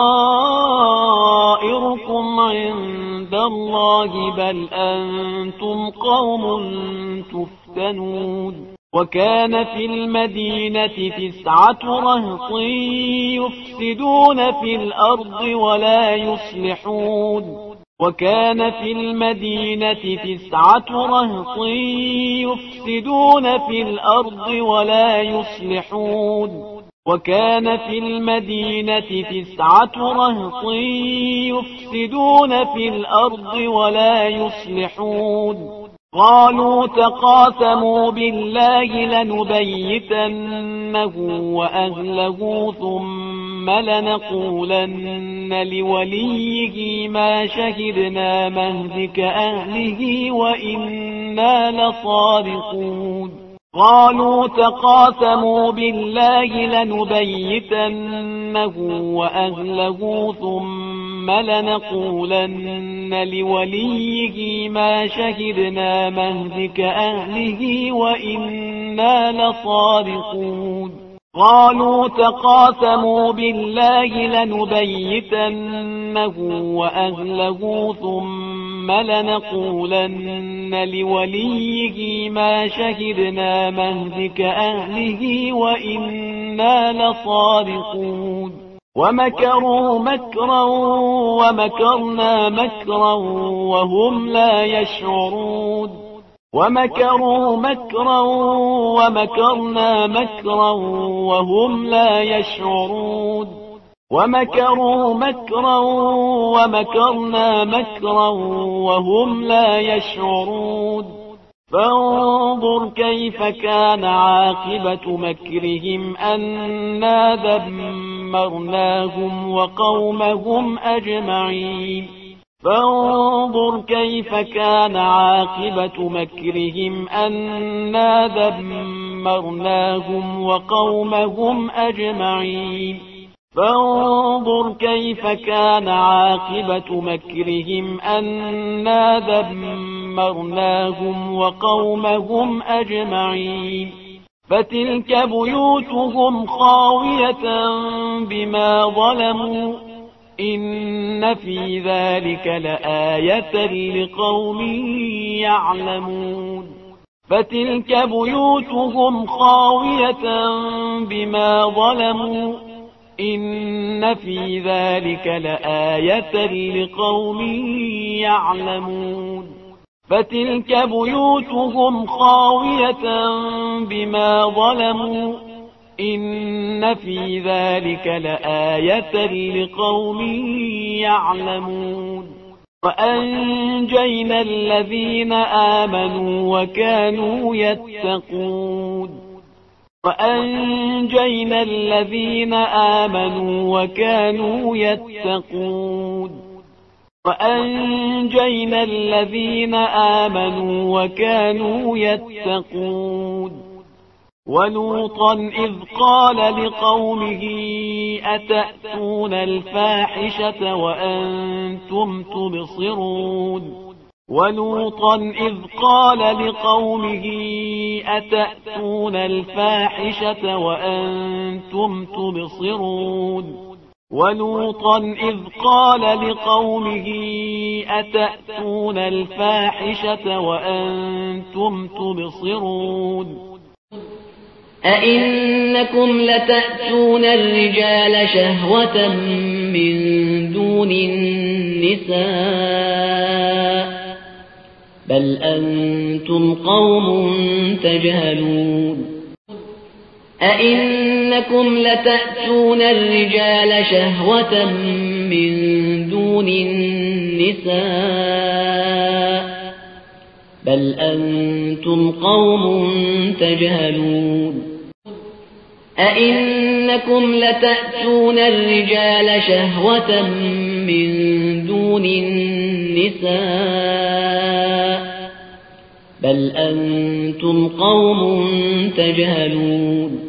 طائركم عند الله بل أنتم قوم تفتنون وكان في المدينة 9 رهط يفسدون في الأرض ولا يصلحون وكان في المدينة 9 رهط يفسدون في الأرض ولا يصلحون وكان في المدينة 9 رهط يفسدون في الأرض ولا يصلحون قالوا تقاسموا بالله لنبيتنه وأهله ثم لنقولن لوليه ما شهدنا مهلك أهله وإنا لصادقون قالوا تقاسموا بالله لنبيتنه وأهله ثم لنقولن لوليه ما شهدنا مهلك أهله وإنا لصادقون قالوا تقاسموا بالله لنبيتنه وأهله ثم لنقولن لوليه ما شهدنا مهلك أهله وإنا لصادقون ومكروا مكرا ومكرنا مكرا وهم لا يشعرون ومكروا مكرا ومكرنا مكرا وهم لا يشعرون ومكروا مكرا ومكرنا مكرا وهم لا يشعرون فانظر كيف كان عاقبة مكرهم أنا دمرناهم وقومهم أجمعين فانظر كيف كان عاقبة مكرهم أنا دمرناهم وقومهم أجمعين فانظر كيف كان عاقبة مكرهم أنا دمرناهم وقومهم أجمعين فتلك بيوتهم خاوية بما ظلموا إن في ذلك لآية لقوم يعلمون فتلك بيوتهم خاوية بما ظلموا إن في ذلك لآية لقوم يعلمون فتلك بيوتهم خاوية بما ظلموا إن في ذلك لآية لقوم يعلمون وأنجينا الذين آمنوا وكانوا يتقون وأنجينا الذين آمنوا وكانوا يتقون وأنجينا الذين آمنوا وكانوا يتقون ولوطا إذ قال لقومه أتأتون الفاحشة وأنتم تبصرون ولوطا إذ قال لقومه أتأتون الفاحشة وأنتم تبصرون ولوطا إذ قال لقومه أتأتون الفاحشة وأنتم تبصرون أئنكم لتأتون الرجال شهوة من دون النساء بل أنتم قوم تجهلون أئنكم لتأتون الرجال شهوة من دون النساء بل أنتم قوم تجهلون أئنكم لتأتون الرجال شهوة من دون النساء بل أنتم قوم تجهلون